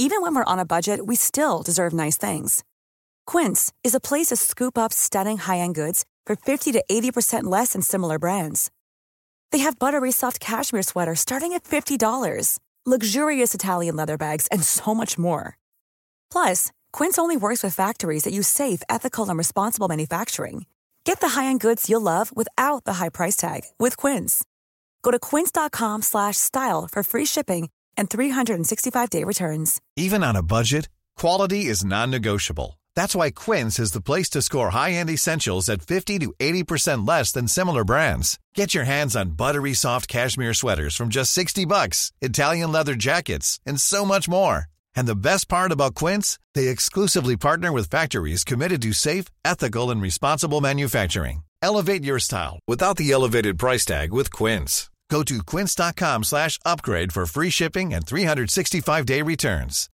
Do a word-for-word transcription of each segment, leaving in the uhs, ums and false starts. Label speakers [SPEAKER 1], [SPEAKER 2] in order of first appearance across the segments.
[SPEAKER 1] Even when we're on a budget, we still deserve nice things. Quince is a place to scoop up stunning high-end goods for fifty to eighty percent less than similar brands. They have buttery soft cashmere sweaters starting at fifty dollars, luxurious Italian leather bags, and so much more. Plus, Quince only works with factories that use safe, ethical, and responsible manufacturing. Get the high-end goods you'll love without the high price tag with Quince. Go to quince.com slash style for free shipping and three sixty-five day returns.
[SPEAKER 2] Even on a budget, quality is non-negotiable. That's why Quince is the place to score high-end essentials at fifty to eighty percent less than similar brands. Get your hands on buttery soft cashmere sweaters from just sixty bucks, Italian leather jackets, and so much more. And the best part about Quince, they exclusively partner with factories committed to safe, ethical, and responsible manufacturing. Elevate your style without the elevated price tag with Quince. Go to quince.com slash upgrade for free shipping and three sixty-five day returns.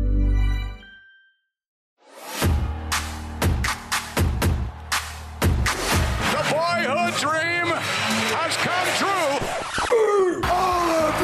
[SPEAKER 3] The boyhood dream has come true.
[SPEAKER 4] All of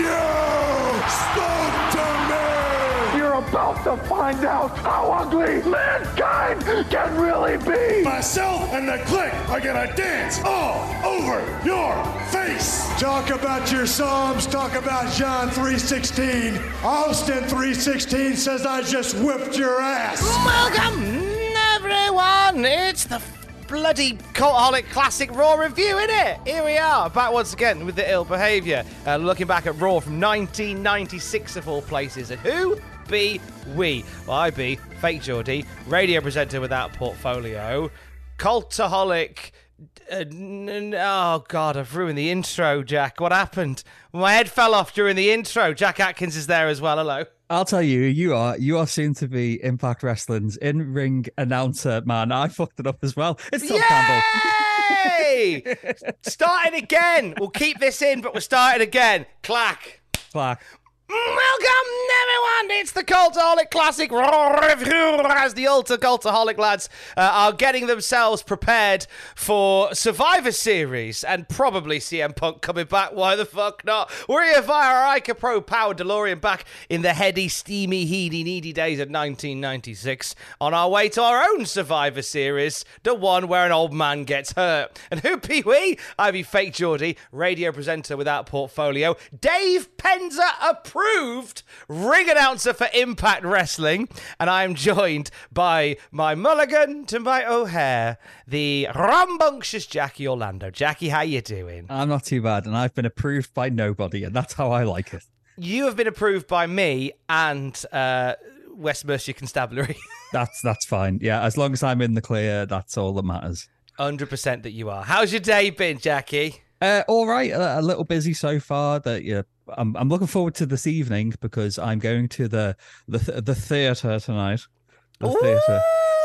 [SPEAKER 4] you, spoke to me.
[SPEAKER 3] You're about to find out how ugly mankind can really be.
[SPEAKER 4] Myself and the clique are gonna dance all over your face. Talk about your Psalms, talk about John three sixteen. Austin three sixteen says I just whipped your ass.
[SPEAKER 5] Welcome, everyone. It's the bloody Cultaholic Classic Raw review, innit? Here we are, back once again with the ill behaviour. Uh, looking back at Raw from nineteen ninety-six, of all places. And who be we? Well, I be Fake Geordie, radio presenter without portfolio, Cultaholic. Uh, n- n- oh, God, I've ruined the intro, Jack. What happened? My head fell off during the intro. Jack Atkins is there as well. Hello.
[SPEAKER 6] I'll tell you, you are you are soon to be Impact Wrestling's in-ring announcer, man. I fucked it up as well. It's Tom Campbell.
[SPEAKER 5] Yay! Starting again. We'll keep this in, but we're starting again. Clack.
[SPEAKER 6] Clack.
[SPEAKER 5] Welcome, everyone. It's the Cultaholic Classic Review as the Ultra Cultaholic lads uh, are getting themselves prepared for Survivor Series and probably C M Punk coming back. Why the fuck not? We're here via our Ica Pro powered DeLorean back in the heady, steamy, heady, needy days of nineteen ninety-six on our way to our own Survivor Series, the one where an old man gets hurt. And who be we? I be Fake Geordie, radio presenter without portfolio, Dave Penza approved ring announcer for Impact Wrestling, and I am joined by my mulligan to my O'Hare, the rambunctious Jackie Orlando. Jackie, how you doing?
[SPEAKER 6] I'm not too bad, and I've been approved by nobody, and that's how I like it.
[SPEAKER 5] You have been approved by me and uh, West Mercia Constabulary.
[SPEAKER 6] That's that's fine. Yeah, as long as I'm in the clear, that's all that matters.
[SPEAKER 5] one hundred percent that you are. How's your day been, Jackie?
[SPEAKER 6] Uh, all right, a, a little busy so far. That yeah, I'm I'm looking forward to this evening because I'm going to the the the theatre tonight. The theatre.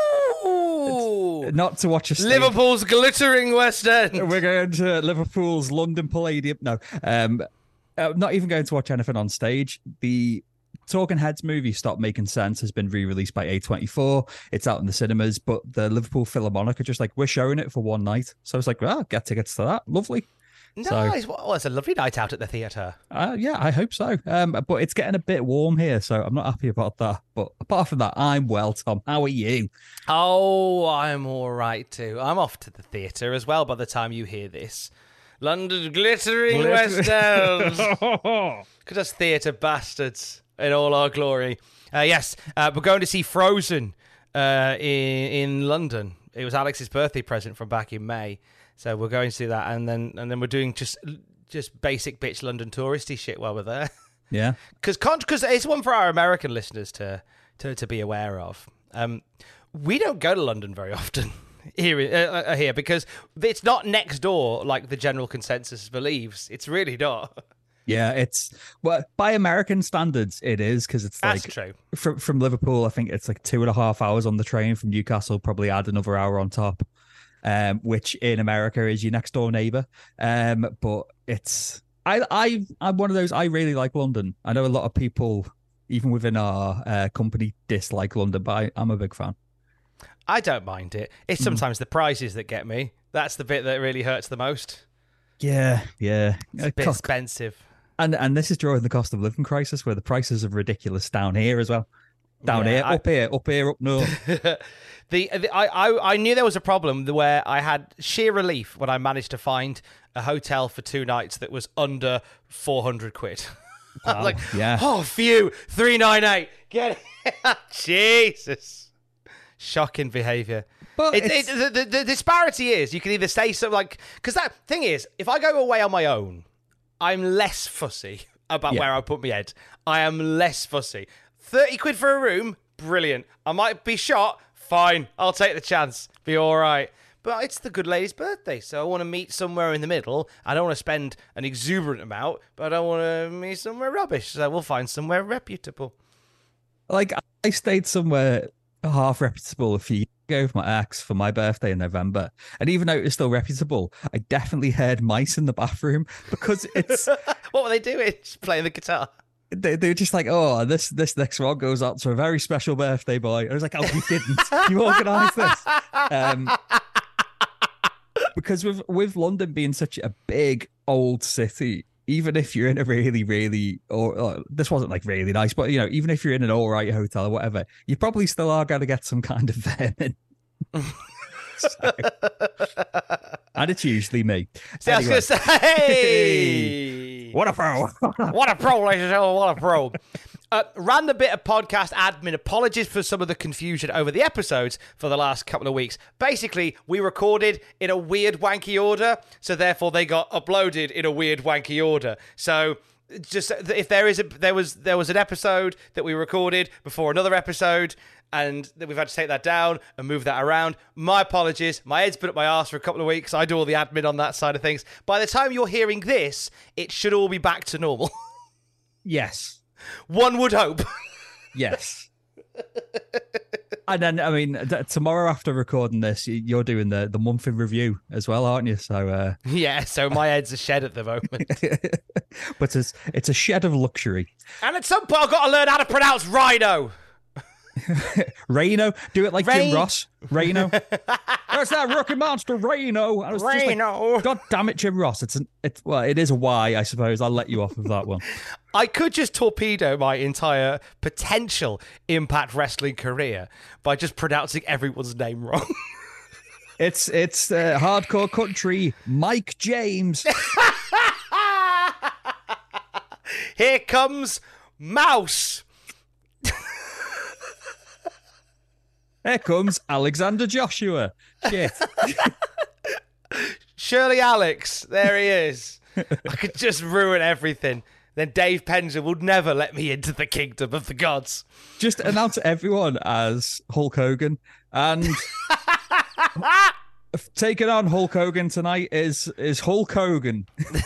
[SPEAKER 6] Not to watch a stage.
[SPEAKER 5] Liverpool's glittering West End.
[SPEAKER 6] We're going to Liverpool's London Palladium. No, um, uh, not even going to watch anything on stage. The Talking Heads movie Stop Making Sense has been re-released by A twenty-four. It's out in the cinemas, but the Liverpool Philharmonic are just like, we're showing it for one night. So I was like, well, get tickets to that. Lovely.
[SPEAKER 5] Nice.
[SPEAKER 6] So,
[SPEAKER 5] well, it's a lovely night out at the theatre.
[SPEAKER 6] Uh, yeah, I hope so. Um, but it's getting a bit warm here, so I'm not happy about that. But apart from that, I'm well, Tom. How are you?
[SPEAKER 5] Oh, I'm all right too. I'm off to the theatre as well by the time you hear this. London's glittering West End. Look at us theatre bastards in all our glory. Uh, yes, uh, we're going to see Frozen uh, in, in London. It was Alex's birthday present from back in May. So we're going to do that, and then and then we're doing just just basic bitch London touristy shit while we're there.
[SPEAKER 6] Yeah,
[SPEAKER 5] because because it's one for our American listeners to to, to be aware of. Um, we don't go to London very often here uh, here because it's not next door like the general consensus believes. It's really not.
[SPEAKER 6] Yeah, it's well by American standards it is because it's
[SPEAKER 5] That's
[SPEAKER 6] like
[SPEAKER 5] true.
[SPEAKER 6] From from Liverpool. I think it's like two and a half hours on the train. From Newcastle, probably add another hour on top. Um, which in America is your next door neighbor. Um, but it's I I I'm one of those. I really like London. I know a lot of people, even within our uh, company, dislike London, but I, I'm a big fan.
[SPEAKER 5] I don't mind it. It's sometimes mm. the prices that get me. That's the bit that really hurts the most.
[SPEAKER 6] Yeah, yeah,
[SPEAKER 5] it's a bit expensive.
[SPEAKER 6] And and this is during the cost of living crisis, where the prices are ridiculous down here as well. Down
[SPEAKER 5] Yeah,
[SPEAKER 6] here,
[SPEAKER 5] I-
[SPEAKER 6] up here, up here, up north.
[SPEAKER 5] the, the I, I I knew there was a problem where I had sheer relief when I managed to find a hotel for two nights that was under four hundred quid. I was like,
[SPEAKER 6] yeah.
[SPEAKER 5] oh, phew, three ninety-eight, get it. Jesus. Shocking behaviour.
[SPEAKER 6] But
[SPEAKER 5] It,
[SPEAKER 6] it's-
[SPEAKER 5] it, the, the, the disparity is you can either say something like, because that thing is, if I go away on my own, I'm less fussy about
[SPEAKER 6] Yeah.
[SPEAKER 5] where I put my head. I am less fussy. thirty quid for a room, brilliant. I might be shot, fine. I'll take the chance. Be all right. But it's the good lady's birthday, so I want to meet somewhere in the middle. I don't want to spend an exuberant amount, but I don't want to meet somewhere rubbish. So we'll find somewhere reputable.
[SPEAKER 6] Like, I stayed somewhere half reputable a few years ago with my ex for my birthday in November. And even though it was still reputable, I definitely heard mice in the bathroom because it's...
[SPEAKER 5] What were they doing? Just playing the guitar.
[SPEAKER 6] They, they were just like, oh, this this next one goes out to a very special birthday boy. I was like, oh, you didn't. You organised this. Um, because with with London being such a big old city, even if you're in a really, really, or, or this wasn't like really nice, but you know, even if you're in an all right hotel or whatever, you probably still are going to get some kind of vermin. So, and it's usually me.
[SPEAKER 5] See,
[SPEAKER 6] Anyway.
[SPEAKER 5] I was going to say, hey!
[SPEAKER 6] What a pro.
[SPEAKER 5] What a pro, ladies and gentlemen, what a pro. Uh, random bit of podcast admin. Apologies for some of the confusion over the episodes for the last couple of weeks. Basically, we recorded in a weird, wanky order, so therefore they got uploaded in a weird, wanky order. So just if there is a there was there was an episode that we recorded before another episode, and that we've had to take that down and move that around. My apologies. My head's been up my arse for a couple of weeks. I do all the admin on that side of things. By the time you're hearing this, it should all be back to normal.
[SPEAKER 6] Yes.
[SPEAKER 5] One would hope.
[SPEAKER 6] Yes. And then, I mean, th- tomorrow after recording this, y- you're doing the, the month in review as well, aren't you? So, uh,
[SPEAKER 5] Yeah, so my head's a shed at the moment.
[SPEAKER 6] but it's it's a shed of luxury.
[SPEAKER 5] And at some point, I've got to learn how to pronounce rhino.
[SPEAKER 6] Rhino, do it like
[SPEAKER 5] Rain-
[SPEAKER 6] Jim Ross. Rhino, that's that rookie monster, Rhino. I was just like,
[SPEAKER 5] Rhino.
[SPEAKER 6] God damn it, Jim Ross. It's an it's well, it is a Y, I suppose. I'll let you off of that one.
[SPEAKER 5] I could just torpedo my entire potential Impact Wrestling career by just pronouncing everyone's name wrong.
[SPEAKER 6] It's it's uh, hardcore country. Mike James.
[SPEAKER 5] Here comes Mouse.
[SPEAKER 6] Here comes Alexander Joshua. Shit.
[SPEAKER 5] Shirley Alex. There he is. I could just ruin everything. Then Dave Penzer would never let me into the kingdom of the gods.
[SPEAKER 6] Just announce everyone as Hulk Hogan, and taking on Hulk Hogan tonight is is Hulk Hogan.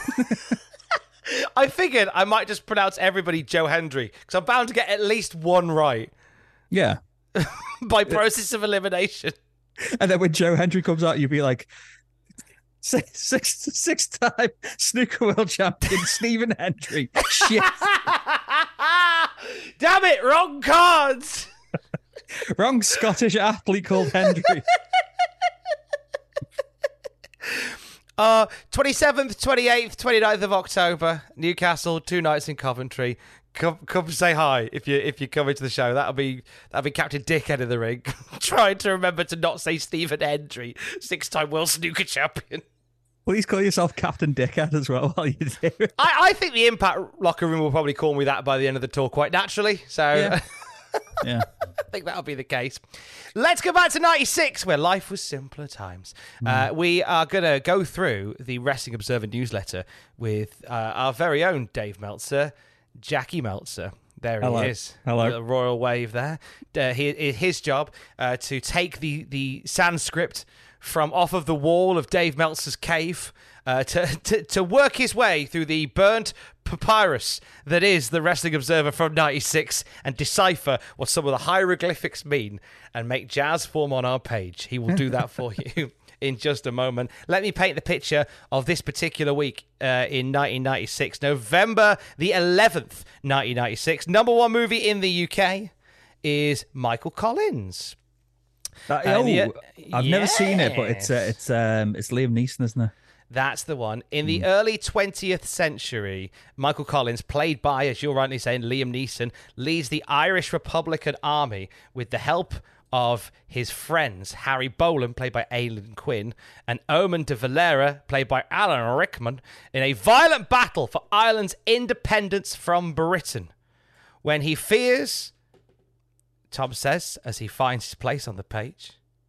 [SPEAKER 5] I figured I might just pronounce everybody Joe Hendry, because I'm bound to get at least one right
[SPEAKER 6] Yeah.
[SPEAKER 5] by process of elimination.
[SPEAKER 6] And then when Joe Hendry comes out, you'd be like, six, six, six-time snooker world champion Stephen Hendry. Shit.
[SPEAKER 5] Damn it, wrong cards.
[SPEAKER 6] Wrong Scottish athlete called Hendry.
[SPEAKER 5] Uh, twenty-seventh, twenty-eighth, twenty-ninth of October, Newcastle, two nights in Coventry. Come, come say hi if you if you come into the show. That'll be that'll be Captain Dickhead in the ring, trying to remember to not say Stephen Hendry, six-time world snooker champion.
[SPEAKER 6] Please call yourself Captain Dickhead as well while you do it.
[SPEAKER 5] I, I think the Impact locker room will probably call me that by the end of the tour quite naturally. So
[SPEAKER 6] Yeah. Yeah.
[SPEAKER 5] I think that'll be the case. Let's go back to ninety-six, where life was simpler times. Uh, we are going to go through the Wrestling Observer newsletter with uh, our very own Dave Meltzer, Jackie Meltzer. There
[SPEAKER 6] Hello.
[SPEAKER 5] he is.
[SPEAKER 6] Hello.
[SPEAKER 5] The royal wave there. Uh, he, it's his job uh, to take the, the Sanskrit from off of the wall of Dave Meltzer's cave uh, to, to to work his way through the burnt papyrus that is the Wrestling Observer from ninety-six and decipher what some of the hieroglyphics mean and make jazz form on our page. He will do that for you in just a moment. Let me paint the picture of this particular week uh, in nineteen ninety-six, November the eleventh, nineteen ninety-six. Number one movie in the U K is Michael Collins.
[SPEAKER 6] Uh,
[SPEAKER 5] Uh,
[SPEAKER 6] oh,
[SPEAKER 5] the-
[SPEAKER 6] I've never seen it, but it's uh,
[SPEAKER 5] yes.
[SPEAKER 6] it's um it's Liam Neeson, isn't it?
[SPEAKER 5] That's the one. In the mm. early twentieth century, Michael Collins, played by, as you're rightly saying, Liam Neeson, leads the Irish Republican Army with the help of his friends, Harry Bolan, played by Aileen Quinn, and Eamon de Valera, played by Alan Rickman, in a violent battle for Ireland's independence from Britain. When he fears, Tom says, as he finds his place on the page,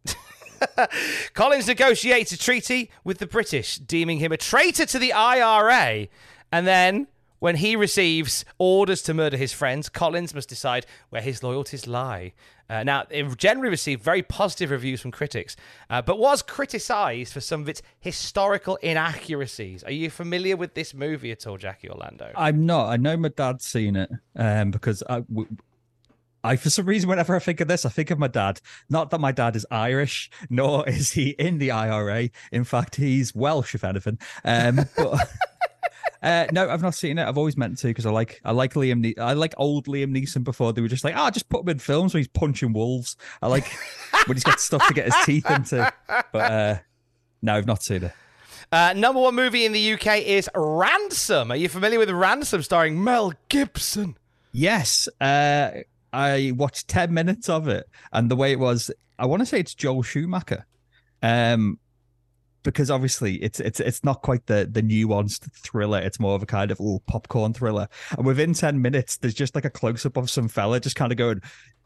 [SPEAKER 5] Collins negotiates a treaty with the British, deeming him a traitor to the I R A. And then, when he receives orders to murder his friends, Collins must decide where his loyalties lie. Uh, now, it generally received very positive reviews from critics, uh, but was criticised for some of its historical inaccuracies. Are you familiar with this movie at all, Jackie Orlando?
[SPEAKER 6] I'm not. I know my dad's seen it um, because I... W- I, for some reason, whenever I think of this, I think of my dad. Not that my dad is Irish, nor is he in the I R A. In fact, he's Welsh, if anything. Um, but uh, no, I've not seen it. I've always meant to because I like I like Liam. Ne- I like old Liam Neeson before they were just like, oh, just put him in films where he's punching wolves. I like when he's got stuff to get his teeth into. But uh, no, I've not seen it.
[SPEAKER 5] Uh, number one movie in the U K is Ransom. Are you familiar with Ransom, starring Mel Gibson?
[SPEAKER 6] Yes. Uh, I watched ten minutes of it, and the way it was, I want to say it's Joel Schumacher, um, because obviously it's it's it's not quite the the nuanced thriller. It's more of a kind of ooh, popcorn thriller. And within ten minutes, there's just like a close up of some fella just kind of going,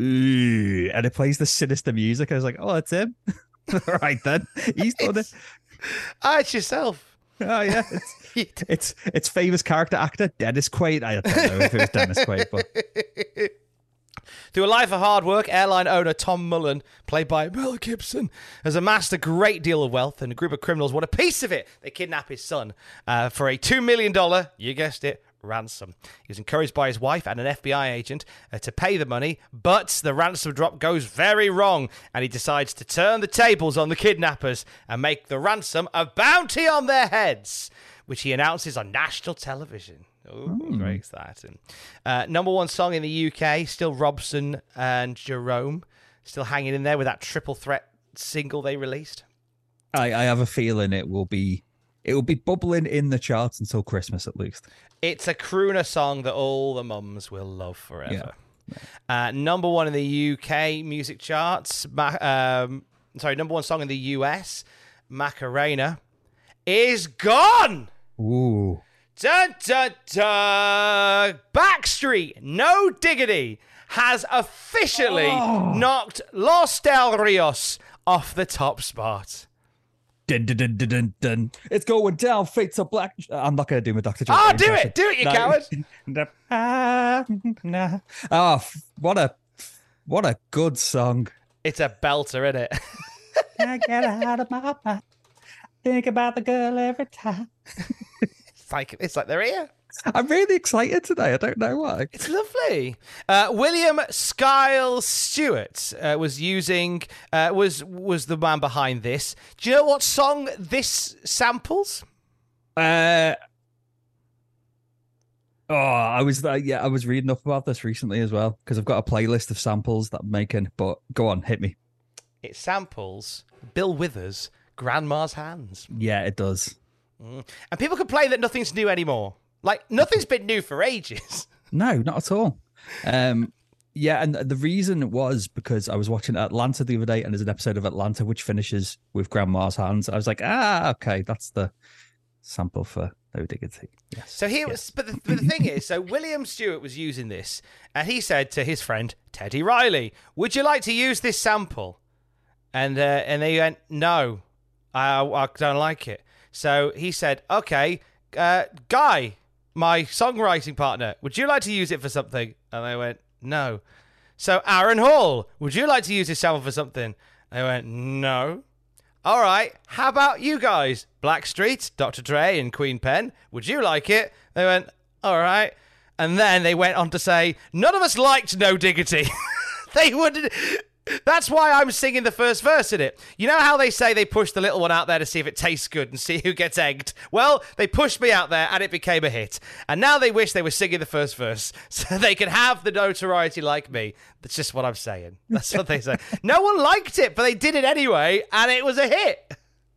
[SPEAKER 6] ooh, and it plays the sinister music. I was like, oh, it's him. All right then, he's done it.
[SPEAKER 5] Ah, it's yourself.
[SPEAKER 6] Oh yeah, it's it's it's famous character actor Dennis Quaid. I don't know if it was Dennis Quaid, but.
[SPEAKER 5] Through a life of hard work, airline owner Tom Mullen, played by Mel Gibson, has amassed a great deal of wealth, and a group of criminals want a piece of it. They kidnap his son uh, for a two million dollars, you guessed it, ransom. He was encouraged by his wife and an F B I agent uh, to pay the money, but the ransom drop goes very wrong, and he decides to turn the tables on the kidnappers and make the ransom a bounty on their heads, which he announces on national television. Oh, mm. Very exciting. Uh, number one song in the U K, still Robson and Jerome, still hanging in there with that triple threat single they released.
[SPEAKER 6] I, I have a feeling it will be it will be bubbling in the charts until Christmas at least.
[SPEAKER 5] It's a crooner song that all the mums will love forever.
[SPEAKER 6] Yeah.
[SPEAKER 5] Uh, number one in the U K music charts, um, sorry, number one song in the U S, Macarena, is gone.
[SPEAKER 6] Ooh.
[SPEAKER 5] Dun, dun, dun. Backstreet, No Diggity, has officially oh. knocked Los Del Rios off the top spot.
[SPEAKER 6] Dun, dun, dun, dun, dun, dun. It's going down, fate's a black... I'm not going to do my Doctor Dre.
[SPEAKER 5] Oh, do it, do it, you
[SPEAKER 6] no.
[SPEAKER 5] coward.
[SPEAKER 6] Oh, what a, what a good song.
[SPEAKER 5] It's a belter, isn't it?
[SPEAKER 6] I get out of my mind. Think about the girl every time.
[SPEAKER 5] It's like, it's like they're here.
[SPEAKER 6] I'm really excited today. I don't know why.
[SPEAKER 5] It's lovely. Uh, William Skiles Stewart uh, was using uh, was was the man behind this. Do you know what song this samples?
[SPEAKER 6] Uh oh, I was uh, yeah, I was reading up about this recently as well because I've got a playlist of samples that I'm making. But go on, hit me.
[SPEAKER 5] It samples Bill Withers' "Grandma's Hands."
[SPEAKER 6] Yeah, it does.
[SPEAKER 5] Mm. And people complain that nothing's new anymore. Like, nothing's been new for ages.
[SPEAKER 6] No, not at all. Um, yeah, and the reason was because I was watching Atlanta the other day, and there's an episode of Atlanta which finishes with Grandma's Hands. I was like, ah, okay, that's the sample for No Diggity. Yes.
[SPEAKER 5] So he
[SPEAKER 6] yes.
[SPEAKER 5] was, but the, but the thing is, so William Stewart was using this, and he said to his friend Teddy Riley, "Would you like to use this sample?" And uh, and they went, "No, I, I don't like it." So he said, "Okay, uh, Guy, my songwriting partner, would you like to use it for something?" And they went, "No." So Aaron Hall, would you like to use this sample for something? They went, "No." All right, how about you guys? Blackstreet, Doctor Dre, and Queen Pen, would you like it? They went, all right. And then they went on to say, none of us liked No Diggity. They wouldn't... That's why I'm singing the first verse in it. You know how they say they push the little one out there to see if it tastes good and see who gets egged? Well, they pushed me out there and it became a hit. And now they wish they were singing the first verse so they could have the notoriety like me. That's just what I'm saying. That's what they say. No one liked it, but they did it anyway and it was a hit.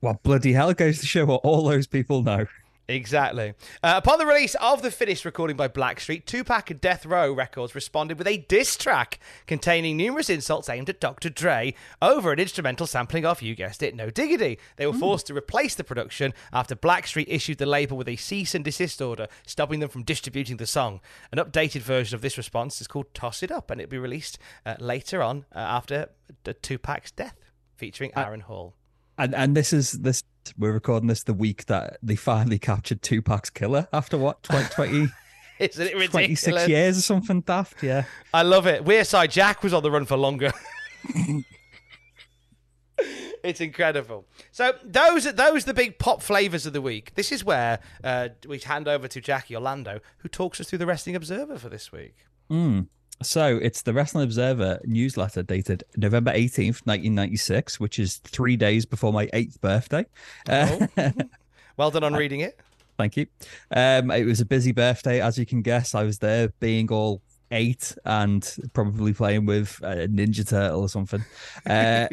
[SPEAKER 6] Well, bloody hell, it goes to show what all those people know.
[SPEAKER 5] Exactly. Uh, upon the release of the finished recording by Blackstreet, Tupac and Death Row Records responded with a diss track containing numerous insults aimed at Doctor Dre over an instrumental sampling of, you guessed it, No Diggity. They were forced to replace the production after Blackstreet issued the label with a cease and desist order, stopping them from distributing the song. An updated version of this response is called Toss It Up, and it'll be released uh, later on uh, after uh, Tupac's death, featuring Aaron Hall.
[SPEAKER 6] And and this is this we're recording this the week that they finally captured Tupac's killer after what twenty, twenty
[SPEAKER 5] Isn't it ridiculous?
[SPEAKER 6] twenty-six years or something daft, yeah.
[SPEAKER 5] I love it. Wearside Jack was on the run for longer. It's incredible. So those are those are the big pop flavors of the week. This is where uh, we hand over to Jackie Orlando, who talks us through the Wrestling Observer for this week.
[SPEAKER 6] Mm. So it's the Wrestling Observer newsletter dated November eighteenth, nineteen ninety-six, which is three days before my eighth birthday.
[SPEAKER 5] Oh. Well done on reading it.
[SPEAKER 6] Thank you. Um, it was a busy birthday, as you can guess. I was there being all eight and probably playing with a Ninja Turtle or something. Uh,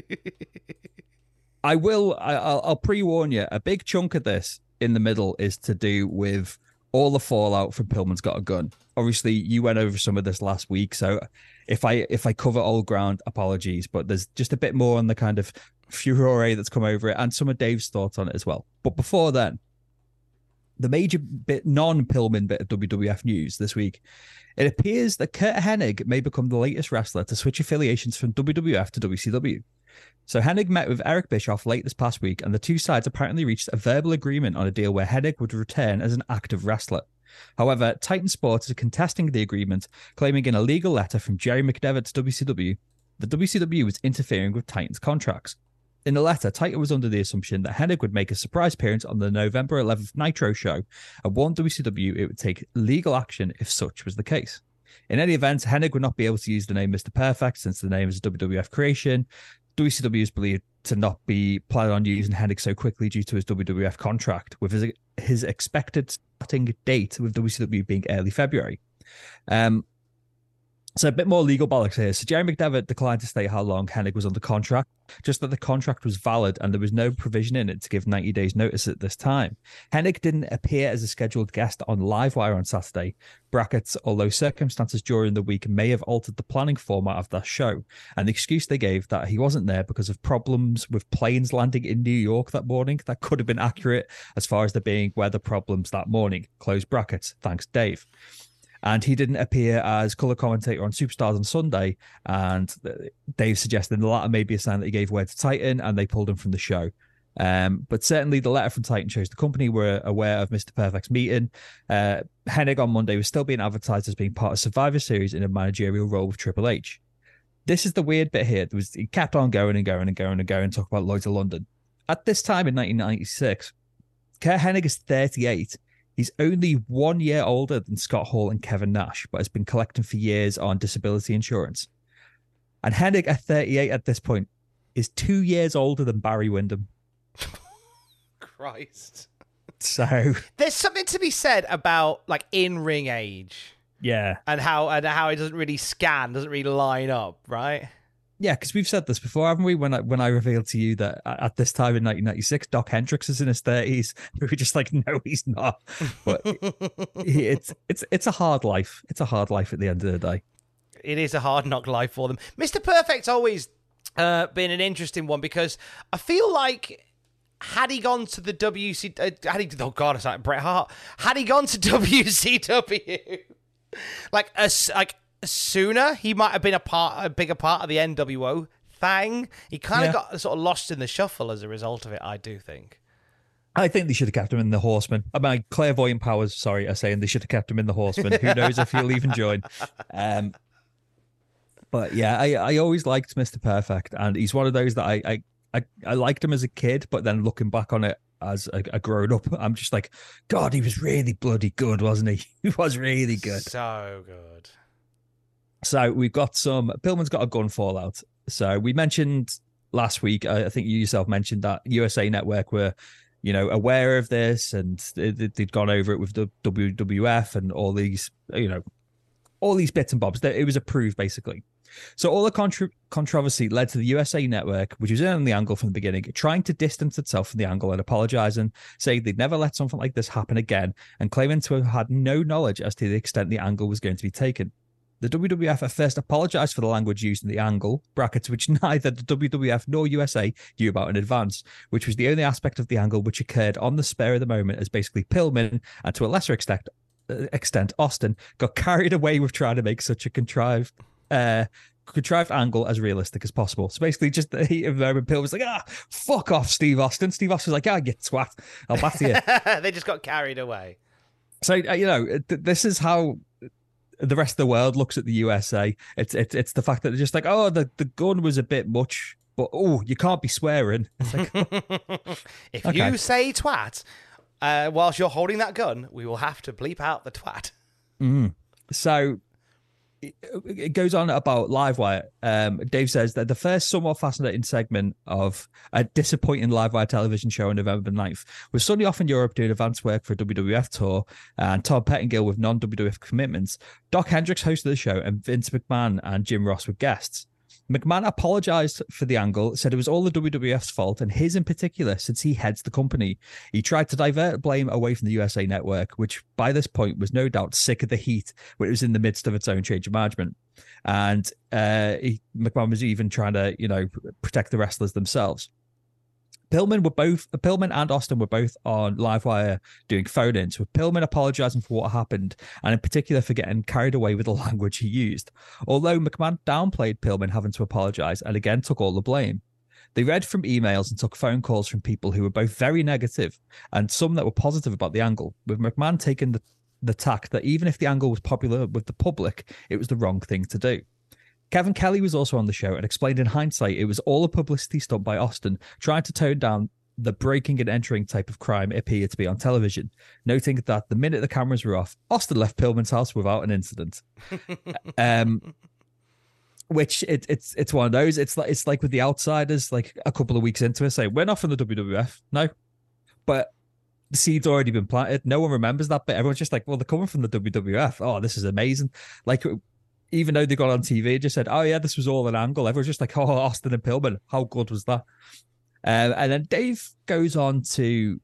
[SPEAKER 6] I will, I, I'll, I'll pre-warn you, a big chunk of this in the middle is to do with all the fallout from Pillman's Got a Gun. Obviously, you went over some of this last week, so if I if I cover old ground, apologies, but there's just a bit more on the kind of furore that's come over it and some of Dave's thoughts on it as well. But before then, the major bit non-Pillman bit of W W F news this week, it appears that Kurt Hennig may become the latest wrestler to switch affiliations from W W F to W C W. So Hennig met with Eric Bischoff late this past week, and the two sides apparently reached a verbal agreement on a deal where Hennig would return as an active wrestler. However, Titan Sports is contesting the agreement, claiming in a legal letter from Jerry McDevitt to W C W that W C W was interfering with Titan's contracts. In the letter, Titan was under the assumption that Hennig would make a surprise appearance on the November eleventh Nitro show, and warned W C W it would take legal action if such was the case. In any event, Hennig would not be able to use the name Mister Perfect since the name is a W W F creation. W C W is believed to not be planning on using Hennig so quickly due to his W W F contract, with his, his expected starting date with W C W being early February. Um, so a bit more legal bollocks here. So Jerry McDevitt declined to state how long Hennig was under contract, just that the contract was valid and there was no provision in it to give ninety days notice at this time. Hennig didn't appear as a scheduled guest on Livewire on Saturday, brackets, although circumstances during the week may have altered the planning format of that show, and the excuse they gave that he wasn't there because of problems with planes landing in New York that morning, that could have been accurate as far as there being weather problems that morning, close brackets, thanks Dave. And he didn't appear as colour commentator on Superstars on Sunday, and Dave suggested the latter may be a sign that he gave word to Titan and they pulled him from the show. Um, but certainly the letter from Titan shows the company were aware of Mister Perfect's meeting. Uh, Hennig on Monday was still being advertised as being part of Survivor Series in a managerial role with Triple H. This is the weird bit here. There was, he kept on going and going and going and going and talk about Lloyd's of London. At this time in nineteen ninety-six, Kurt Hennig is thirty-eight. He's only one year older than Scott Hall and Kevin Nash, but has been collecting for years on disability insurance. And Hennig at thirty-eight at this point is two years older than Barry Windham.
[SPEAKER 5] Christ.
[SPEAKER 6] So
[SPEAKER 5] there's something to be said about like in-ring age.
[SPEAKER 6] Yeah.
[SPEAKER 5] And how and how it doesn't really scan, doesn't really line up, right?
[SPEAKER 6] Yeah, because we've said this before, haven't we? When I when I revealed to you that at this time in nineteen ninety-six, Doc Hendricks is in his thirties, we were just like, no, he's not. But it's it's it's a hard life. It's a hard life at the end of the day.
[SPEAKER 5] It is a hard knock life for them. Mister Perfect's always uh, been an interesting one because I feel like had he gone to the W C, uh, had he oh god, it's like Bret Hart. Had he gone to W C W, like a like. sooner, he might have been a part, a bigger part of the N W O thing. He kind of yeah. got sort of lost in the shuffle as a result of it, I do think.
[SPEAKER 6] I think they should have kept him in the Horsemen. I mean, clairvoyant powers, sorry, are saying they should have kept him in the Horsemen. Who knows if he'll even join. Um, but yeah, I, I always liked Mister Perfect, and he's one of those that I, I, I, I liked him as a kid, but then looking back on it as a, a grown-up, I'm just like, God, he was really bloody good, wasn't he? He was really good.
[SPEAKER 5] So good.
[SPEAKER 6] So we've got some, Pillman's Got a Gun fallout. So we mentioned last week, I think you yourself mentioned that U S A Network were, you know, aware of this and they'd gone over it with the W W F and all these, you know, all these bits and bobs. It was approved, basically. So all the contra- controversy led to the U S A Network, which was in on the angle from the beginning, trying to distance itself from the angle and apologizing, saying they'd never let something like this happen again, and claiming to have had no knowledge as to the extent the angle was going to be taken. The W W F at first apologized for the language used in the angle, brackets which neither the W W F nor U S A knew about in advance, which was the only aspect of the angle which occurred on the spur of the moment, as basically Pillman, and to a lesser extent, uh, extent Austin, got carried away with trying to make such a contrived uh, contrived angle as realistic as possible. So basically, just the heat of the moment, Pill was like, ah, fuck off, Steve Austin. Steve Austin was like, ah, you twat, I'll batter you.
[SPEAKER 5] They just got carried away.
[SPEAKER 6] So, uh, you know, th- this is how the rest of the world looks at the U S A. It's it's it's the fact that they're just like, oh, the, the gun was a bit much, but oh, you can't be swearing. It's like,
[SPEAKER 5] if
[SPEAKER 6] okay.
[SPEAKER 5] you say twat uh, whilst you're holding that gun, we will have to bleep out the twat.
[SPEAKER 6] Mm. So it, it goes on about Livewire. Um, Dave says that the first somewhat fascinating segment of a disappointing Livewire television show on November ninth was Sunny off in Europe doing advance work for a W W F tour, and Tom Pettingill with non-W W F commitments. Doc Hendricks hosted the show, and Vince McMahon and Jim Ross were guests. McMahon apologized for the angle, said it was all the W W F's fault, and his in particular, since he heads the company. He tried to divert blame away from the U S A Network, which by this point was no doubt sick of the heat when it was in the midst of its own change of management. And uh, he, McMahon was even trying to, you know, protect the wrestlers themselves. Pillman were both Pillman and Austin were both on Livewire doing phone-ins, with Pillman apologizing for what happened, and in particular for getting carried away with the language he used. Although McMahon downplayed Pillman having to apologize and again took all the blame. They read from emails and took phone calls from people who were both very negative and some that were positive about the angle, with McMahon taking the, the tack that even if the angle was popular with the public, it was the wrong thing to do. Kevin Kelly was also on the show and explained in hindsight it was all a publicity stunt by Austin, trying to tone down the breaking and entering type of crime it appeared to be on television, noting that the minute the cameras were off, Austin left Pillman's house without an incident. um, which it, it's it's one of those. It's like it's like with the Outsiders, like a couple of weeks into it, say we're not from the W W F, no, but the seed's already been planted. No one remembers that bit. Everyone's just like, well, they're coming from the W W F. Oh, this is amazing. Like, even though they got on T V, just said, oh, yeah, this was all an angle. Everyone's just like, oh, Austin and Pillman, how good was that? Um, and then Dave goes on to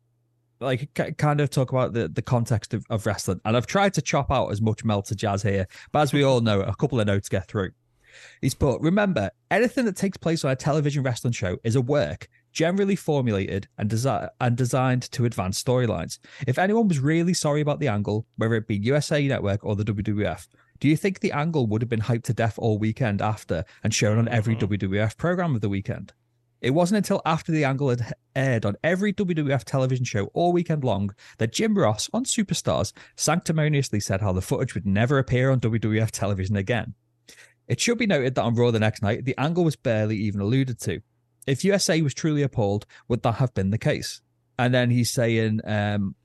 [SPEAKER 6] like c- kind of talk about the, the context of, of wrestling. And I've tried to chop out as much melted jazz here, but as we all know, a couple of notes get through. He's put, remember, anything that takes place on a television wrestling show is a work, generally formulated and, desi- and designed to advance storylines. If anyone was really sorry about the angle, whether it be U S A Network or the W W F, do you think the angle would have been hyped to death all weekend after and shown on every mm-hmm. W W F program of the weekend? It wasn't until after the angle had aired on every W W F television show all weekend long that Jim Ross on Superstars sanctimoniously said how the footage would never appear on W W F television again. It should be noted that on Raw the next night, the angle was barely even alluded to. If U S A was truly appalled, would that have been the case? And then he's saying, um,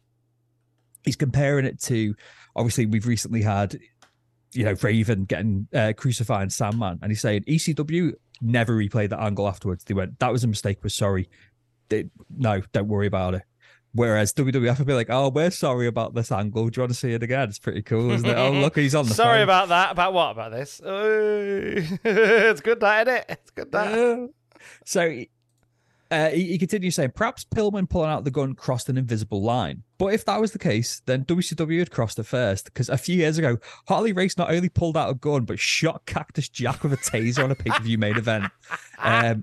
[SPEAKER 6] he's comparing it to, obviously, we've recently had, you know, Raven getting uh, crucifying Sandman, and he's saying E C W never replayed that angle afterwards. They went, that was a mistake, we're sorry. They, no, don't worry about it. Whereas W W F would be like, oh, we're sorry about this angle. Do you want to see it again? It's pretty cool, isn't it? Oh, look, he's on the
[SPEAKER 5] Sorry
[SPEAKER 6] phone.
[SPEAKER 5] about that. About what? About this? Oh, it's good, that, isn't it? It's good, that.
[SPEAKER 6] Uh, so uh, he, he continues saying, perhaps Pillman pulling out the gun crossed an invisible line. But if that was the case, then W C W had crossed it first, because a few years ago, Harley Race not only pulled out a gun, but shot Cactus Jack with a taser on a pay-per-view main event. Um,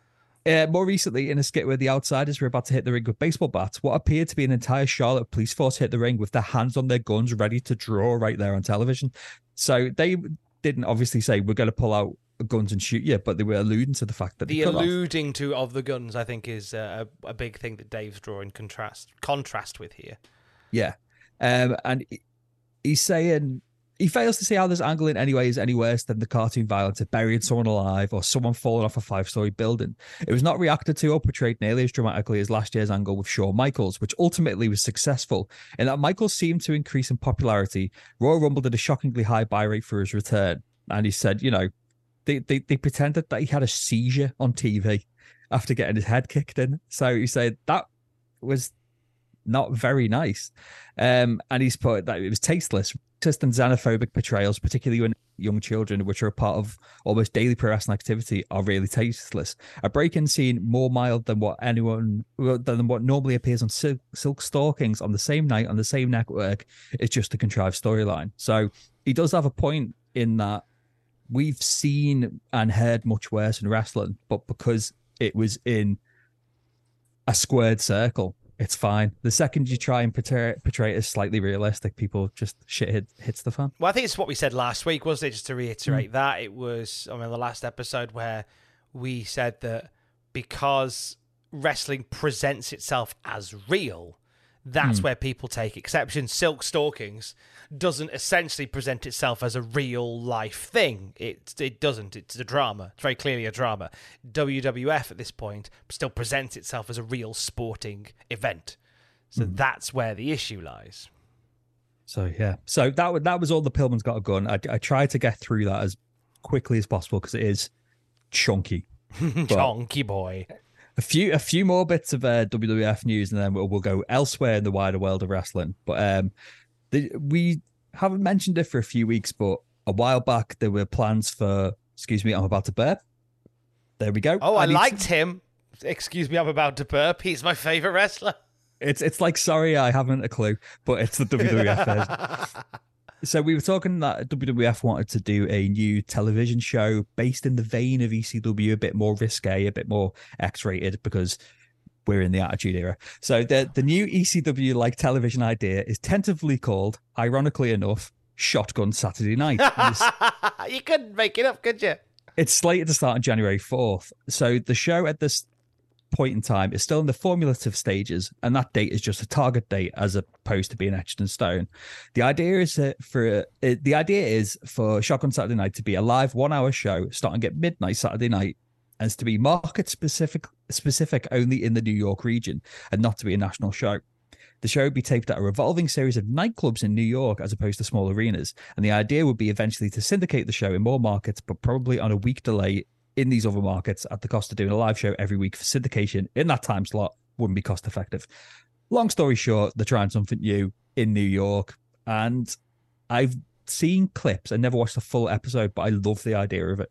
[SPEAKER 6] uh, more recently, in a skit where the Outsiders were about to hit the ring with baseball bats, what appeared to be an entire Charlotte police force hit the ring with their hands on their guns, ready to draw right there on television. So they didn't obviously say, we're going to pull out guns and shoot you, but they were alluding to the fact that
[SPEAKER 5] the alluding off. to of the guns, I think, is a, a big thing that Dave's drawing contrast contrast with here.
[SPEAKER 6] Yeah, um, and he's saying he fails to see how this angle in any way is any worse than the cartoon violence of burying someone alive or someone falling off a five-story building. It was not reacted to or portrayed nearly as dramatically as last year's angle with Shawn Michaels, which ultimately was successful in that Michaels seemed to increase in popularity. Royal Rumble did a shockingly high buy rate for his return, and he said, you know, They, they they pretended that he had a seizure on T V after getting his head kicked in. So he said that was not very nice. Um, and he's put that it was tasteless, racist and xenophobic portrayals, particularly when young children, which are a part of almost daily pro wrestling activity, are really tasteless. A break-in scene more mild than what anyone than what normally appears on Silk, Silk Stalkings on the same night on the same network is just a contrived storyline. So he does have a point in that we've seen and heard much worse in wrestling, but because it was in a squared circle, it's fine. The second you try and portray, portray it as slightly realistic, people just shit hit, hits the fan.
[SPEAKER 5] Well, I think it's what we said last week, wasn't it? Just to reiterate mm. that, it was, I mean, the last episode where we said that because wrestling presents itself as real, that's mm. where people take exception. Silk Stalkings doesn't essentially present itself as a real life thing. It it doesn't. It's a drama. It's very clearly a drama. W W F at this point still presents itself as a real sporting event. So mm. that's where the issue lies.
[SPEAKER 6] So yeah. So that that was all the Pillman's Got a Gun. I, I tried to get through that as quickly as possible because it is chunky.
[SPEAKER 5] Chunky boy.
[SPEAKER 6] A few, a few more bits of uh, W W F news, and then we'll, we'll go elsewhere in the wider world of wrestling. But um, the, we haven't mentioned it for a few weeks, but a while back there were plans for. Excuse me, I'm about to burp. There we go.
[SPEAKER 5] Oh, I, I liked to... him. Excuse me, I'm about to burp. He's my favorite wrestler.
[SPEAKER 6] It's it's like sorry, I haven't a clue, but it's the W W F version. So we were talking that W W F wanted to do a new television show based in the vein of E C W, a bit more risque, a bit more X-rated, because we're in the Attitude Era. So the, the new E C W-like television idea is tentatively called, ironically enough, Shotgun Saturday Night.
[SPEAKER 5] You couldn't make it up, could you?
[SPEAKER 6] It's slated to start on January fourth. So the show at this point in time is still in the formulative stages, and that date is just a target date as opposed to being etched in stone. The idea is uh, for uh, the idea is for Shotgun Saturday Night to be a live one-hour show starting at midnight Saturday night, and to be market specific specific only in the New York region, and not to be a national show. The show would be taped at a revolving series of nightclubs in New York as opposed to small arenas, and the idea would be eventually to syndicate the show in more markets, but probably on a week delay in these other markets at the cost of doing a live show every week for syndication in that time slot wouldn't be cost effective. Long story short, they're trying something new in New York, and I've seen clips. I never watched the full episode, but I love the idea of it.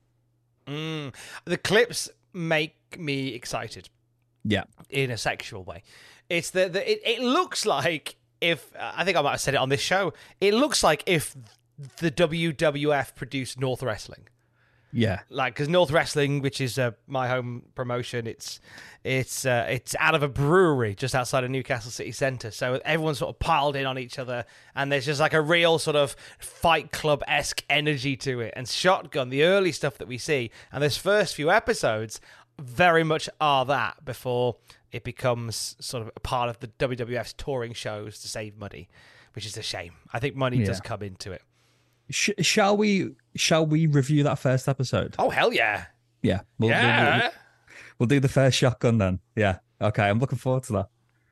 [SPEAKER 5] Mm, the clips make me excited.
[SPEAKER 6] Yeah.
[SPEAKER 5] In a sexual way. It's the, the it, it looks like if, I think I might have said it on this show, it looks like if the W W F produced North Wrestling.
[SPEAKER 6] Yeah,
[SPEAKER 5] like because North Wrestling, which is uh, my home promotion, it's it's uh, it's out of a brewery just outside of Newcastle City Centre. So everyone's sort of piled in on each other, and there's just like a real sort of Fight Club-esque energy to it. And Shotgun, the early stuff that we see, and this first few episodes, very much are that before it becomes sort of a part of the W W F's touring shows to save money, which is a shame. I think money yeah. does come into it.
[SPEAKER 6] Sh- shall we? Shall we review that first episode?
[SPEAKER 5] Oh hell yeah!
[SPEAKER 6] Yeah, we'll,
[SPEAKER 5] yeah.
[SPEAKER 6] We'll, we'll, we'll do the first Shotgun then. Yeah, okay. I'm looking forward to that.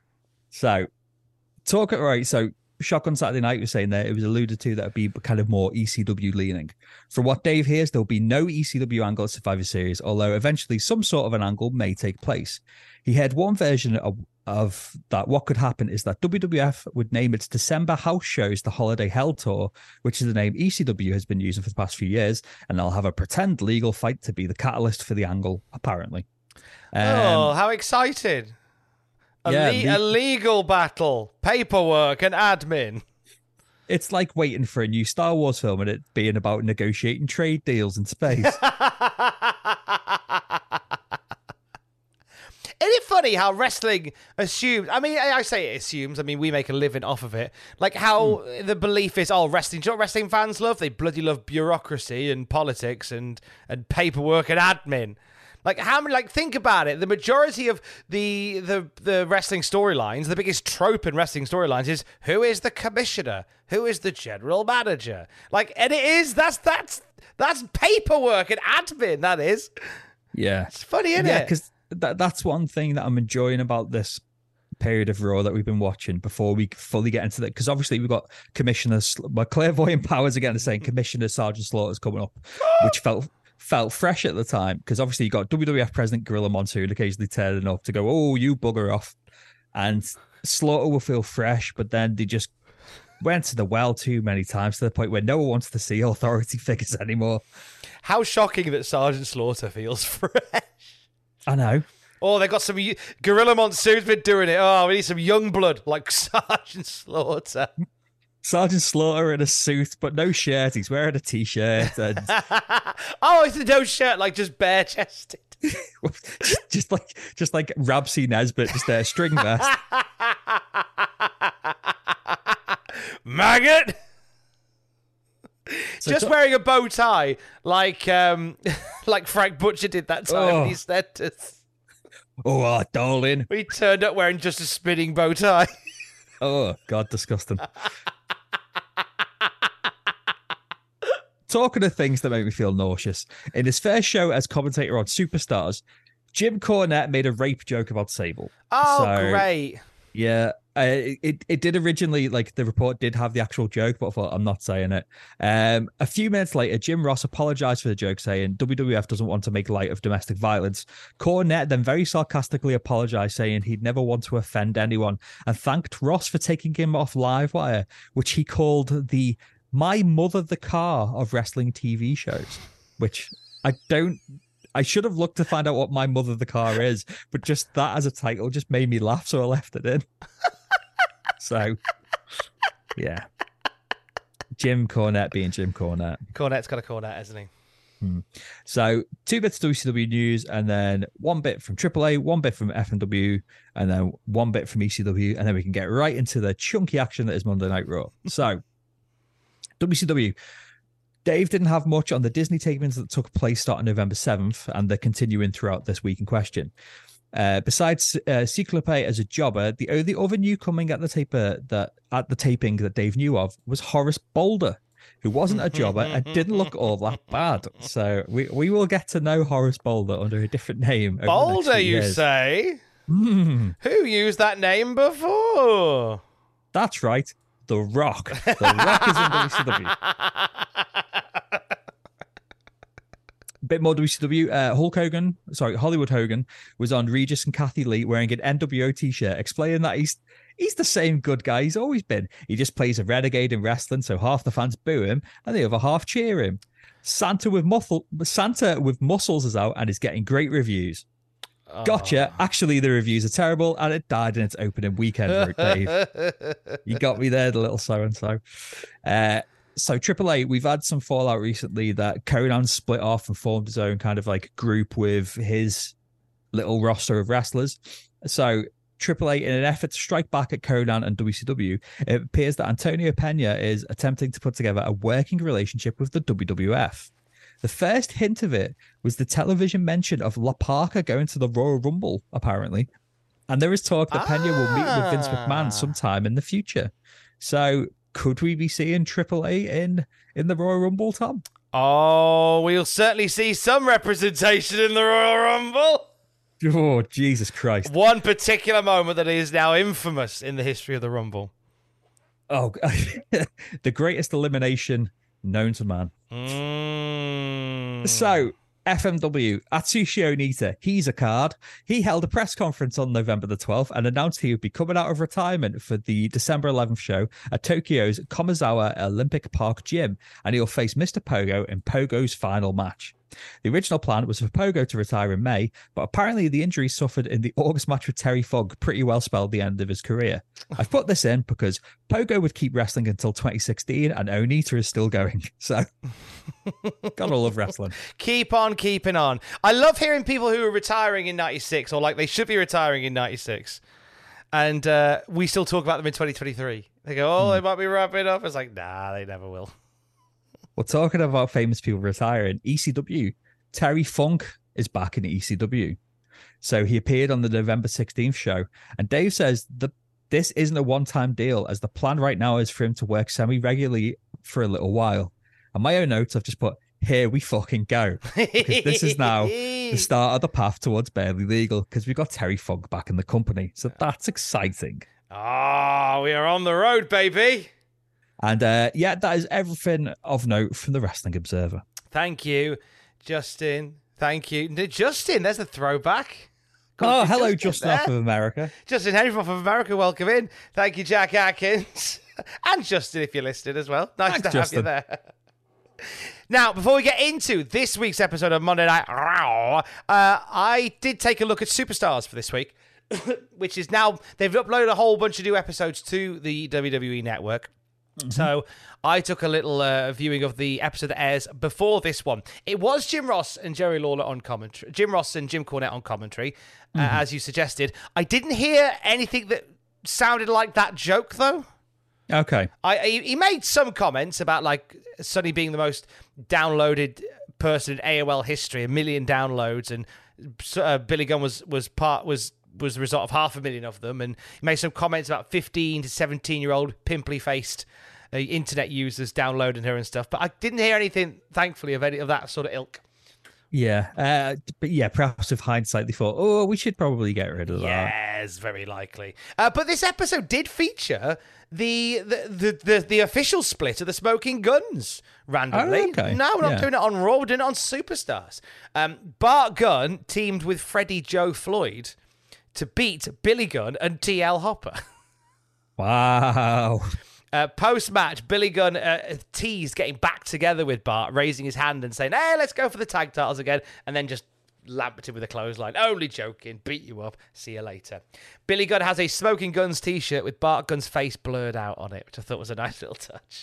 [SPEAKER 6] So, talk it right. So, Shotgun Saturday Night was saying there it was alluded to that it'd be kind of more E C W leaning. From what Dave hears, there'll be no E C W angle at Survivor Series, although eventually some sort of an angle may take place. He had one version of, of that. What could happen is that W W F would name its December house shows the Holiday Hell Tour, which is the name E C W has been using for the past few years, and they'll have a pretend legal fight to be the catalyst for the angle, apparently.
[SPEAKER 5] Um, oh, how excited! A,
[SPEAKER 6] yeah,
[SPEAKER 5] le-
[SPEAKER 6] the-
[SPEAKER 5] a legal battle, paperwork, and admin.
[SPEAKER 6] It's like waiting for a new Star Wars film and it being about negotiating trade deals in space.
[SPEAKER 5] Isn't it funny how wrestling assumes, I mean, I say it assumes, I mean, we make a living off of it. Like how mm. the belief is, oh, wrestling, do you know what wrestling fans love? They bloody love bureaucracy and politics and, and paperwork and admin. Like how many, like think about it. The majority of the the, the wrestling storylines, the biggest trope in wrestling storylines is who is the commissioner? Who is the general manager? Like, and it is, that's, that's, that's paperwork and admin, that is.
[SPEAKER 6] Yeah.
[SPEAKER 5] It's funny, isn't
[SPEAKER 6] yeah,
[SPEAKER 5] it?
[SPEAKER 6] Yeah, because that, that's one thing that I'm enjoying about this period of Raw that we've been watching before we fully get into that. Because obviously we've got Commissioner, my clairvoyant powers again are saying Commissioner Sergeant Slaughter's coming up, which felt felt fresh at the time. Because obviously you got W W F President Gorilla Monsoon occasionally turning up to go, oh, you bugger off. And Slaughter will feel fresh, but then they just went to the well too many times to the point where no one wants to see authority figures anymore.
[SPEAKER 5] How shocking that Sergeant Slaughter feels fresh.
[SPEAKER 6] I know.
[SPEAKER 5] Oh, they got some... Gorilla Monsoon's been doing it. Oh, we need some young blood like Sergeant Slaughter.
[SPEAKER 6] Sergeant Slaughter in a suit, but no shirt. He's wearing a t-shirt. And...
[SPEAKER 5] oh, it's a no shirt, like just bare-chested.
[SPEAKER 6] just, just like just like Rabsy Nesbitt, just a string vest.
[SPEAKER 5] Maggot!
[SPEAKER 6] So
[SPEAKER 5] just
[SPEAKER 6] t-
[SPEAKER 5] wearing a bow tie, like um, like Frank Butcher did that time
[SPEAKER 6] oh.
[SPEAKER 5] in EastEnders.
[SPEAKER 6] Oh, uh, darling.
[SPEAKER 5] We turned up wearing just a spinning bow tie.
[SPEAKER 6] Oh, God, disgusting. Talking of things that make me feel nauseous, in his first show as commentator on Superstars, Jim Cornette made a rape joke about Sable.
[SPEAKER 5] Oh,
[SPEAKER 6] so,
[SPEAKER 5] great.
[SPEAKER 6] Yeah, uh, it, it did originally, like, the report did have the actual joke, but I thought, I'm not saying it. Um, a few minutes later, Jim Ross apologized for the joke, saying W W F doesn't want to make light of domestic violence. Cornette then very sarcastically apologized, saying he'd never want to offend anyone, and thanked Ross for taking him off Livewire, which he called the My Mother the Car of wrestling T V shows, which I don't... I should have looked to find out what My Mother the Car is, but just that as a title just made me laugh, so I left it in. So, yeah. Jim Cornette being Jim Cornette.
[SPEAKER 5] Cornette's got a Cornette, hasn't he?
[SPEAKER 6] Hmm. So, two bits of W C W news, and then one bit from Triple A, one bit from F M W, and then one bit from E C W, and then we can get right into the chunky action that is Monday Night Raw. So, W C W... Dave didn't have much on the Disney tapings that took place starting November seventh, and they're continuing throughout this week in question. Uh, besides uh, Ciclope as a jobber, the only other new coming at the taper that at the taping that Dave knew of was Horace Boulder, who wasn't a jobber and didn't look all that bad. So we, we will get to know Horace Boulder under a different name. Over
[SPEAKER 5] Boulder,
[SPEAKER 6] the next few
[SPEAKER 5] you
[SPEAKER 6] years.
[SPEAKER 5] say?
[SPEAKER 6] Mm.
[SPEAKER 5] Who used that name before?
[SPEAKER 6] That's right. The Rock. The Rock is in W C W. Bit more W C W. Uh, Hulk Hogan, sorry, Hollywood Hogan was on Regis and Kathy Lee wearing an N W O t-shirt, explaining that he's he's the same good guy he's always been. He just plays a renegade in wrestling, so half the fans boo him and the other half cheer him. Santa with muscle, Santa with muscles is out and is getting great reviews. Gotcha. Actually, the reviews are terrible, and it died in its opening weekend, wrote Dave. You got me there, the little so-and-so. Uh, so, Triple A, we've had some fallout recently that Conan split off and formed his own kind of like group with his little roster of wrestlers. So, Triple A, in an effort to strike back at Conan and W C W, it appears that Antonio Pena is attempting to put together a working relationship with the W W F. The first hint of it was the television mention of La Parka going to the Royal Rumble, apparently. And there is talk that ah. Pena will meet with Vince McMahon sometime in the future. So could we be seeing Triple A in, in the Royal Rumble, Tom?
[SPEAKER 5] Oh, we'll certainly see some representation in the Royal Rumble.
[SPEAKER 6] Oh, Jesus Christ.
[SPEAKER 5] One particular moment that is now infamous in the history of the Rumble.
[SPEAKER 6] Oh, the greatest elimination known to man.
[SPEAKER 5] Mm.
[SPEAKER 6] So, F M W, Atsushi Onita, he's a card. He held a press conference on November the twelfth and announced he would be coming out of retirement for the December eleventh show at Tokyo's Komazawa Olympic Park Gym, and he'll face Mister Pogo in Pogo's final match. The original plan was for Pogo to retire in May, but apparently the injury suffered in the August match with Terry Funk pretty well spelled the end of his career. I've put this in because Pogo would keep wrestling until twenty sixteen and Onita is still going. So, gotta love wrestling.
[SPEAKER 5] Keep on keeping on. I love hearing people who are retiring in ninety-six or like they should be retiring in ninety-six. And uh, we still talk about them in twenty twenty-three. They go, oh, mm. they might be wrapping up. It's like, nah, they never will.
[SPEAKER 6] Well, talking about famous people retiring, E C W, Terry Funk is back in E C W. So he appeared on the November sixteenth show. And Dave says that this isn't a one-time deal, as the plan right now is for him to work semi-regularly for a little while. On my own notes, I've just put, here we fucking go. Because this is now the start of the path towards barely legal, because we've got Terry Funk back in the company. So that's exciting.
[SPEAKER 5] Ah, oh, we are on the road, baby.
[SPEAKER 6] And uh, yeah, that is everything of note from the Wrestling Observer.
[SPEAKER 5] Thank you, Justin. Thank you. Justin, there's a throwback.
[SPEAKER 6] Come oh, hello, Justin off of America.
[SPEAKER 5] Justin Henry off of America, welcome in. Thank you, Jack Atkins. And Justin, if you're listening as well. Nice
[SPEAKER 6] Thanks,
[SPEAKER 5] to have
[SPEAKER 6] Justin.
[SPEAKER 5] you there. Now, before we get into this week's episode of Monday Night Raw, uh, I did take a look at Superstars for this week, which is now, they've uploaded a whole bunch of new episodes to the W W E Network. Mm-hmm. So I took a little uh, viewing of the episode that airs before this one. It was Jim Ross and Jerry Lawler on commentary, Jim Ross and Jim Cornette on commentary, mm-hmm. uh, as you suggested. I didn't hear anything that sounded like that joke, though.
[SPEAKER 6] Okay.
[SPEAKER 5] I he, he made some comments about like Sonny being the most downloaded person in A O L history, a million downloads, and uh, Billy Gunn was was part was was the result of half a million of them, and he made some comments about fifteen to seventeen year old pimply faced uh, internet users downloading her and stuff. But I didn't hear anything, thankfully, of any of that sort of ilk.
[SPEAKER 6] Yeah, uh, but yeah, perhaps with hindsight, they thought, oh, we should probably get rid of that.
[SPEAKER 5] Yes, very likely. Uh, but this episode did feature the the, the the the official split of the Smoking Guns randomly.
[SPEAKER 6] Oh, okay.
[SPEAKER 5] No, we're not
[SPEAKER 6] Yeah.
[SPEAKER 5] doing it on Raw, we're doing it on Superstars. Um, Bart Gunn teamed with Freddie Joe Floyd to beat Billy Gunn and T L Hopper.
[SPEAKER 6] Wow.
[SPEAKER 5] Uh, post-match, Billy Gunn uh, teased getting back together with Bart, raising his hand and saying, hey, let's go for the tag titles again, and then just lamped him with a clothesline. Only joking. Beat you up. See you later. Billy Gunn has a Smoking Guns t-shirt with Bart Gunn's face blurred out on it, which I thought was a nice little touch.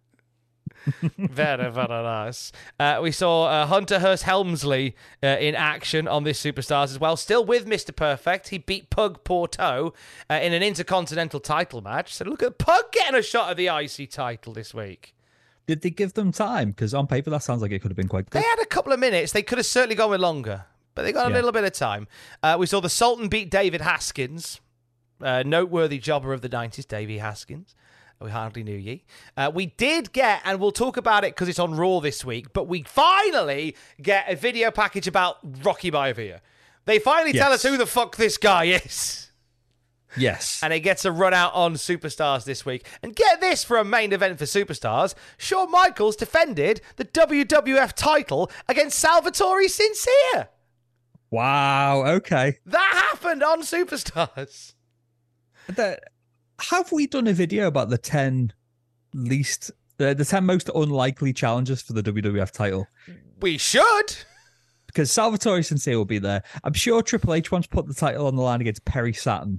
[SPEAKER 5] Very, very nice. Uh, we saw uh, Hunter Hearst Helmsley uh, in action on this Superstars as well. Still with Mister Perfect. He beat Pug Porto uh, in an Intercontinental title match. So look at Pug getting a shot at the I C title this week.
[SPEAKER 6] Did they give them time? Because on paper, that sounds like it could have been quite good.
[SPEAKER 5] They had a couple of minutes. They could have certainly gone with longer, but they got a
[SPEAKER 6] Yeah.
[SPEAKER 5] little bit of time. Uh, we saw the Sultan beat David Haskins. Uh, noteworthy jobber of the nineties, Davey Haskins. We hardly knew ye. Uh, we did get, and we'll talk about it because it's on Raw this week, but we finally get a video package about Rocky Maivia. They finally tell us
[SPEAKER 6] Yes.
[SPEAKER 5] who the fuck this guy is.
[SPEAKER 6] Yes.
[SPEAKER 5] And it gets a run out on Superstars this week. And get this for a main event for Superstars. Shawn Michaels defended the W W F title against Salvatore Sincere.
[SPEAKER 6] Wow. Okay.
[SPEAKER 5] That happened on Superstars.
[SPEAKER 6] The- have we done a video about the ten least, the, the ten most unlikely challenges for the W W F title?
[SPEAKER 5] We should.
[SPEAKER 6] Because Salvatore Sincere will be there. I'm sure Triple H once put the title on the line against Perry Saturn.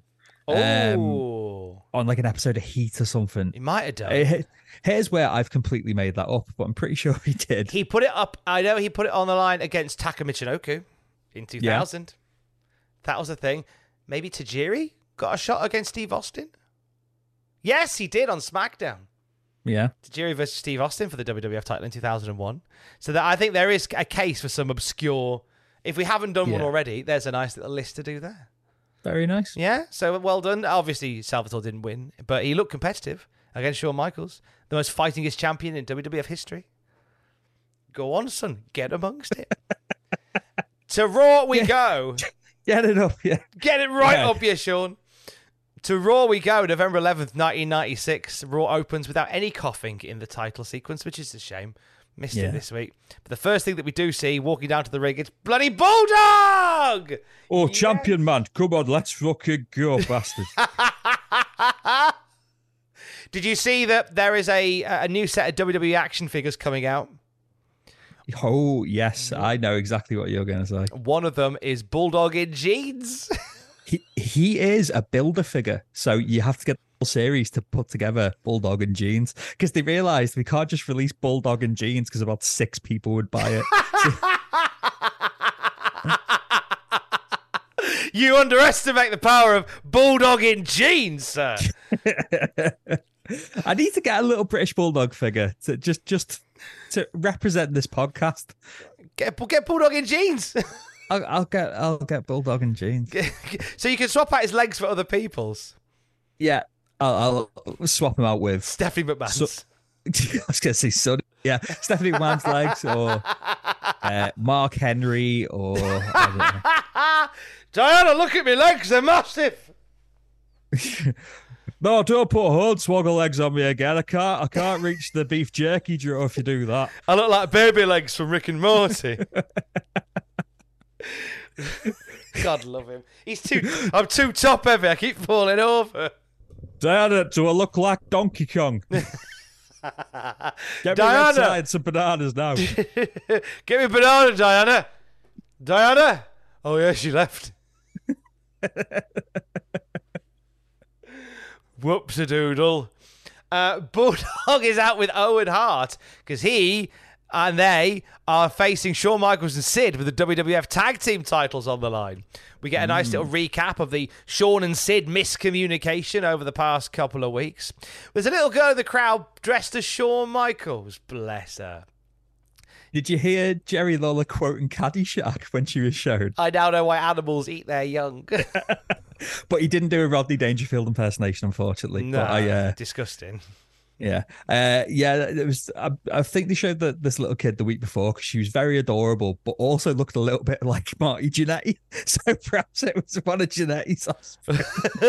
[SPEAKER 5] Oh.
[SPEAKER 6] Um, on like an episode of Heat or something.
[SPEAKER 5] He might have done.
[SPEAKER 6] Uh, Here's where I've completely made that up, but I'm pretty sure he did.
[SPEAKER 5] He put it up. I know he put it on the line against Taka Michinoku in two thousand. Yeah. That was a thing. Maybe Tajiri got a shot against Steve Austin. Yes, he did on SmackDown.
[SPEAKER 6] Yeah.
[SPEAKER 5] Tajiri versus Steve Austin for the W W F title in two thousand one. So that I think there is a case for some obscure. If we haven't done
[SPEAKER 6] Yeah.
[SPEAKER 5] one already, there's a nice little list to do there.
[SPEAKER 6] Very nice.
[SPEAKER 5] Yeah. So well done. Obviously, Salvatore didn't win, but he looked competitive against Shawn Michaels, the most fightingest champion in W W F history. Go on, son. Get amongst it. To Raw we
[SPEAKER 6] Yeah.
[SPEAKER 5] go.
[SPEAKER 6] Get it up, yeah.
[SPEAKER 5] Get it right
[SPEAKER 6] Yeah.
[SPEAKER 5] up here, Sean. To Raw we go, November eleventh, nineteen ninety-six. Raw opens without any coughing in the title sequence, which is a shame. Missed
[SPEAKER 6] Yeah.
[SPEAKER 5] it this week. But the first thing that we do see, walking down to the ring, it's bloody Bulldog!
[SPEAKER 6] Oh,
[SPEAKER 5] Yes.
[SPEAKER 6] champion man, come on, let's fucking go, bastard.
[SPEAKER 5] Did you see that there is a a new set of W W E action figures coming out?
[SPEAKER 6] Oh, yes, I know exactly what you're going to say.
[SPEAKER 5] One of them is Bulldog in jeans.
[SPEAKER 6] He, he is a builder figure, so you have to get the whole series to put together Bulldog and Jeans, because they realised we can't just release Bulldog and Jeans because about six people would buy it.
[SPEAKER 5] You underestimate the power of Bulldog in jeans, sir.
[SPEAKER 6] I need to get a little British Bulldog figure to just just to represent this podcast.
[SPEAKER 5] Get, get Bulldog in jeans.
[SPEAKER 6] I'll, I'll get I'll get Bulldog and Jeans.
[SPEAKER 5] So you can swap out his legs for other people's.
[SPEAKER 6] Yeah, I'll, I'll swap him out with.
[SPEAKER 5] Stephanie McMahon's.
[SPEAKER 6] So- I was going to say Sonny. Yeah, Stephanie McMahon's legs, or uh, Mark Henry, or I don't know.
[SPEAKER 5] Diana, look at me legs, they're massive.
[SPEAKER 6] No, don't put hornswoggle legs on me again. I can't. I can't reach the beef jerky drawer if you do that.
[SPEAKER 5] I look like baby legs from Rick and Morty. God love him. He's too. I'm too top heavy. I keep falling over.
[SPEAKER 6] Diana, do I look like Donkey Kong? Get me
[SPEAKER 5] Diana!
[SPEAKER 6] inside some bananas now.
[SPEAKER 5] Get me a banana, Diana. Diana? Oh, yeah, she left. Whoops-a-doodle. Uh, Bulldog is out with Owen Hart because he and they are facing Shawn Michaels and Sid with the W W F Tag Team titles on the line. We get a nice mm. little recap of the Shawn and Sid miscommunication over the past couple of weeks. There's a little girl in the crowd dressed as Shawn Michaels. Bless her.
[SPEAKER 6] Did you hear Jerry Lawler quoting Caddyshack when she was shown?
[SPEAKER 5] I now know why animals eat their young.
[SPEAKER 6] But he didn't do a Rodney Dangerfield impersonation, unfortunately.
[SPEAKER 5] No,
[SPEAKER 6] but I, uh,
[SPEAKER 5] disgusting.
[SPEAKER 6] Yeah, uh, yeah. It was. I, I think they showed the, this little kid the week before because she was very adorable, but also looked a little bit like Marty Jannetty. So perhaps it was one of Jannetty's offspring.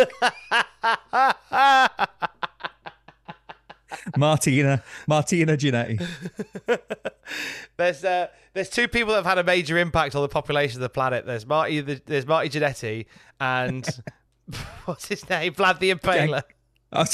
[SPEAKER 6] Martina, Martina Jannetty.
[SPEAKER 5] There's uh, there's two people that have had a major impact on the population of the planet. There's Marty, there's Marty Jannetty, and what's his name, Vlad the Impaler. Oh.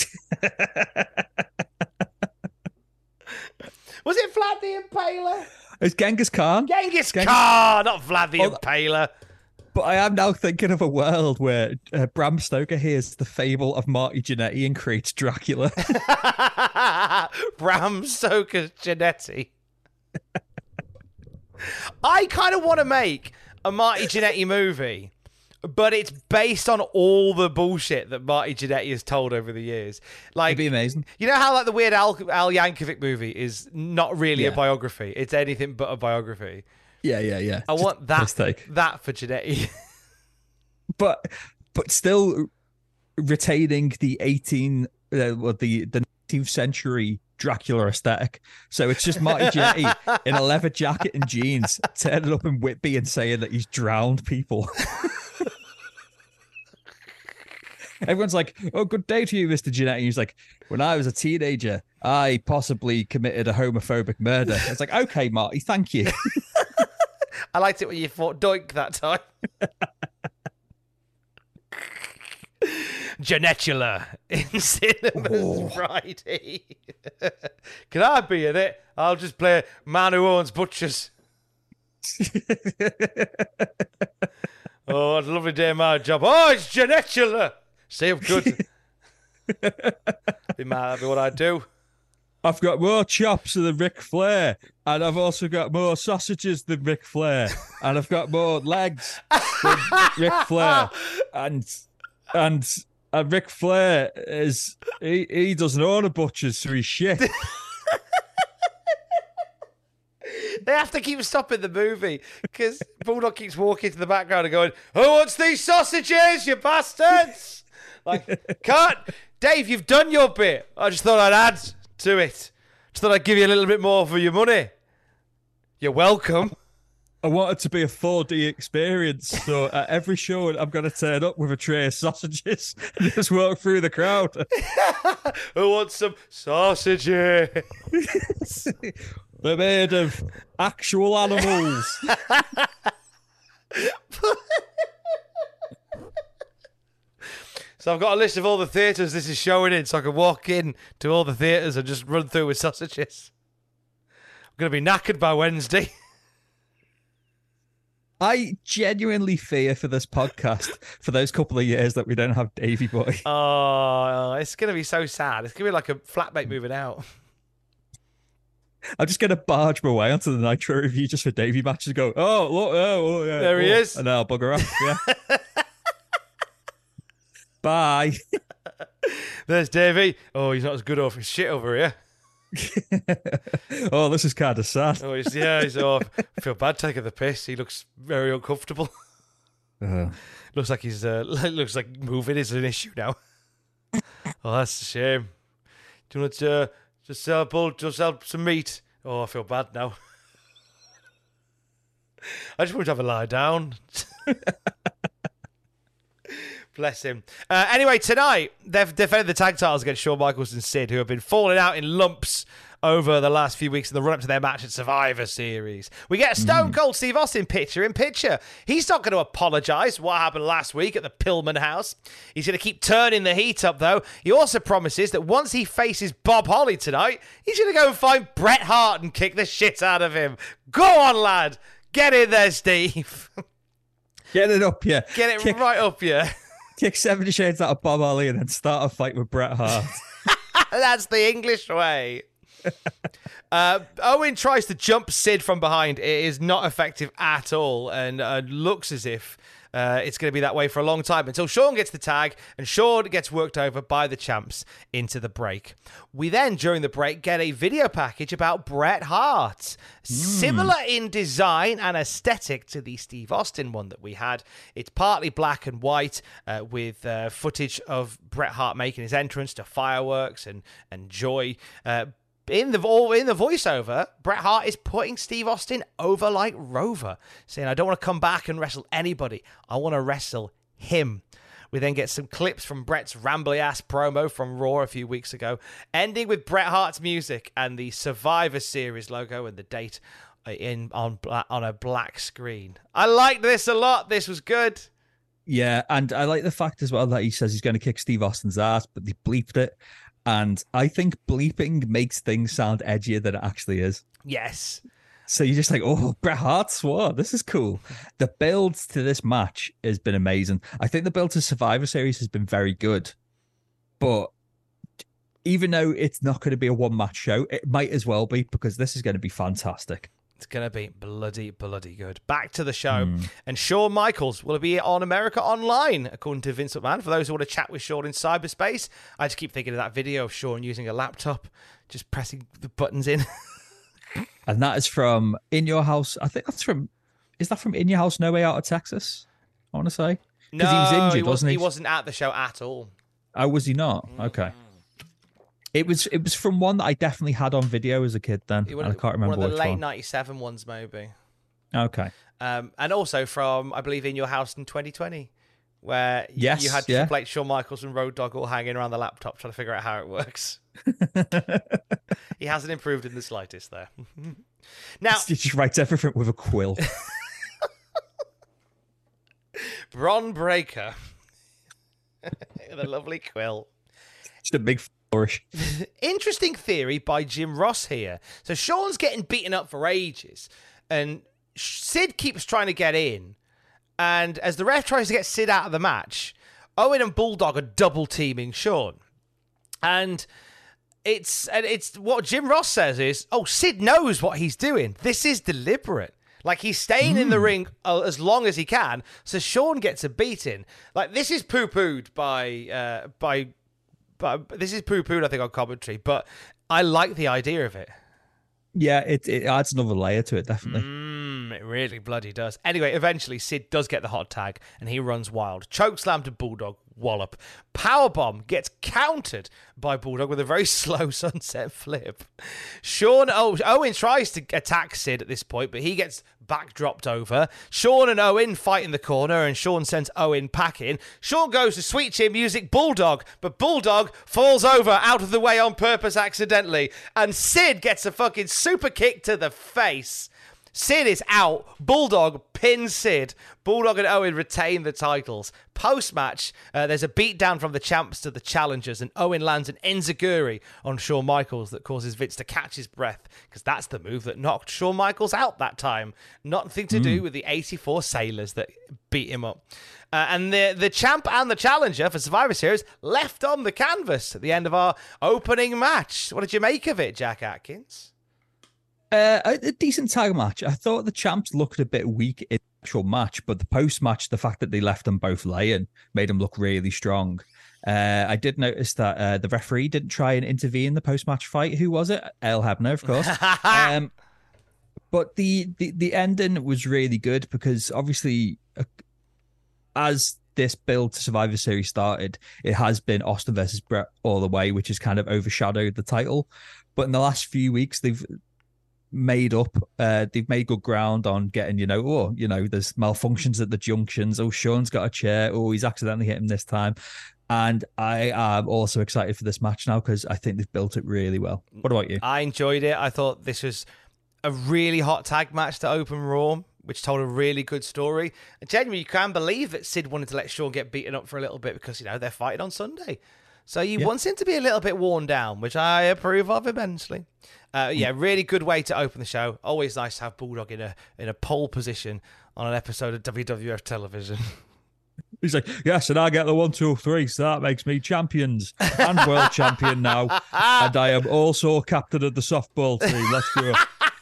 [SPEAKER 5] Was it Vlad the Impaler?
[SPEAKER 6] It's Genghis Khan.
[SPEAKER 5] Genghis, Genghis Khan, not Vlad the oh, Impaler.
[SPEAKER 6] But I am now thinking of a world where uh, Bram Stoker hears the fable of Marty Jannetty and creates Dracula.
[SPEAKER 5] Bram Stoker's Jannetty. I kind of want to make a Marty Jannetty movie, but it's based on all the bullshit that Marty Jannetty has told over the years. Like,
[SPEAKER 6] it'd be amazing.
[SPEAKER 5] You know how like the weird Al, Al Yankovic movie is not really
[SPEAKER 6] yeah.
[SPEAKER 5] a biography; it's anything but a biography.
[SPEAKER 6] Yeah, yeah, yeah.
[SPEAKER 5] I
[SPEAKER 6] Just
[SPEAKER 5] want that
[SPEAKER 6] mistake.
[SPEAKER 5] that for Jannetty.
[SPEAKER 6] but but still retaining the eighteen uh, well, the the nineteenth century Dracula aesthetic. So it's just Marty Jannetty in a leather jacket and jeans turning up in Whitby and saying that he's drowned people. Everyone's like, "Oh, good day to you, Mister Jannetty." He's like, "When I was a teenager, I possibly committed a homophobic murder." It's like, "Okay, Marty, thank you."
[SPEAKER 5] I liked it when you fought Doink that time. Jannetula in cinemas oh. Friday. Can I be in it? I'll just play man who owns butchers. Oh, what a lovely day in my job. Oh, it's Jannetula. See, I'm good. Be mad at me what I do.
[SPEAKER 6] I've got more chops than Ric Flair, and I've also got more sausages than Ric Flair, and I've got more legs than Ric Flair, and and and Ric Flair is he, he doesn't own a butcher's, so he's shit.
[SPEAKER 5] They have to keep stopping the movie because Bulldog keeps walking to the background and going, "Who wants these sausages, you bastards?" Like, cut, Dave, you've done your bit. I just thought I'd add to it. Just thought I'd give you a little bit more for your money. You're welcome.
[SPEAKER 6] I want it to be a four D experience, so at every show I'm going to turn up with a tray of sausages and just walk through the crowd.
[SPEAKER 5] Who wants some sausages?
[SPEAKER 6] They're made of actual animals.
[SPEAKER 5] So I've got a list of all the theatres this is showing in, so I can walk in to all the theatres and just run through with sausages. I'm going to be knackered by Wednesday.
[SPEAKER 6] I genuinely fear for this podcast for those couple of years that we don't have Davey Boy.
[SPEAKER 5] Oh, it's going to be so sad. It's going to be like a flatmate moving out.
[SPEAKER 6] I'm just going to barge my way onto the Nitro review just for Davey matches and go, oh, look, oh, oh yeah.
[SPEAKER 5] There he
[SPEAKER 6] oh.
[SPEAKER 5] is.
[SPEAKER 6] And then I'll bugger off, yeah. Bye.
[SPEAKER 5] There's Davey. Oh, he's not as good over shit over here.
[SPEAKER 6] Oh, this is kind of sad.
[SPEAKER 5] Oh, he's, yeah, he's, oh, I feel bad taking the piss. He looks very uncomfortable.
[SPEAKER 6] Uh,
[SPEAKER 5] looks like he's uh, looks like moving is an issue now. Oh, that's a shame. Do you want to uh, just sell bull, just sell some meat? Oh, I feel bad now. I just want to have a lie down. Bless him. Uh, anyway, tonight, they've defended the tag titles against Shawn Michaels and Sid, who have been falling out in lumps over the last few weeks in the run-up to their match at Survivor Series. We get a Stone Cold Steve Austin picture in picture. He's not going to apologise for what happened last week at the Pillman house. He's going to keep turning the heat up, though. He also promises that once he faces Bob Holly tonight, he's going to go and find Bret Hart and kick the shit out of him. Go on, lad. Get in there, Steve.
[SPEAKER 6] Get it up, yeah.
[SPEAKER 5] Get it
[SPEAKER 6] kick,
[SPEAKER 5] right up, yeah.
[SPEAKER 6] Kick seventy shades out of Bob Holly and then start a fight with Bret Hart.
[SPEAKER 5] That's the English way. uh, Owen tries to jump Sid from behind. It is not effective at all and uh, looks as if uh, it's going to be that way for a long time until Shawn gets the tag and Shawn gets worked over by the champs into the break. We then, during the break, get a video package about Bret Hart. Mm. Similar in design and aesthetic to the Steve Austin one that we had. It's partly black and white uh, with uh, footage of Bret Hart making his entrance to fireworks and, and joy. Uh, In the in the voiceover, Bret Hart is putting Steve Austin over like Rover, saying, I don't want to come back and wrestle anybody. I want to wrestle him. We then get some clips from Bret's rambly-ass promo from Raw a few weeks ago, ending with Bret Hart's music and the Survivor Series logo and the date in on on a black screen. I liked this a lot. This was good.
[SPEAKER 6] Yeah, and I like the fact as well that he says he's going to kick Steve Austin's ass, but they bleeped it. And I think bleeping makes things sound edgier than it actually is.
[SPEAKER 5] Yes.
[SPEAKER 6] So you're just like, oh, Bret Hart swore. This is cool. The build to this match has been amazing. I think the build to Survivor Series has been very good. But even though it's not going to be a one-match show, it might as well be because this is going to be fantastic.
[SPEAKER 5] It's going to be bloody, bloody good. Back to the show.
[SPEAKER 6] Mm.
[SPEAKER 5] And Shawn Michaels will be on America Online, according to Vince McMahon. For those who want to chat with Shawn in cyberspace, I just keep thinking of that video of Shawn using a laptop, just pressing the buttons in.
[SPEAKER 6] And that is from In Your House. I think that's from, is that from In Your House, No Way Out of Texas? I want to say.
[SPEAKER 5] No,
[SPEAKER 6] he was injured,
[SPEAKER 5] he, was,
[SPEAKER 6] wasn't he?
[SPEAKER 5] he wasn't at the show at all.
[SPEAKER 6] Oh, was he not?
[SPEAKER 5] Mm.
[SPEAKER 6] Okay. It was it was from one that I definitely had on video as a kid then. And I can't remember
[SPEAKER 5] one of the
[SPEAKER 6] which
[SPEAKER 5] late
[SPEAKER 6] one.
[SPEAKER 5] ninety-seven ones, maybe.
[SPEAKER 6] Okay.
[SPEAKER 5] Um, and also from, I believe, In Your House in twenty twenty, where
[SPEAKER 6] yes,
[SPEAKER 5] you had
[SPEAKER 6] yeah.
[SPEAKER 5] Triple H, Shawn Michaels, and Road Dogg all hanging around the laptop trying to figure out how it works. He hasn't improved in the slightest there. Now,
[SPEAKER 6] he just writes everything with a quill.
[SPEAKER 5] Bron Breakker. With a lovely quill.
[SPEAKER 6] Just a big flourish.
[SPEAKER 5] Interesting theory by Jim Ross here. So Shawn's getting beaten up for ages, and Sid keeps trying to get in. And as the ref tries to get Sid out of the match, Owen and Bulldog are double teaming Shawn. And it's and it's what Jim Ross says is, oh, Sid knows what he's doing. This is deliberate. Like, he's staying mm. in the ring uh, as long as he can, so Shawn gets a beating. Like, this is poo-pooed by uh, by. But this is poo-pooed, I think, on commentary, but I like the idea of it.
[SPEAKER 6] Yeah, it, it adds another layer to it, definitely.
[SPEAKER 5] Mm, it really bloody does. Anyway, eventually, Sid does get the hot tag, and he runs wild. Chokeslam to Bulldog, wallop. Powerbomb gets countered by Bulldog with a very slow sunset flip. Shawn, oh, Owen tries to attack Sid at this point, but he gets backdropped over. Shawn and Owen fight in the corner, and Shawn sends Owen packing. Shawn goes to sweet chin music Bulldog, but Bulldog falls over out of the way on purpose accidentally, and Sid gets a fucking super kick to the face. Sid is out. Bulldog pins Sid. Bulldog and Owen retain the titles. Post-match, uh, there's a beatdown from the champs to the challengers, and Owen lands an enziguri on Shawn Michaels that causes Vince to catch his breath, because that's the move that knocked Shawn Michaels out that time. Nothing to mm. do with the eighty-four Sailors that beat him up. Uh, and the the champ and the challenger for Survivor Series left on the canvas at the end of our opening match. What did you make of it, Jack Atkins?
[SPEAKER 6] Uh, a, a decent tag match. I thought the champs looked a bit weak in the actual match, but the post-match, the fact that they left them both laying made them look really strong. Uh, I did notice that uh, the referee didn't try and intervene in the post-match fight. Who was it? Earl Hebner, of course. um, but the, the, the ending was really good because obviously, uh, as this build to Survivor Series started, it has been Austin versus Bret all the way, which has kind of overshadowed the title. But in the last few weeks, they've made up uh they've made good ground on getting, you know, oh, you know, there's malfunctions at the junctions. Oh, Shawn's got a chair. Oh, he's accidentally hit him this time. And I am also excited for this match now because I think they've built it really well. What about you?
[SPEAKER 5] I enjoyed it. I thought this was a really hot tag match to open Raw, which told a really good story. And genuinely, you can believe that Sid wanted to let Shawn get beaten up for a little bit because, you know, they're fighting on Sunday. So you
[SPEAKER 6] yeah.
[SPEAKER 5] want him to be a little bit worn down, which I approve of immensely. Uh, yeah, really good way to open the show. Always nice to have Bulldog in a in a pole position on an episode of W W F television.
[SPEAKER 6] He's like, yes, and I get the one, two, three, so that makes me champions and world champion now. And I am also captain of the softball team. Let's go.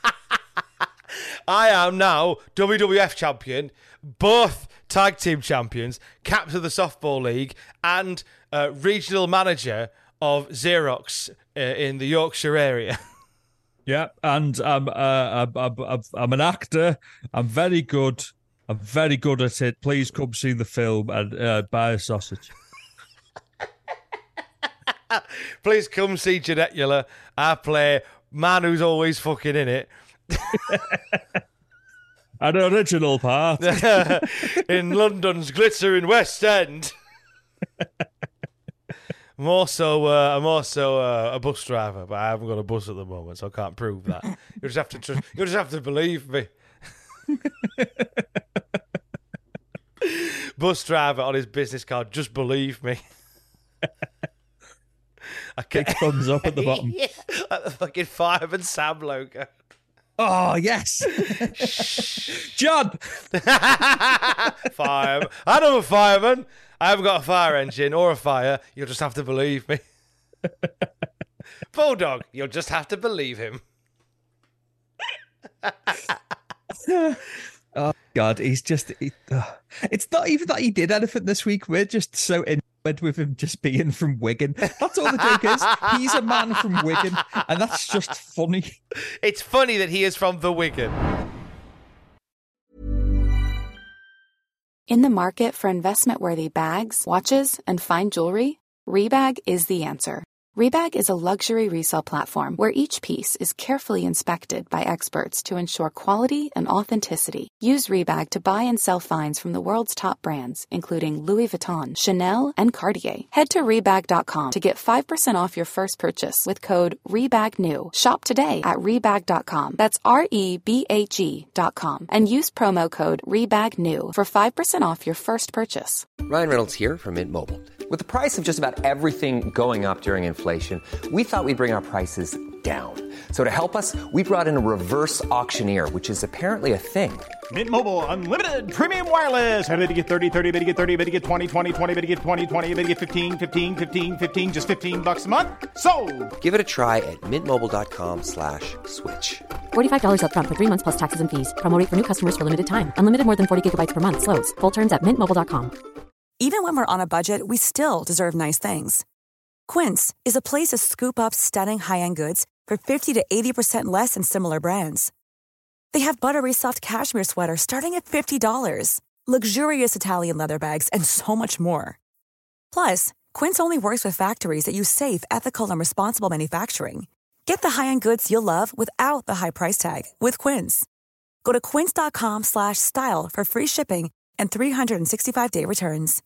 [SPEAKER 5] I am now W W F champion, both tag team champions, captain of the softball league, and uh, regional manager of Xerox uh, in the Yorkshire area.
[SPEAKER 6] Yeah, and I'm, uh, I'm, I'm, I'm an actor. I'm very good. I'm very good at it. Please come see the film and uh, buy a sausage.
[SPEAKER 5] Please come see Jeanette Euler. I play man who's always fucking in it.
[SPEAKER 6] An original part.
[SPEAKER 5] In London's glittering West End. I'm also, uh, I'm also uh, a bus driver, but I haven't got a bus at the moment, so I can't prove that. You just have to, tr- you just have to believe me. Bus driver on his business card. Just believe me.
[SPEAKER 6] I Big thumbs up at the bottom.
[SPEAKER 5] Yeah, like the fucking Fireman Sam logo.
[SPEAKER 6] Oh yes, John.
[SPEAKER 5] Fireman. I know a fireman. I haven't got a fire engine or a fire. You'll just have to believe me. Bulldog. You'll just have to believe him.
[SPEAKER 6] Oh God, he's just. He, uh, it's not even that he did anything this week. We're just so in with him just being from Wigan. That's all the joke is. He's a man from Wigan, and that's just funny.
[SPEAKER 5] It's funny that he is from the Wigan.
[SPEAKER 7] In the market for investment-worthy bags, watches, and fine jewelry, Rebag is the answer. Rebag is a luxury resale platform where each piece is carefully inspected by experts to ensure quality and authenticity. Use Rebag to buy and sell finds from the world's top brands, including Louis Vuitton, Chanel, and Cartier. Head to Rebag dot com to get five percent off your first purchase with code REBAGNEW. Shop today at Rebag dot com. That's R E B A G dot com. And use promo code REBAGNEW for five percent off your first purchase.
[SPEAKER 8] Ryan Reynolds here from Mint Mobile. With the price of just about everything going up during inflation, we thought we'd bring our prices down. So to help us, we brought in a reverse auctioneer, which is apparently a thing.
[SPEAKER 9] Mint Mobile Unlimited Premium Wireless. How to get thirty, thirty, how to get thirty, how to get twenty, twenty, twenty, how to get twenty, twenty, how to get fifteen, fifteen, fifteen, fifteen, just fifteen bucks a month? Sold!
[SPEAKER 8] Give it a try at mintmobile.com slash switch.
[SPEAKER 10] forty-five dollars up front for three months plus taxes and fees. Promo rate for new customers for limited time. Unlimited more than forty gigabytes per month. Slows full terms at mint mobile dot com.
[SPEAKER 1] Even when we're on a budget, we still deserve nice things. Quince is a place to scoop up stunning high-end goods for fifty to eighty percent less than similar brands. They have buttery soft cashmere sweaters starting at fifty dollars, luxurious Italian leather bags, and so much more. Plus, Quince only works with factories that use safe, ethical, and responsible manufacturing. Get the high-end goods you'll love without the high price tag with Quince. Go to quince dot com slash style for free shipping and three sixty-five day returns.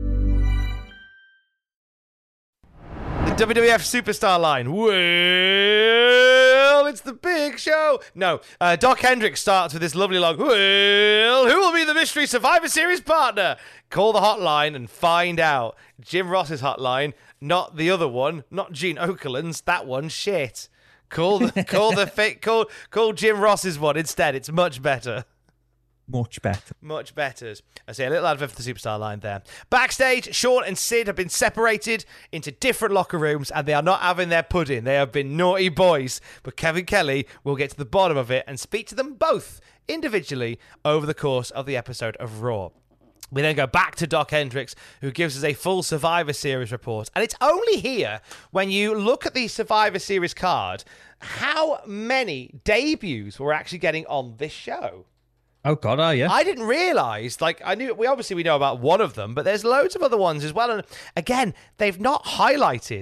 [SPEAKER 5] The W W F Superstar line. Well, it's the big show. No, uh, Doc Hendricks starts with this lovely long, well, who will be the Mystery Survivor Series partner? Call the hotline and find out. Jim Ross's hotline, not the other one, not Gene Okerlund's. That one, shit. Call the call the fake call call Jim Ross's one instead. It's much better.
[SPEAKER 6] Much better.
[SPEAKER 5] Much better. I see a little advert for the Superstar line there. Backstage, Shawn and Sid have been separated into different locker rooms and they are not having their pudding. They have been naughty boys. But Kevin Kelly will get to the bottom of it and speak to them both individually over the course of the episode of Raw. We then go back to Doc Hendricks, who gives us a full Survivor Series report. And it's only here, when you look at the Survivor Series card, how many debuts we're actually getting on this show.
[SPEAKER 6] Oh God, are you?
[SPEAKER 5] I didn't realise. Like, I knew we obviously we know about one of them, but there's loads of other ones as well. And again, they've not highlighted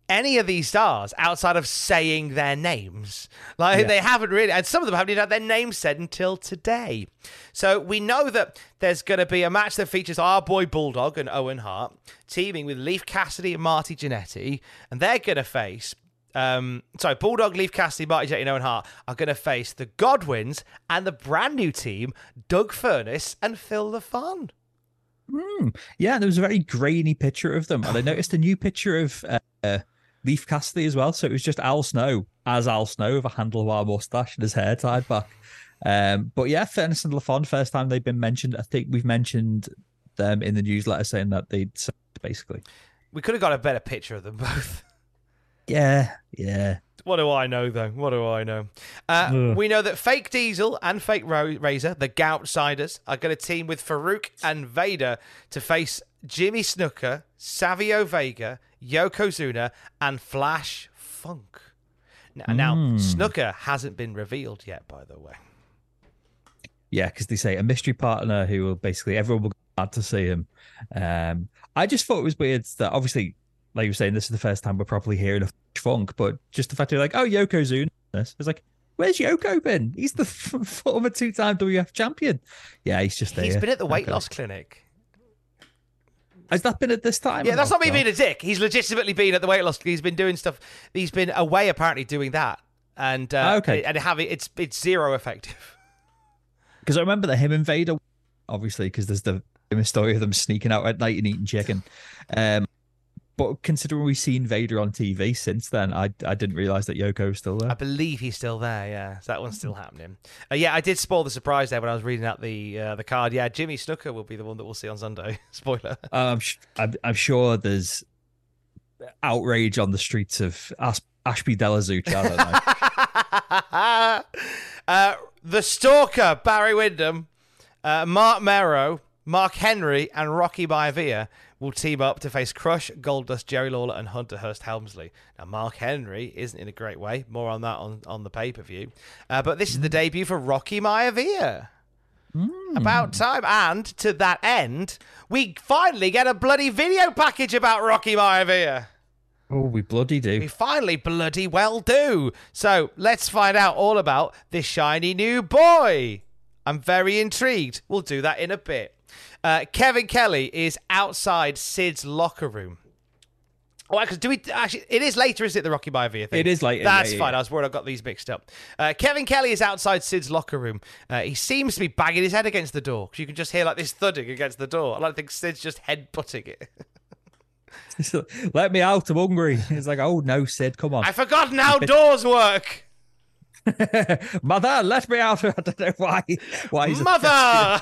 [SPEAKER 5] any of these stars outside of saying their names. Like
[SPEAKER 6] Yeah.
[SPEAKER 5] they haven't really, and some of them haven't even had their names said until today. So we know that there's going to be a match that features our boy Bulldog and Owen Hart teaming with Leif Cassidy and Marty Jannetty, and they're going to face. Um, sorry, Bulldog, Leif Cassidy, Marty Jannetty, and Owen Hart are going to face the Godwins and the brand new team, Doug Furnace and Phil LaFon.
[SPEAKER 6] Mm. Yeah, there was a very grainy picture of them, and I noticed a new picture of uh, uh, Leif Cassidy as well. So it was just Al Snow as Al Snow with a handlebar mustache and his hair tied back. Um, but yeah, Furnace and LaFon, first time they've been mentioned. I think we've mentioned them in the newsletter saying that they'd basically.
[SPEAKER 5] We could have got a better picture of them both.
[SPEAKER 6] Yeah, yeah.
[SPEAKER 5] What do I know, though? What do I know? Uh, we know that Fake Diesel and Fake Ro- Razor, the Goutsiders, are going to team with Farouk and Vader to face Jimmy Snuka, Savio Vega, Yokozuna, and Flash Funk. Now,
[SPEAKER 6] Mm.
[SPEAKER 5] now Snuka hasn't been revealed yet, by the way.
[SPEAKER 6] Yeah, because they say a mystery partner who will basically everyone will be glad to see him. Um, I just thought it was weird that obviously, like you were saying, this is the first time we're properly hearing of Funk, but just the fact they're like, oh, Yokozuna. It's like, where's Yoko been? He's the f- former two-time W W F champion. Yeah, he's just there.
[SPEAKER 5] He's been at the weight
[SPEAKER 6] Okay.
[SPEAKER 5] loss clinic.
[SPEAKER 6] Has that been at this time?
[SPEAKER 5] Yeah, that's
[SPEAKER 6] Oh,
[SPEAKER 5] not me
[SPEAKER 6] God.
[SPEAKER 5] being a dick. He's legitimately been at the weight loss. He's been doing stuff. He's been away apparently doing that, and uh,
[SPEAKER 6] Okay.
[SPEAKER 5] and having it's it's zero effective.
[SPEAKER 6] Because I remember that him and Vader, obviously, because there's the famous story of them sneaking out at night and eating chicken. Um, but considering we've seen Vader on T V since then, I I didn't realize that Yoko was still
[SPEAKER 5] I
[SPEAKER 6] there.
[SPEAKER 5] believe he's still there. Yeah, so that one's still happening. Uh, yeah, I did spoil the surprise there when I was reading out the uh, the card. Yeah, Jimmy Snuka will be the one that we'll see on Sunday. Spoiler.
[SPEAKER 6] I'm, sh- I'm I'm sure there's outrage on the streets of As- Ashby de la Zouch. I don't know.
[SPEAKER 5] uh, the Stalker, Barry Windham, uh, Mark Merrow, Mark Henry, and Rocky Maivia will team up to face Crush, Goldust, Jerry Lawler, and Hunter Hearst Helmsley. Now, Mark Henry isn't in a great way. More on that on, on the pay-per-view. Uh, but this is the debut for Rocky Maivia.
[SPEAKER 6] Mm.
[SPEAKER 5] About time. And to that end, we finally get a bloody video package about Rocky Maivia.
[SPEAKER 6] Oh, we bloody do.
[SPEAKER 5] We finally bloody well do. So let's find out all about this shiny new boy. I'm very intrigued. We'll do that in a bit. Uh, Kevin Kelly is outside Sid's locker room. Oh, actually, do we actually? It is later, is it? The Rocky Maivia thing.
[SPEAKER 6] It is later,
[SPEAKER 5] That's
[SPEAKER 6] yeah, yeah,
[SPEAKER 5] fine.
[SPEAKER 6] yeah.
[SPEAKER 5] I was worried I got these mixed up. Uh, Kevin Kelly is outside Sid's locker room. Uh, he seems to be banging his head against the door because you can just hear like this thudding against the door. I don't think Sid's just head butting it.
[SPEAKER 6] Let me out, I'm hungry. It's like, oh no, Sid, come on.
[SPEAKER 5] I've forgotten how doors work.
[SPEAKER 6] Mother, let me out. I don't know why. Why he's
[SPEAKER 5] Mother!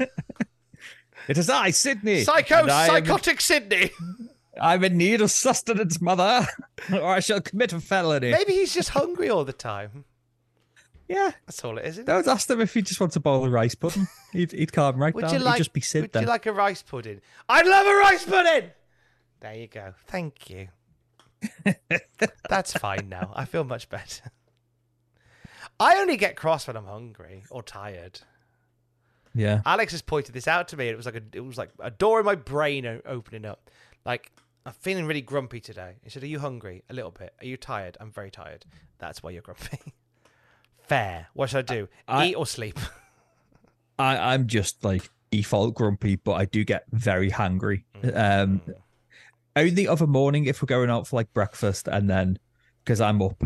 [SPEAKER 6] It is I, Sydney.
[SPEAKER 5] Psycho,
[SPEAKER 6] and I am in-
[SPEAKER 5] psychotic Sydney.
[SPEAKER 6] I'm in need of sustenance, mother, or I shall commit a felony.
[SPEAKER 5] Maybe he's just hungry all the time.
[SPEAKER 6] Yeah.
[SPEAKER 5] That's all it is, isn't it?
[SPEAKER 6] Don't ask him if he just wants a bowl of rice pudding. He'd, he'd calm right
[SPEAKER 5] Would
[SPEAKER 6] down.
[SPEAKER 5] you like,
[SPEAKER 6] He'd just be Sid
[SPEAKER 5] would
[SPEAKER 6] then.
[SPEAKER 5] you like a rice pudding? I'd love a rice pudding! There you go. Thank you. That's fine now. I feel much better. I only get cross when I'm hungry or tired.
[SPEAKER 6] Yeah.
[SPEAKER 5] Alex has pointed this out to me. It was like a, it was like a door in my brain o- opening up. Like, I'm feeling really grumpy today. He said, are you hungry? A little bit. Are you tired? I'm very tired. That's why you're grumpy. Fair. What should I do?
[SPEAKER 6] I-
[SPEAKER 5] Eat or sleep?
[SPEAKER 6] I, I'm just like default grumpy, but I do get very hangry. Um, only of a morning if we're going out for like breakfast, and then because I'm up,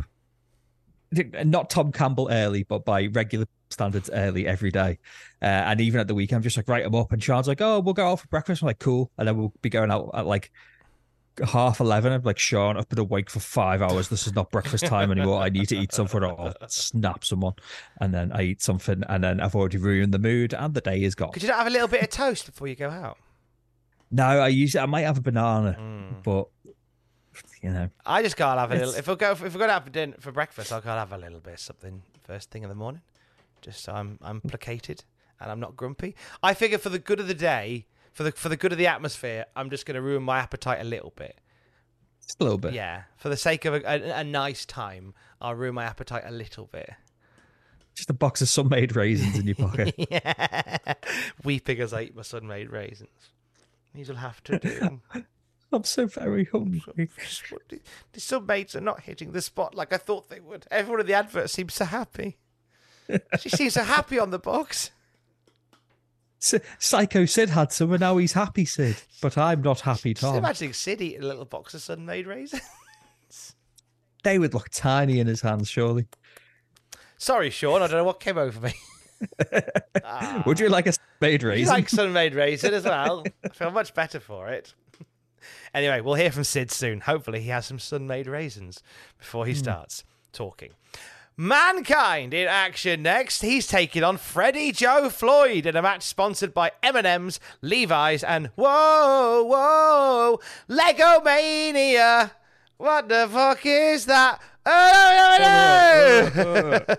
[SPEAKER 6] not Tom Campbell early, but by regular standards early every day. Uh, and even at the weekend, I'm just like, right, I'm up. And Sean's like, oh, we'll go out for breakfast. I'm like, cool. And then we'll be going out at like half eleven. I'm like, Sean, I've been awake for five hours. This is not breakfast time anymore. I need to eat something or I'll snap someone. And then I eat something, and then I've already ruined the mood, and the day is gone.
[SPEAKER 5] Could you not have a little bit of toast before you go out?
[SPEAKER 6] No, I usually I might have a banana, but you know,
[SPEAKER 5] I just can't have a little.
[SPEAKER 6] It's-
[SPEAKER 5] If we go, if we're going out for dinner for breakfast, I can't have a little bit of something first thing in the morning, just so I'm I'm placated and I'm not grumpy. I figure for the good of the day, for the for the good of the atmosphere, I'm just going to ruin my appetite a little bit.
[SPEAKER 6] just a little bit.
[SPEAKER 5] Yeah, for the sake of a, a, a nice time, I'll ruin my appetite a little bit.
[SPEAKER 6] Just a box of sun-made raisins in your pocket.
[SPEAKER 5] Yeah, weeping as I eat my sun-made raisins. These will have to do.
[SPEAKER 6] I'm so very hungry.
[SPEAKER 5] The Sunmaids are not hitting the spot like I thought they would. Everyone in the advert seems so happy. She seems so happy on the box.
[SPEAKER 6] S- Psycho Sid had some, and now he's happy Sid. But I'm not happy, Tom.
[SPEAKER 5] Just imagining Sid eating a little box of Sun-Made raisins.
[SPEAKER 6] They would look tiny in his hands, surely.
[SPEAKER 5] Sorry, Sean. I don't know what came over me. ah.
[SPEAKER 6] Would you like a Sun-Made raisin?
[SPEAKER 5] You like Sun-Made raisin as well. I feel much better for it. Anyway, we'll hear from Sid soon. Hopefully he has some Sun-Made raisins before he starts mm. talking. Mankind in action next. He's taking on Freddie Joe Floyd in a match sponsored by M and M's, Levi's, and whoa, whoa, Lego Mania. What the fuck is that? Oh, no, no, no.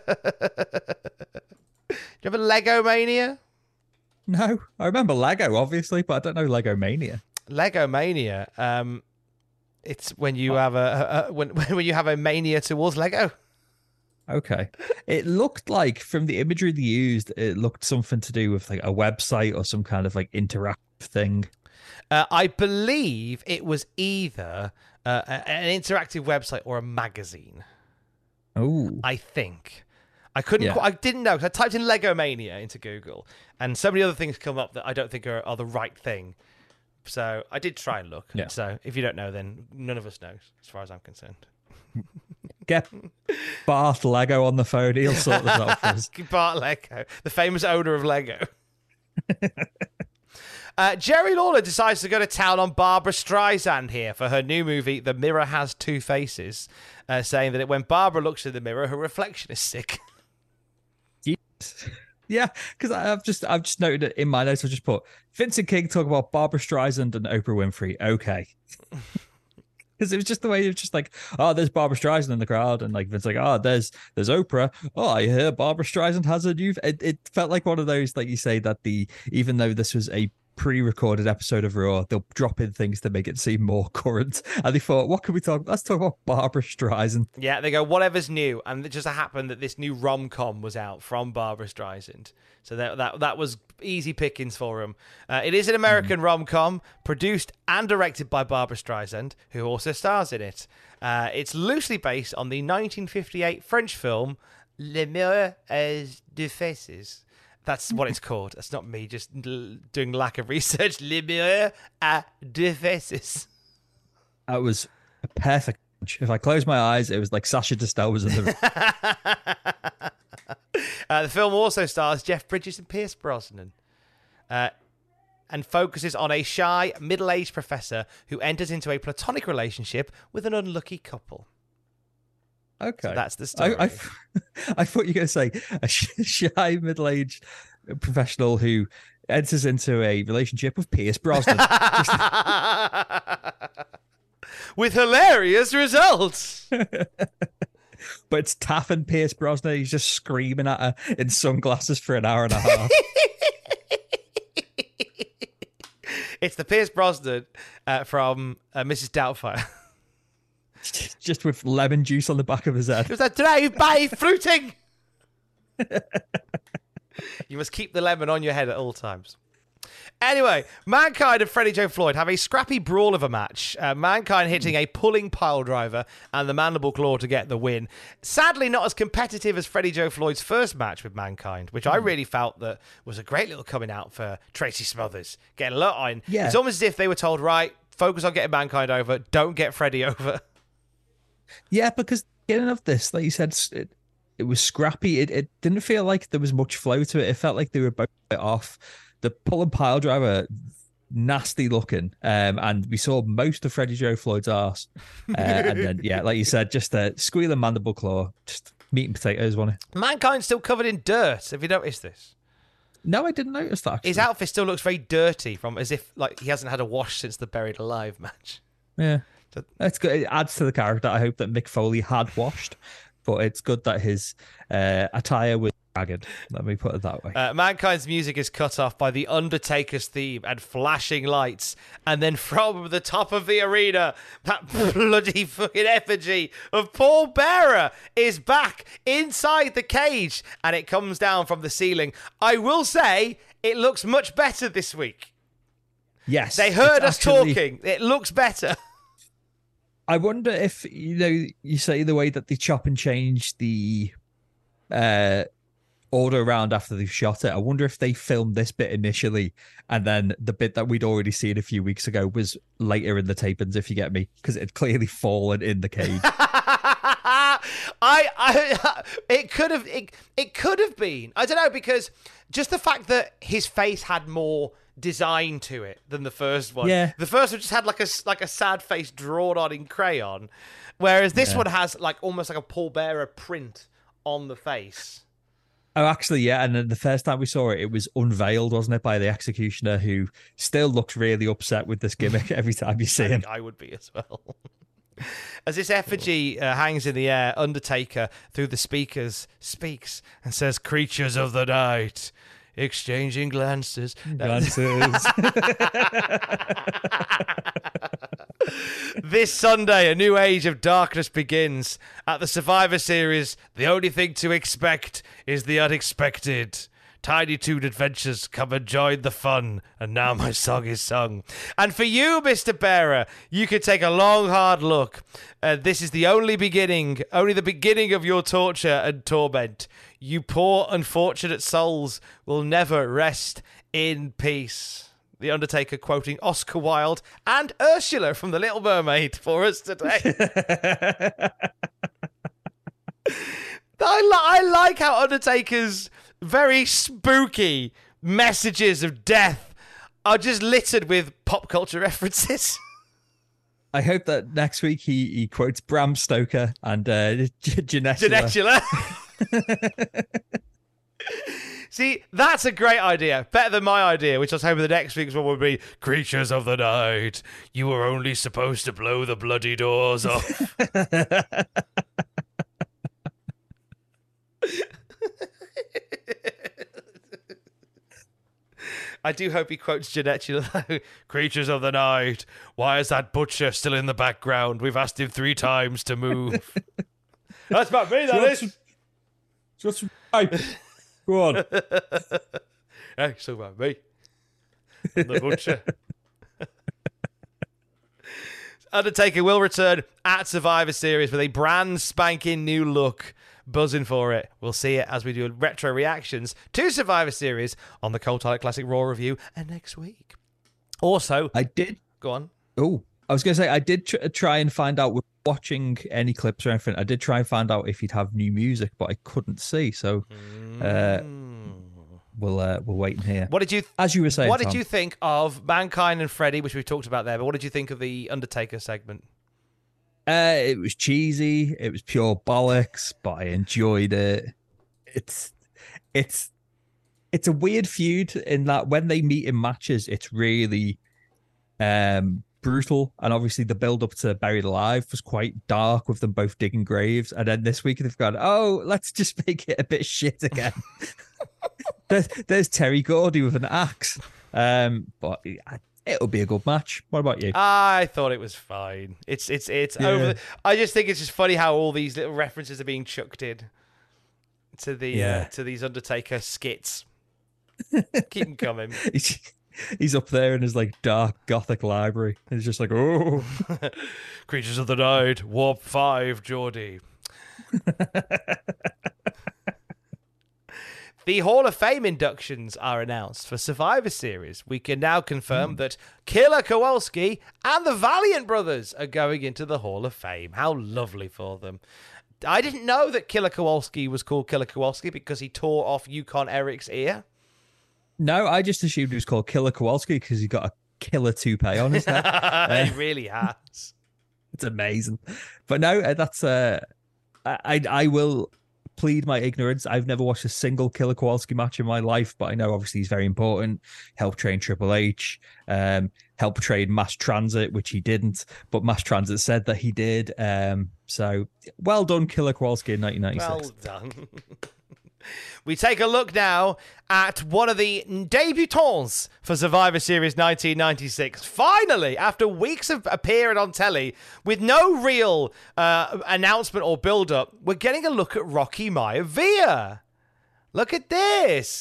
[SPEAKER 5] Do you have a Lego Mania?
[SPEAKER 6] No, I remember Lego, obviously, but I don't know Lego Mania.
[SPEAKER 5] Lego Mania. Um, it's when you have a, a, a when when you have a mania towards Lego.
[SPEAKER 6] Okay. It looked like, from the imagery they used, it looked something to do with like a website or some kind of like interactive thing.
[SPEAKER 5] Uh, I believe it was either uh, an interactive website or a magazine.
[SPEAKER 6] Oh.
[SPEAKER 5] I think. I couldn't.
[SPEAKER 6] Yeah.
[SPEAKER 5] Qu- I didn't know because I typed in Lego Mania into Google, and so many other things come up that I don't think are, are the right thing. So I did try and look.
[SPEAKER 6] Yeah.
[SPEAKER 5] So if you don't know, then none of us knows, as far as I'm concerned.
[SPEAKER 6] Get Bart Lego on the phone. He'll sort this out for us.
[SPEAKER 5] Bart Lego, the famous owner of Lego. uh, Jerry Lawler decides to go to town on Barbra Streisand here for her new movie, The Mirror Has Two Faces, uh, saying that when Barbara looks in the mirror, her reflection is sick.
[SPEAKER 6] Yes. Yeah, because I've just I've just noted it in my notes. I just put Vincent King talk about Barbra Streisand and Oprah Winfrey. Okay. Because it was just the way it was just like, oh, there's Barbra Streisand in the crowd, and like Vince like, oh, there's there's Oprah. Oh, I hear Barbra Streisand has a new. It, it felt like one of those, like you say, that the even though this was a pre-recorded episode of Raw, they'll drop in things to make it seem more current. And they thought, what can we talk? Let's talk about Barbra Streisand.
[SPEAKER 5] Yeah, they go, whatever's new, and it just happened that this new rom-com was out from Barbra Streisand. So that that that was easy pickings for him. Uh, it is an American mm. rom-com, produced and directed by Barbra Streisand, who also stars in it. Uh, it's loosely based on the nineteen fifty-eight French film Le Mirror has deux faces. That's what it's called. That's not me just l- doing lack of research. Le Mirror a deux faces.
[SPEAKER 6] That was a perfect. If I closed my eyes, it was like Sasha Distel was in the room.
[SPEAKER 5] uh, the film also stars Jeff Bridges and Pierce Brosnan, uh, and focuses on a shy, middle-aged professor who enters into a platonic relationship with an unlucky couple.
[SPEAKER 6] Okay.
[SPEAKER 5] So that's the story.
[SPEAKER 6] I, I, I thought you were going to say a shy, middle-aged professional who enters into a relationship with Pierce Brosnan.
[SPEAKER 5] With hilarious results.
[SPEAKER 6] But it's Taff and Pierce Brosnan. He's just screaming at her in sunglasses for an hour and a half.
[SPEAKER 5] It's the Pierce Brosnan uh, from uh, Missus Doubtfire.
[SPEAKER 6] Just with lemon juice on the back of his head.
[SPEAKER 5] It was a drive-by fruiting. You must keep the lemon on your head at all times. Anyway, Mankind and Freddie Joe Floyd have a scrappy brawl of a match. Uh, Mankind hitting a pulling pile driver and the mandible claw to get the win. Sadly, not as competitive as Freddie Joe Floyd's first match with Mankind, which I really felt that was a great little coming out for Tracy Smothers. Getting a lot on.
[SPEAKER 6] Yeah.
[SPEAKER 5] It's almost as if they were told, right, focus on getting Mankind over, don't get Freddie over.
[SPEAKER 6] Yeah, because getting of this, like you said, it, it was scrappy. It, it didn't feel like there was much flow to it. It felt like they were both a bit off. The pull and pile driver, nasty looking, um, and we saw most of Freddie Joe Floyd's arse. Uh, and then, yeah, like you said, just a squealing mandible claw, just meat and potatoes, wasn't it?
[SPEAKER 5] Mankind's still covered in dirt. Have you noticed this?
[SPEAKER 6] No, I didn't notice that. Actually.
[SPEAKER 5] His outfit still looks very dirty, from as if like he hasn't had a wash since the Buried Alive match.
[SPEAKER 6] Yeah, so, that's good. It adds to the character. I hope that Mick Foley had washed, but it's good that his uh, attire was ragged. Let me put it that way.
[SPEAKER 5] Uh, Mankind's music is cut off by the Undertaker's theme and flashing lights, and then from the top of the arena, that bloody fucking effigy of Paul Bearer is back inside the cage, and it comes down from the ceiling. I will say, it looks much better this week.
[SPEAKER 6] Yes.
[SPEAKER 5] They heard us
[SPEAKER 6] actually,
[SPEAKER 5] talking. It looks better.
[SPEAKER 6] I wonder if, you know, you say the way that they chop and change the uh, order around after they've shot it. I wonder if they filmed this bit initially and then the bit that we'd already seen a few weeks ago was later in the tapings, if you get me, because it had clearly fallen in the cage.
[SPEAKER 5] I, I, it could have, it, it could have been. I don't know, because just the fact that his face had more design to it than the first one.
[SPEAKER 6] Yeah.
[SPEAKER 5] The first one just had like a like a sad face drawn on in crayon, whereas this
[SPEAKER 6] Yeah.
[SPEAKER 5] one has like almost like a Paul Bearer print on the face.
[SPEAKER 6] Oh, actually, yeah. And then the first time we saw it, it was unveiled, wasn't it, by the executioner, who still looks really upset with this gimmick every time you see
[SPEAKER 5] I
[SPEAKER 6] him.
[SPEAKER 5] think I would be as well. As this effigy uh, hangs in the air, Undertaker, through the speakers, speaks and says, "Creatures of the night, exchanging glances."
[SPEAKER 6] Glances.
[SPEAKER 5] This Sunday, a new age of darkness begins. At the Survivor Series, the only thing to expect is the unexpected. Tiny Toon Adventures, come and join the fun. And now my song is sung. And for you, Mister Bearer, you can take a long, hard look. Uh, this is the only beginning, only the beginning of your torture and torment. You poor, unfortunate souls will never rest in peace. The Undertaker quoting Oscar Wilde and Ursula from The Little Mermaid for us today. I, li- I like how Undertaker's very spooky messages of death are just littered with pop culture references.
[SPEAKER 6] I hope that next week he, he quotes Bram Stoker and uh, Janetula.
[SPEAKER 5] Janetula. See, that's a great idea. Better than my idea, which I was hoping the next week's one would be Creatures of the Night. You were only supposed to blow the bloody doors off. I do hope he quotes Janetula, though. Creatures of the Night. Why is that butcher still in the background? We've asked him three times to move. That's about me, that is.
[SPEAKER 6] Just right. Go on.
[SPEAKER 5] Hey, it's about me. I'm the butcher. Undertaker will return at Survivor Series with a brand spanking new look. Buzzing for it. We'll see it as we do retro reactions to Survivor Series on the Cult Holic Classic Raw review and next week. Also,
[SPEAKER 6] I did.
[SPEAKER 5] Go on.
[SPEAKER 6] Oh, I was going to say, I did tr- try and find out, watching any clips or anything, I did try and find out if he'd have new music, but I couldn't see. So uh, we'll uh, we'll wait and hear.
[SPEAKER 5] What did you, th-
[SPEAKER 6] as you were saying,
[SPEAKER 5] what
[SPEAKER 6] Tom,
[SPEAKER 5] did you think of Mankind and Freddie, which we've talked about there, but what did you think of the Undertaker segment?
[SPEAKER 6] Uh, it was cheesy. It was pure bollocks, but I enjoyed it. It's it's it's a weird feud in that when they meet in matches, it's really um, brutal. And obviously, the build up to Buried Alive was quite dark with them both digging graves. And then this week they've gone, oh, let's just make it a bit shit again. there's, there's Terry Gordy with an axe. Um, but I, it'll be a good match. What about you?
[SPEAKER 5] I thought it was fine. It's it's it's
[SPEAKER 6] Yeah.
[SPEAKER 5] over. I just think it's just funny how all these little references are being chucked in to the
[SPEAKER 6] Yeah.
[SPEAKER 5] uh, to these Undertaker skits. Keep them coming.
[SPEAKER 6] He's, he's up there in his like dark gothic library. He's just like, oh,
[SPEAKER 5] Creatures of the Night, Warp Five, Geordie. The Hall of Fame inductions are announced for Survivor Series. We can now confirm mm. that Killer Kowalski and the Valiant Brothers are going into the Hall of Fame. How lovely for them. I didn't know that Killer Kowalski was called Killer Kowalski because he tore off Yukon Eric's ear.
[SPEAKER 6] No, I just assumed he was called Killer Kowalski because he got a killer toupee on his head. uh,
[SPEAKER 5] he really has.
[SPEAKER 6] It's amazing. But no, uh, that's... Uh, I, I will... plead my ignorance. I've never watched a single Killer Kowalski match in my life, but I know obviously he's very important. Helped train Triple H, um, helped train Mass Transit, which he didn't, but Mass Transit said that he did. Um, so well done, Killer Kowalski in nineteen ninety-six.
[SPEAKER 5] Well done. We take a look now at one of the debutants for Survivor Series nineteen ninety-six. Finally, after weeks of appearing on telly with no real uh, announcement or build-up, we're getting a look at Rocky Maivia. Look at this.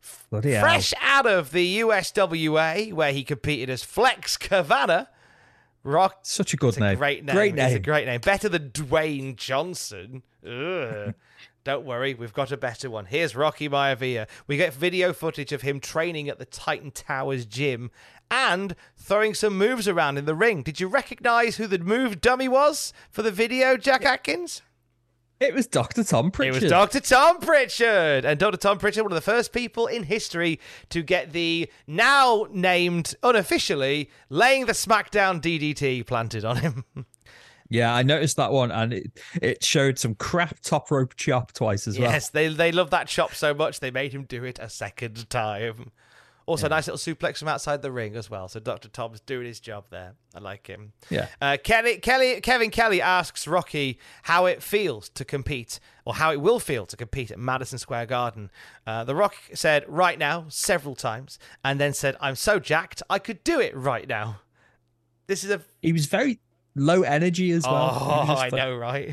[SPEAKER 6] Bloody
[SPEAKER 5] Fresh
[SPEAKER 6] hell.
[SPEAKER 5] out of the U S W A, where he competed as Flex Kavana. Rock.
[SPEAKER 6] Such a good
[SPEAKER 5] it's
[SPEAKER 6] name.
[SPEAKER 5] A great name.
[SPEAKER 6] Great name.
[SPEAKER 5] It's a great name. Better than Dwayne Johnson. Ugh. Don't worry, we've got a better one. Here's Rocky Maivia. We get video footage of him training at the Titan Towers gym and throwing some moves around in the ring. Did you recognise who the move dummy was for the video, Jack Atkins?
[SPEAKER 6] It was Doctor Tom Pritchard.
[SPEAKER 5] It was Doctor Tom Pritchard. And Doctor Tom Pritchard, one of the first people in history to get the now named, unofficially, laying the SmackDown D D T planted on him.
[SPEAKER 6] Yeah, I noticed that one, and it, it showed some crap top rope chop twice as well.
[SPEAKER 5] Yes, they they love that chop so much, they made him do it a second time. Also,
[SPEAKER 6] Yeah.
[SPEAKER 5] nice little suplex from outside the ring as well. So Doctor Tom's doing his job there. I like him.
[SPEAKER 6] Yeah.
[SPEAKER 5] Uh, Kelly, Kelly, Kevin Kelly asks Rocky how it feels to compete, or how it will feel to compete at Madison Square Garden. Uh, the Rock said, right now, several times, and then said, I'm so jacked, I could do it right now. This is a...
[SPEAKER 6] He was very low energy as well. He
[SPEAKER 5] Oh,
[SPEAKER 6] was just
[SPEAKER 5] I
[SPEAKER 6] like-
[SPEAKER 5] know, right?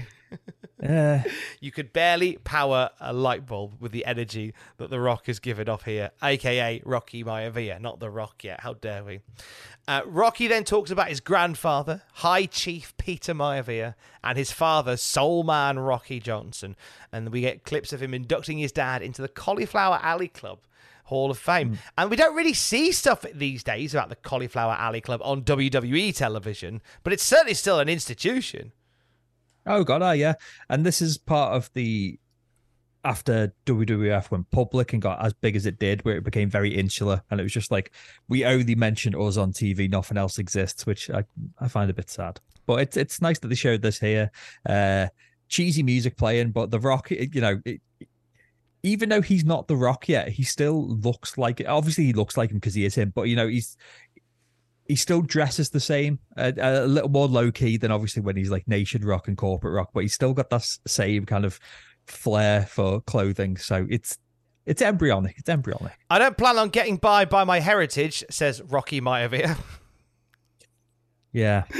[SPEAKER 6] Uh,
[SPEAKER 5] You could barely power a light bulb with the energy that The Rock has given off here, a k a. Rocky Maivia, not The Rock yet. How dare we? Uh, Rocky then talks about his grandfather, High Chief Peter Maivia, and his father, Soul Man Rocky Johnson. And we get clips of him inducting his dad into the Cauliflower Alley Club Hall of Fame. Mm. And we don't really see stuff these days about the Cauliflower Alley Club on W W E television, but it's certainly still an institution.
[SPEAKER 6] Oh, God, oh, yeah. And this is part of the... After W W F went public and got as big as it did, where it became very insular, and it was just like, we only mention us on T V, nothing else exists, which I, I find a bit sad. But it's it's nice that they showed this here. Uh, cheesy music playing, but The Rock, you know... It, even though he's not The Rock yet, he still looks like it. Obviously, he looks like him because he is him, but, you know, he's... He still dresses the same, a, a little more low-key than obviously when he's like Nation Rock and Corporate Rock, but he's still got that same kind of flair for clothing. So it's it's embryonic. It's embryonic.
[SPEAKER 5] I don't plan on getting by by my heritage, says Rocky Maivia.
[SPEAKER 6] Yeah.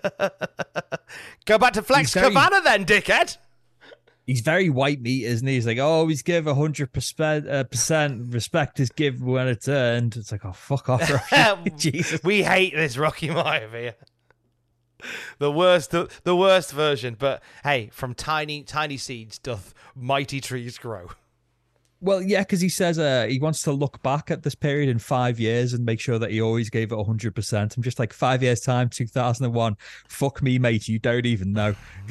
[SPEAKER 5] Go back to Flex
[SPEAKER 6] very,
[SPEAKER 5] Kavana then, dickhead.
[SPEAKER 6] He's very white meat, isn't he? He's like, oh, he's give one hundred percent uh, percent respect is given when it's earned. It's like, oh, fuck off, Rocky. Jesus.
[SPEAKER 5] We hate this Rocky Maivia. The worst, the, the worst version. But hey, from tiny, tiny seeds doth mighty trees grow.
[SPEAKER 6] Well, yeah, because he says uh, he wants to look back at this period in five years and make sure that he always gave it one hundred percent. I'm just like, five years' time, two thousand one. Fuck me, mate. You don't even know.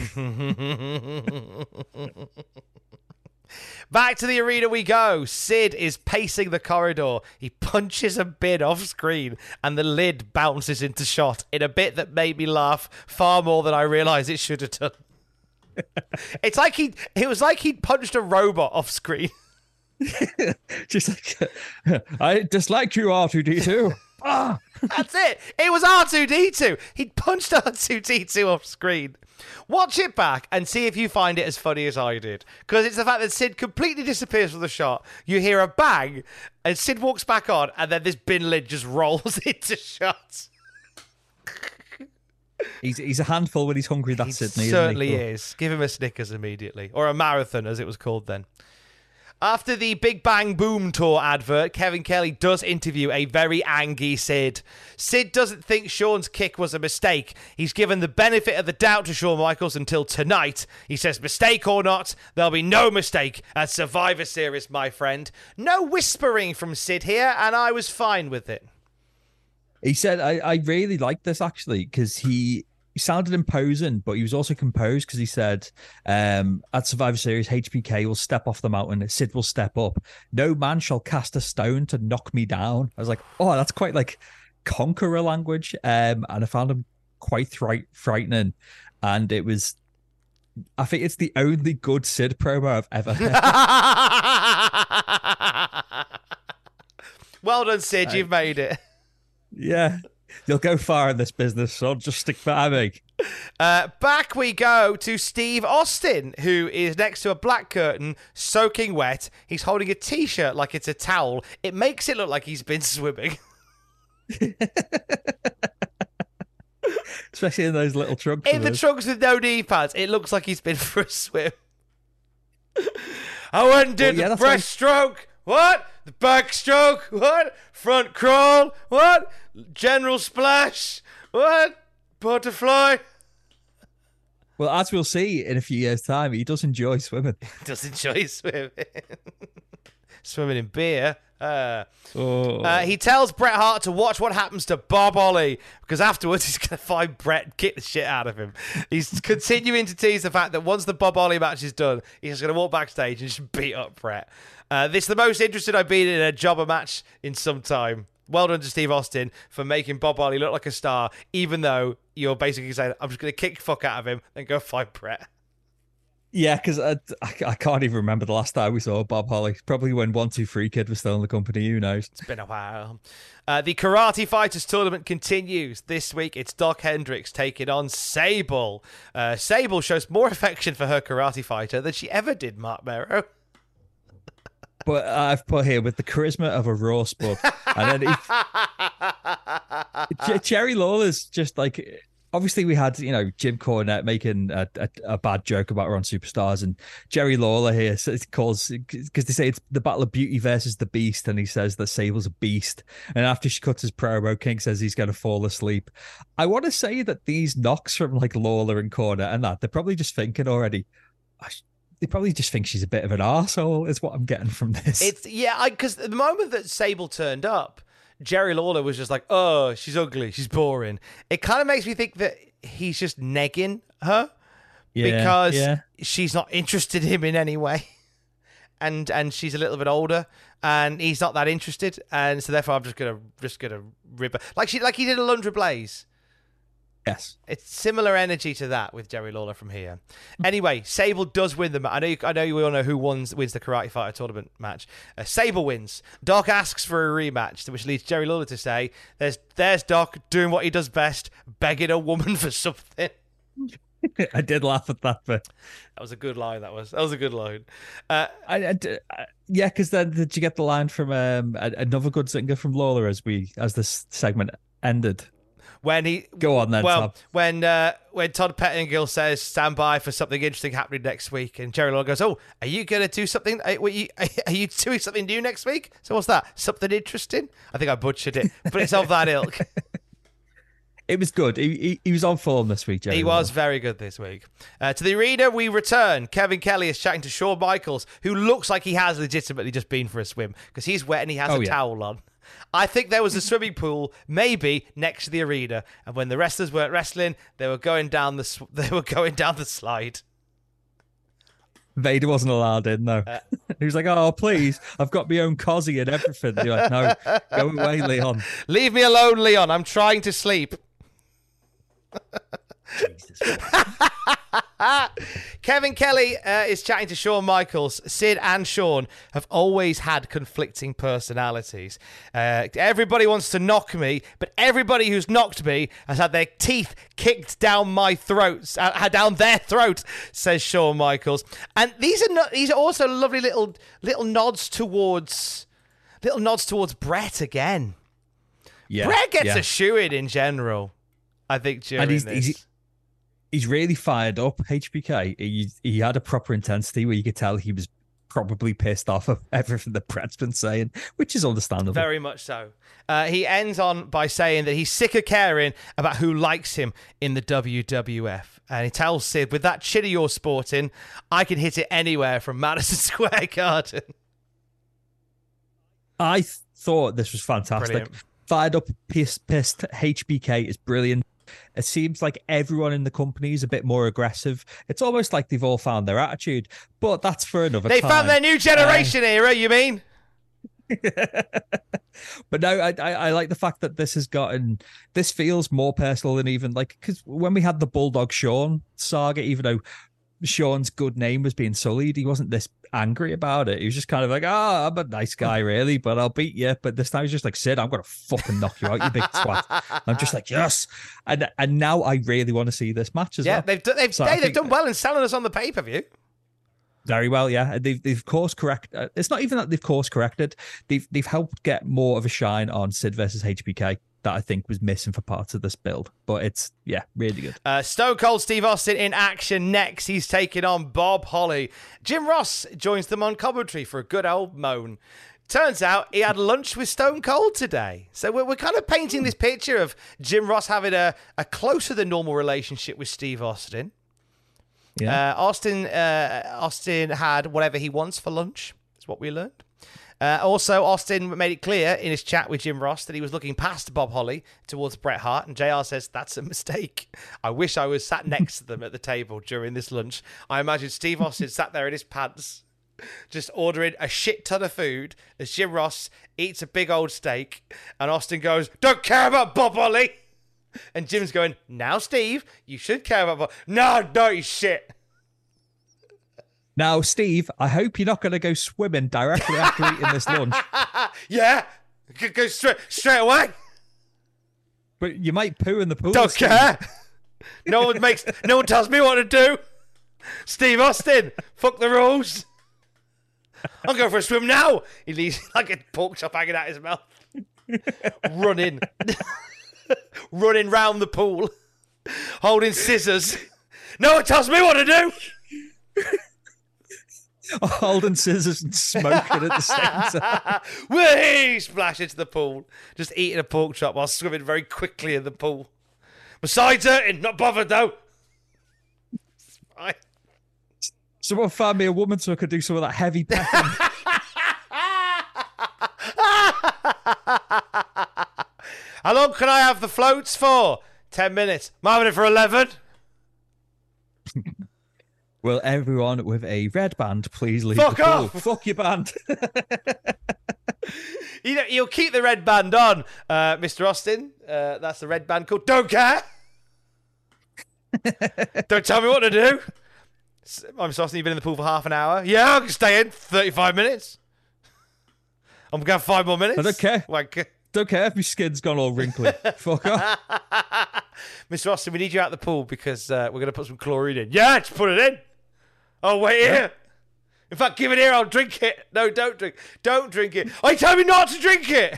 [SPEAKER 5] Back to the arena we go. Sid is pacing the corridor. He punches a bin off screen and the lid bounces into shot in a bit that made me laugh far more than I realised it should have done. It's like he, it was like he'd punched a robot off screen.
[SPEAKER 6] Just like, I dislike you, R two D two. Ah!
[SPEAKER 5] That's it. It was R two D two. He'd punched R two D two off screen. Watch it back and see if you find it as funny as I did. Because it's the fact that Sid completely disappears from the shot. You hear a bang, and Sid walks back on, and then this bin lid just rolls into shot.
[SPEAKER 6] He's he's a handful when he's hungry, that's
[SPEAKER 5] He
[SPEAKER 6] Sydney.
[SPEAKER 5] certainly
[SPEAKER 6] isn't he?
[SPEAKER 5] is. Give him a Snickers immediately. Or a marathon, as it was called then. After the Big Bang Boom Tour advert, Kevin Kelly does interview a very angry Sid. Sid doesn't think Shawn's kick was a mistake. He's given the benefit of the doubt to Shawn Michaels until tonight. He says, mistake or not, there'll be no mistake at Survivor Series, my friend. No whispering from Sid here, and I was fine with it.
[SPEAKER 6] He said, I, I really like this, actually, because he... He sounded imposing, but he was also composed because he said, um, at Survivor Series, H B K will step off the mountain, Sid will step up. No man shall cast a stone to knock me down. I was like, oh, that's quite like conqueror language. Um, and I found him quite thri- frightening. And it was, I think it's the only good Sid promo I've ever heard.
[SPEAKER 5] Well done, Sid. You've made it.
[SPEAKER 6] Yeah. You'll go far in this business, son. Just stick by me.
[SPEAKER 5] Uh, back we go to Steve Austin, who is next to a black curtain, soaking wet. He's holding a T-shirt like it's a towel. It makes it look like he's been swimming.
[SPEAKER 6] Especially in those little trunks.
[SPEAKER 5] In the trunks with no knee pads, it looks like he's been for a swim. I went and did
[SPEAKER 6] well, yeah,
[SPEAKER 5] the breaststroke. What? The backstroke? What? Front crawl? What? General splash? What? Butterfly?
[SPEAKER 6] Well, as we'll see in a few years' time, he does enjoy swimming.
[SPEAKER 5] He does enjoy swimming. Swimming in beer. Uh,
[SPEAKER 6] oh.
[SPEAKER 5] uh, he tells Bret Hart to watch what happens to Bob Holly because afterwards he's going to find Bret and kick the shit out of him. He's continuing to tease the fact that once the Bob Holly match is done, he's just going to walk backstage and just beat up Bret. Uh, this is the most interested I've been in a jobber match in some time. Well done to Steve Austin for making Bob Holly look like a star, even though you're basically saying, I'm just going to kick the fuck out of him and go find Bret.
[SPEAKER 6] Yeah, because I, I can't even remember the last time we saw Bob Holly. Probably when one two three Kid was still in the company, who knows?
[SPEAKER 5] It's been a while. Uh, the Karate Fighters tournament continues. This week, it's Doc Hendricks taking on Sable. Uh, Sable shows more affection for her karate fighter than she ever did, Mark Mero.
[SPEAKER 6] But I've put here with the charisma of a raw spud. And then if, Jerry Lawler's just like... Obviously, we had, you know, Jim Cornette making a, a, a bad joke about her on Superstars, and Jerry Lawler here calls, because they say it's the Battle of Beauty versus the Beast, and he says that Sable's a beast. And after she cuts his promo, King says he's going to fall asleep. I want to say that these knocks from like Lawler and Cornette and that, they're probably just thinking already, they probably just think she's a bit of an arsehole, is what I'm getting from this.
[SPEAKER 5] It's yeah, because the moment that Sable turned up, Jerry Lawler was just like, oh, she's ugly, she's boring. It kind of makes me think that he's just negging her
[SPEAKER 6] yeah,
[SPEAKER 5] because
[SPEAKER 6] yeah.
[SPEAKER 5] she's not interested in him in any way. And and she's a little bit older and he's not that interested. And so therefore I'm just gonna just gonna rip her. Like she like he did a Lundra Blaze.
[SPEAKER 6] Yes.
[SPEAKER 5] It's similar energy to that with Jerry Lawler from here. Anyway, Sable does win the match. I know you, I know you all know who wins, wins the Karate Fighter tournament match. Uh, Sable wins. Doc asks for a rematch, which leads Jerry Lawler to say, there's there's Doc doing what he does best, begging a woman for something.
[SPEAKER 6] I did laugh at that bit.
[SPEAKER 5] That was a good line, that was. That was a good line. Uh,
[SPEAKER 6] I, I, I, yeah, because then did you get the line from um, another good singer from Lawler as we as this segment ended?
[SPEAKER 5] When he
[SPEAKER 6] go on then,
[SPEAKER 5] well,
[SPEAKER 6] Tom.
[SPEAKER 5] when uh, when Todd Pettingill says stand by for something interesting happening next week, and Jerry Lawler goes, "Oh, are you going to do something? Are you, are you doing something new next week?" So what's that? Something interesting? I think I butchered it, but it's of that ilk.
[SPEAKER 6] It was good. He, he, he was on form this week, Jerry.
[SPEAKER 5] He
[SPEAKER 6] Lawler.
[SPEAKER 5] was very good this week. Uh, to the arena, we return. Kevin Kelly is chatting to Shawn Michaels, who looks like he has legitimately just been for a swim because he's wet and he has
[SPEAKER 6] oh,
[SPEAKER 5] a
[SPEAKER 6] yeah.
[SPEAKER 5] towel on. I think there was a swimming pool, maybe next to the arena, and when the wrestlers weren't wrestling, they were going down the sw- they were going down the slide.
[SPEAKER 6] Vader wasn't allowed in, though. Uh, he was like, "Oh, please, I've got my own cozy and everything." You're like, "No, go away, Leon.
[SPEAKER 5] Leave me alone, Leon. I'm trying to sleep." Jesus. Kevin Kelly uh, is chatting to Shawn Michaels. Sid and Shawn have always had conflicting personalities. Uh, everybody wants to knock me, but everybody who's knocked me has had their teeth kicked down my throat, uh, down their throat, says Shawn Michaels. And these are not, these are also lovely little little nods towards little nods towards Bret again.
[SPEAKER 6] Yeah,
[SPEAKER 5] Bret gets
[SPEAKER 6] yeah.
[SPEAKER 5] a shoe-in in general, I think, during
[SPEAKER 6] and he's,
[SPEAKER 5] this.
[SPEAKER 6] He's, he's really fired up, H B K. He, he had a proper intensity where you could tell he was probably pissed off of everything that Bret's been saying, which is understandable.
[SPEAKER 5] Very much so. Uh, he ends on by saying that he's sick of caring about who likes him in the W W F. And he tells Sid, with that chin you're sporting, I can hit it anywhere from Madison Square Garden.
[SPEAKER 6] I th- thought this was fantastic.
[SPEAKER 5] Brilliant.
[SPEAKER 6] Fired up, pissed, pissed H B K is brilliant. It seems like everyone in the company is a bit more aggressive. It's almost like they've all found their attitude, but that's for another
[SPEAKER 5] they
[SPEAKER 6] time.
[SPEAKER 5] They found their new generation
[SPEAKER 6] uh,
[SPEAKER 5] era, you mean?
[SPEAKER 6] But no, I, I I like the fact that this has gotten, this feels more personal than even like, because when we had the Bulldog Shawn saga, even though Shawn's good name was being sullied, he wasn't this angry about it. He was just kind of like, oh, I'm a nice guy, really, but I'll beat you. But this time he's just like, Sid, I'm going to fucking knock you out, you big twat. I'm just like, yes. And and now I really want to see this match as
[SPEAKER 5] yeah,
[SPEAKER 6] well.
[SPEAKER 5] They've, they've,
[SPEAKER 6] so
[SPEAKER 5] they, they've
[SPEAKER 6] think,
[SPEAKER 5] done well in selling us on the pay-per-view.
[SPEAKER 6] Very well, yeah. They've they've course correct. Uh, it's not even that they've course corrected. They've they've helped get more of a shine on Sid versus H B K that I think was missing for parts of this build. But it's, yeah, really good.
[SPEAKER 5] Uh, Stone Cold Steve Austin in action next. He's taking on Bob Holly. Jim Ross joins them on commentary for a good old moan. Turns out he had lunch with Stone Cold today. So we're, we're kind of painting this picture of Jim Ross having a, a closer than normal relationship with Steve Austin.
[SPEAKER 6] Yeah.
[SPEAKER 5] Uh, Austin uh, Austin had whatever he wants for lunch. That's what we learned. Uh, also, Austin made it clear in his chat with Jim Ross that he was looking past Bob Holly towards Bret Hart, and J R says, that's a mistake. I wish I was sat next to them at the table during this lunch. I imagine Steve Austin sat there in his pants, just ordering a shit ton of food as Jim Ross eats a big old steak, and Austin goes, don't care about Bob Holly. And Jim's going, now, Steve, you should care about Bob. No, no, you shit.
[SPEAKER 6] Now, Steve, I hope you're not going to go swimming directly after eating this lunch.
[SPEAKER 5] Yeah, go straight straight away.
[SPEAKER 6] But you might poo in the pool.
[SPEAKER 5] Don't
[SPEAKER 6] Steve.
[SPEAKER 5] care. No one makes. No one tells me what to do. Steve Austin, fuck the rules. I'm going for a swim now. He leaves like a pork chop hanging out his mouth, running, running round the pool, holding scissors. No one tells me what to do.
[SPEAKER 6] Holding scissors and smoking at the same time.
[SPEAKER 5] Whee! Splash into the pool. Just eating a pork chop while swimming very quickly in the pool. My side's hurting, not bothered though. It's fine.
[SPEAKER 6] Someone found me a woman so I could do some of that heavy pecking.
[SPEAKER 5] How long can I have the floats for? Ten minutes. I'm having it for eleven.
[SPEAKER 6] Will everyone with a red band please leave
[SPEAKER 5] Fuck
[SPEAKER 6] the pool?
[SPEAKER 5] off!
[SPEAKER 6] Fuck your band.
[SPEAKER 5] You know, you'll keep the red band on, uh, Mister Austin. Uh, that's the red band called Don't Care. Don't tell me what to do. I'm Mister Austin, you've been in the pool for half an hour. Yeah, I can stay in thirty-five minutes. I'm going to have five more minutes.
[SPEAKER 6] I don't care.
[SPEAKER 5] Like,
[SPEAKER 6] don't care if my skin's gone all wrinkly. Fuck off.
[SPEAKER 5] Mister Austin, we need you out the pool because uh, we're going to put some chlorine in. Yeah, just put it in. Oh, wait here. Yeah. In fact, give it here. I'll drink it. No, don't drink. Don't drink it. I tell me not to drink it.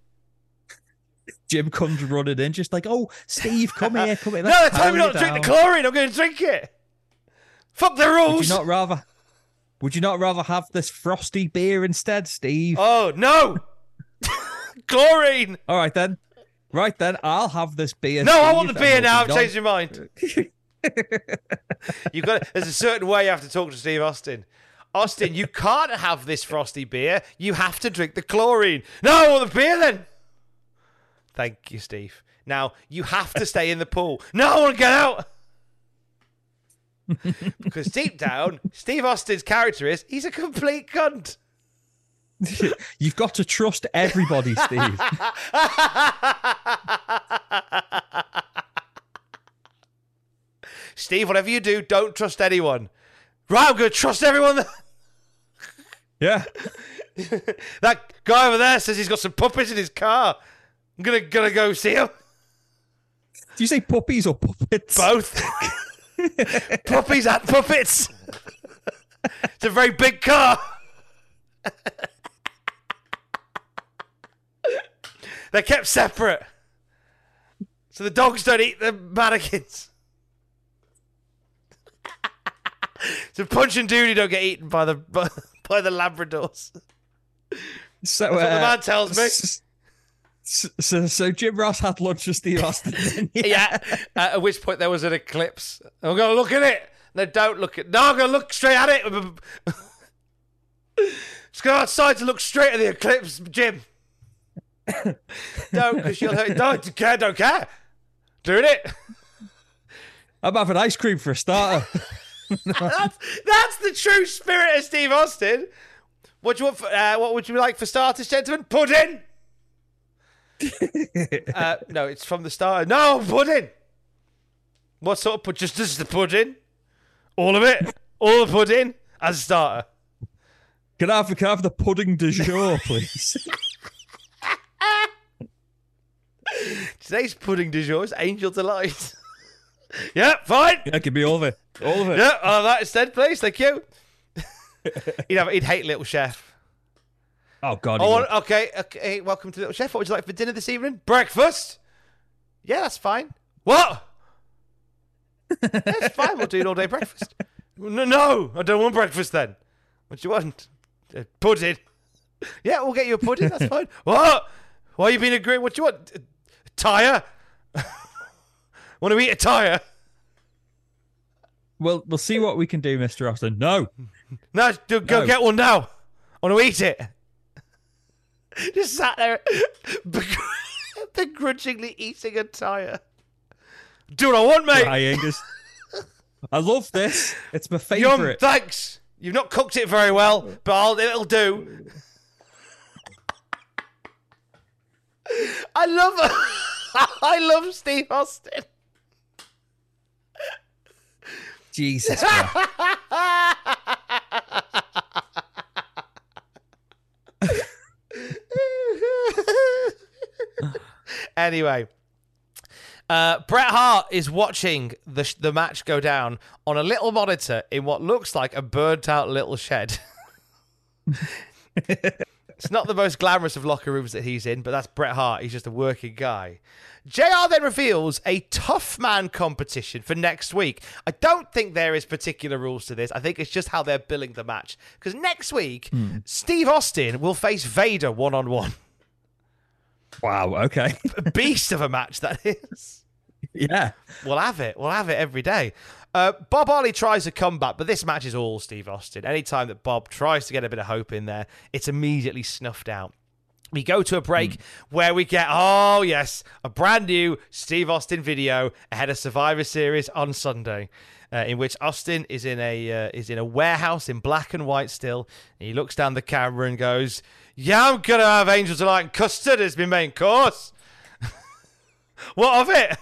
[SPEAKER 6] Jim comes running in, just like, oh, Steve, come here, come here.
[SPEAKER 5] No, they tell me not to drink the chlorine. I'm going to drink it. Fuck the rules.
[SPEAKER 6] Would you not rather? Would you not rather have this frosty beer instead, Steve?
[SPEAKER 5] Oh no, chlorine.
[SPEAKER 6] All right then. Right then, I'll have this beer.
[SPEAKER 5] No,
[SPEAKER 6] Steve,
[SPEAKER 5] I want the beer now. I've
[SPEAKER 6] done.
[SPEAKER 5] changed my mind. You got. There's a certain way you have to talk to Steve Austin. Austin, you can't have this frosty beer. You have to drink the chlorine. No, I want the beer then. Thank you, Steve. Now you have to stay in the pool. No, I want to get out. Because deep down, Steve Austin's character is he's a complete cunt.
[SPEAKER 6] You've got to trust everybody, Steve.
[SPEAKER 5] Steve, whatever you do, don't trust anyone. Right, I'm going to trust everyone.
[SPEAKER 6] Yeah.
[SPEAKER 5] That guy over there says he's got some puppies in his car. I'm going to gonna go see him.
[SPEAKER 6] Do you say puppies or puppets?
[SPEAKER 5] Both. Puppies and puppets. It's a very big car. They're kept separate. So the dogs don't eat the mannequins. So Punch and Doody don't get eaten by the by, by the Labradors.
[SPEAKER 6] So
[SPEAKER 5] That's what
[SPEAKER 6] uh,
[SPEAKER 5] the man tells me.
[SPEAKER 6] So, so, so Jim Ross had lunch with Steve Austin.
[SPEAKER 5] Yeah. yeah. Uh, at which point there was an eclipse. I'm going to look at it. No, don't look at. No, I'm going to look straight at it. Just go outside to look straight at the eclipse, Jim. Don't, because you'll hurt. Don't care. Don't care. Doing it.
[SPEAKER 6] I'm having ice cream for a starter.
[SPEAKER 5] that's, that's the true spirit of Steve Austin. What do you want? For, uh, what would you like for starters, gentlemen? Pudding. uh, no, it's from the starter. No, pudding. What sort of pudding? Just, just the pudding. All of it. All the pudding as a starter.
[SPEAKER 6] Can I have, can I have the pudding du jour, please?
[SPEAKER 5] Today's pudding du jour is Angel Delight. Yeah, fine.
[SPEAKER 6] Yeah, give me all of it. All of it.
[SPEAKER 5] Yeah, I'll have that instead, please. Thank you. he'd, have, he'd hate Little Chef.
[SPEAKER 6] Oh, God.
[SPEAKER 5] Oh, okay, okay. Welcome to Little Chef. What would you like for dinner this evening? Breakfast? Yeah, that's fine. What? That's fine. We'll do an all-day breakfast. No, no, I don't want breakfast then. What do you want? Uh, pudding. Yeah, we'll get you a pudding. That's fine. What? Why are you being a great? What do you want? A tire? Want to eat a tire?
[SPEAKER 6] Well, we'll see what we can do, Mister Austin. No.
[SPEAKER 5] No, do, go
[SPEAKER 6] No.
[SPEAKER 5] get one now. I want to eat it. Just sat there begrudgingly eating a tire. Do what I want, mate.
[SPEAKER 6] Crying, just- I love this. It's my
[SPEAKER 5] Yum,
[SPEAKER 6] favourite.
[SPEAKER 5] thanks. You've not cooked it very well, but I'll, it'll do. I love I love Steve Austin.
[SPEAKER 6] Jesus Christ.
[SPEAKER 5] Anyway, uh, Bret Hart is watching the sh- the match go down on a little monitor in what looks like a burnt-out little shed. It's not the most glamorous of locker rooms that he's in, but that's Bret Hart. He's just a working guy. J R then reveals a tough man competition for next week. I don't think there is particular rules to this. I think it's just how they're billing the match. Because next week, hmm. Steve Austin will face Vader one-on-one.
[SPEAKER 6] Wow, okay.
[SPEAKER 5] A beast of a match, that is.
[SPEAKER 6] Yeah.
[SPEAKER 5] We'll have it. We'll have it every day. Uh, Bob Harley tries a comeback, but this match is all Steve Austin. Anytime that Bob tries to get a bit of hope in there, it's immediately snuffed out. We go to a break mm. where we get, oh yes, a brand new Steve Austin video ahead of Survivor Series on Sunday, uh, in which Austin is in a uh, is in a warehouse in black and white still. And he looks down the camera and goes, "Yeah, I'm gonna have Angels Delight and custard as my main course." What of it?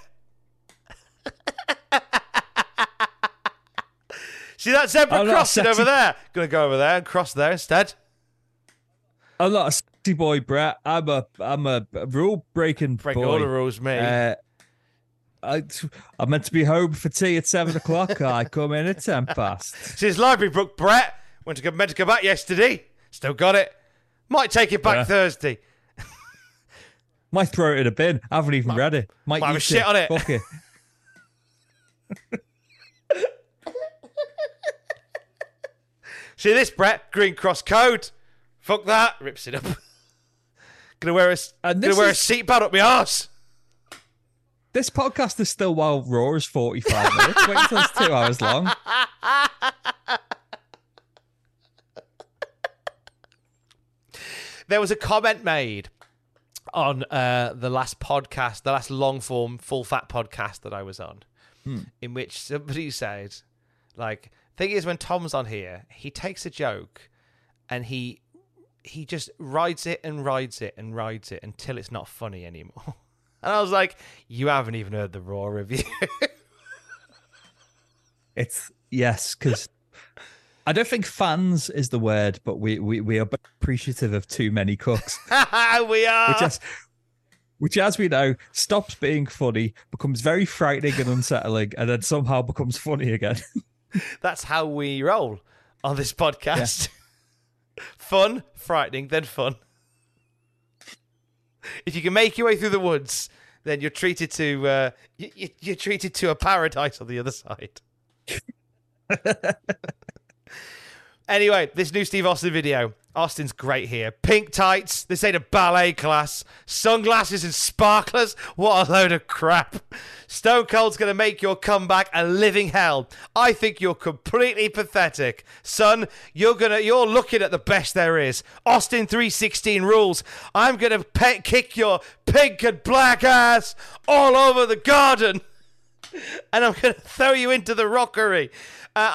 [SPEAKER 5] See that zebra crossing over there? Gonna go over there and cross there instead.
[SPEAKER 6] I'm not a sexy boy, Brett. I'm a I'm a rule breaking boy.
[SPEAKER 5] Break all the rules, mate.
[SPEAKER 6] Uh, I I'm meant to be home for tea at seven o'clock. I come in at ten past.
[SPEAKER 5] Since Library Brook, Brett went to go, meant to go back yesterday. Still got it. Might take it back yeah. Thursday.
[SPEAKER 6] Might throw it in a bin. I haven't even
[SPEAKER 5] might,
[SPEAKER 6] read it. Might,
[SPEAKER 5] might have a shit
[SPEAKER 6] it.
[SPEAKER 5] on it.
[SPEAKER 6] Fuck it.
[SPEAKER 5] See this, Brett? Green cross code. Fuck that. Rips it up. Gonna wear a, gonna wear is, a seatbelt up my arse.
[SPEAKER 6] This podcast is still while Raw is forty-five minutes. Wait until it's two hours long.
[SPEAKER 5] There was a comment made on uh, the last podcast, the last long-form, full-fat podcast that I was on, hmm. in which somebody said, like, thing is, when Tom's on here, he takes a joke and he he just rides it and rides it and rides it until it's not funny anymore. And I was like, you haven't even heard the Raw review.
[SPEAKER 6] It's, yes, because I don't think fans is the word, but we, we, we are appreciative of too many cooks.
[SPEAKER 5] We are.
[SPEAKER 6] Which, as, which, as we know, stops being funny, becomes very frightening and unsettling, and then somehow becomes funny again.
[SPEAKER 5] That's how we roll on this podcast. Yeah. Fun, frightening, then fun. If you can make your way through the woods, then you're treated to uh, you, you're treated to a paradise on the other side. Anyway, this new Steve Austin video. Austin's great here. Pink tights. This ain't a ballet class. Sunglasses and sparklers. What a load of crap. Stone Cold's going to make your comeback a living hell. I think you're completely pathetic. Son, you're gonna you're looking at the best there is. Austin three sixteen rules. I'm going to pe- kick your pink and black ass all over the garden. And I'm going to throw you into the rockery. Uh,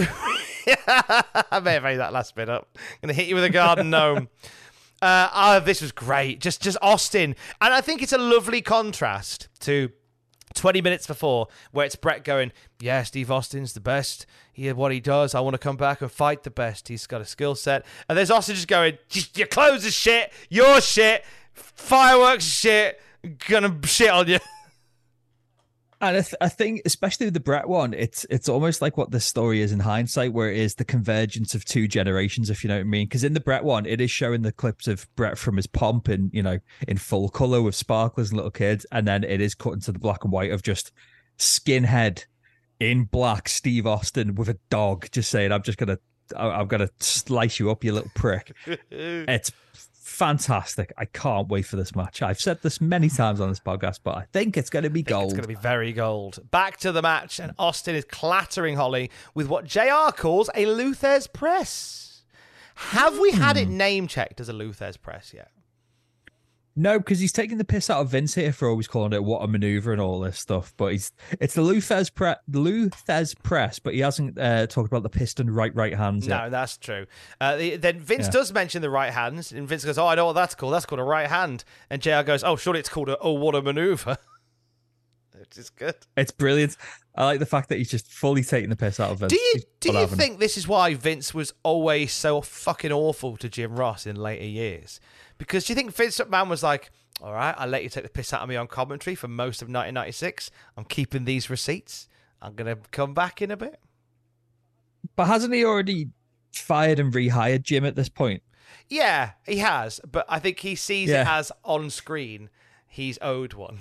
[SPEAKER 5] I I may have made that last bit up. I'm going to hit you with a garden gnome. Uh, oh, this was great. Just, just Austin. And I think it's a lovely contrast to twenty minutes before, where it's Brett going, yeah, Steve Austin's the best. He, what he does, I want to come back and fight the best. He's got a skill set. And there's Austin just going, your clothes are shit. You're shit. Fireworks are shit. Gonna shit on you.
[SPEAKER 6] And I, th- I think, especially with the Brett one, it's it's almost like what this story is in hindsight, where it is the convergence of two generations, if you know what I mean. Because in the Brett one, it is showing the clips of Brett from his pomp in, you know, in full color with sparklers and little kids, and then it is cut into the black and white of just skinhead in black Steve Austin with a dog, just saying, "I'm just gonna I'm going to slice you up, you little prick. It's fantastic. I can't wait for this match. I've said this many times on this podcast, but I think it's going to be gold.
[SPEAKER 5] It's going to be very gold. Back to the match, and Austin is clattering Holly with what J R calls a Luther's press. Have we had it name checked as a Luther's press yet?
[SPEAKER 6] No, because he's taking the piss out of Vince here for always calling it what a maneuver and all this stuff. But he's it's the Luther's, pre- Luther's press, but he hasn't uh, talked about the piston right right hands yet.
[SPEAKER 5] No, that's true. Uh, the, then Vince
[SPEAKER 6] Yeah.
[SPEAKER 5] does mention the right hands, and Vince goes, "Oh, I know what that's called. That's called a right hand." And J R goes, "Oh, surely it's called a oh, what a maneuver." Which is good.
[SPEAKER 6] It's brilliant. I like the fact that he's just fully taking the piss out of Vince.
[SPEAKER 5] Do you
[SPEAKER 6] He's
[SPEAKER 5] do
[SPEAKER 6] not
[SPEAKER 5] you
[SPEAKER 6] having it.
[SPEAKER 5] think this is why Vince was always so fucking awful to Jim Ross in later years? Because do you think Vince McMahon was like, all right, I'll let you take the piss out of me on commentary for most of nineteen ninety-six. I'm keeping these receipts. I'm going to come back in a bit.
[SPEAKER 6] But hasn't he already fired and rehired Jim at this point?
[SPEAKER 5] Yeah, he has. But I think he sees
[SPEAKER 6] Yeah.
[SPEAKER 5] it as on screen. He's owed one.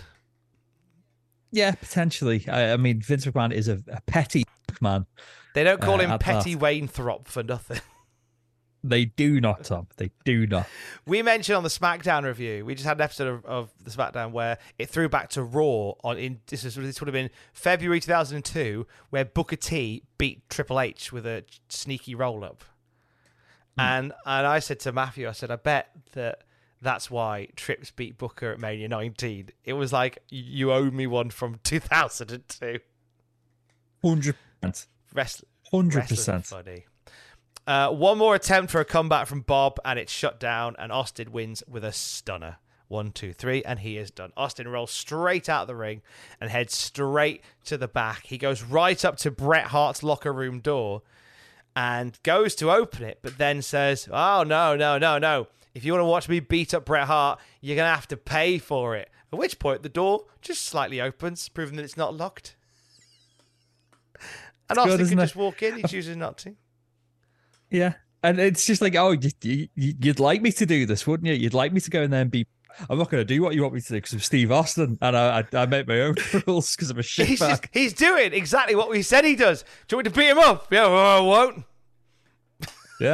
[SPEAKER 6] Yeah, potentially. I, I mean, Vince McMahon is a, a petty man.
[SPEAKER 5] They don't call
[SPEAKER 6] Uh,
[SPEAKER 5] him
[SPEAKER 6] at
[SPEAKER 5] Petty
[SPEAKER 6] that.
[SPEAKER 5] Wainthrop for nothing.
[SPEAKER 6] They do not, Tom. They do not.
[SPEAKER 5] We mentioned on the SmackDown review, we just had an episode of, of the SmackDown where it threw back to Raw on in this is this would have been February two thousand two, where Booker T beat Triple H with a sneaky roll up.
[SPEAKER 6] Hmm.
[SPEAKER 5] And and I said to Matthew, I said, I bet that that's why Trips beat Booker at Mania nineteen. It was like, you owe me one from two thousand two.
[SPEAKER 6] one hundred percent.
[SPEAKER 5] Wrestling.
[SPEAKER 6] one hundred percent.
[SPEAKER 5] Funny. Uh, one more attempt for a comeback from Bob, and it's shut down, and Austin wins with a stunner. One, two, three, and he is done. Austin rolls straight out of the ring and heads straight to the back. He goes right up to Bret Hart's locker room door and goes to open it, but then says, oh, no, no, no, no. If you want to watch me beat up Bret Hart, you're going to have to pay for it. At which point, the door just slightly opens, proving that it's not locked. And Austin
[SPEAKER 6] good,
[SPEAKER 5] can
[SPEAKER 6] isn't
[SPEAKER 5] just
[SPEAKER 6] it?
[SPEAKER 5] walk in. He chooses not to.
[SPEAKER 6] Yeah. And it's just like, oh, you, you, you'd like me to do this, wouldn't you? You'd like me to go in there and be, I'm not going to do what you want me to do because I'm Steve Austin and I, I, I make my own rules because I'm a
[SPEAKER 5] He's,
[SPEAKER 6] shitbag.
[SPEAKER 5] just, he's doing exactly what we said he does. Do you want me to beat him up? Yeah, well, I won't.
[SPEAKER 6] Yeah.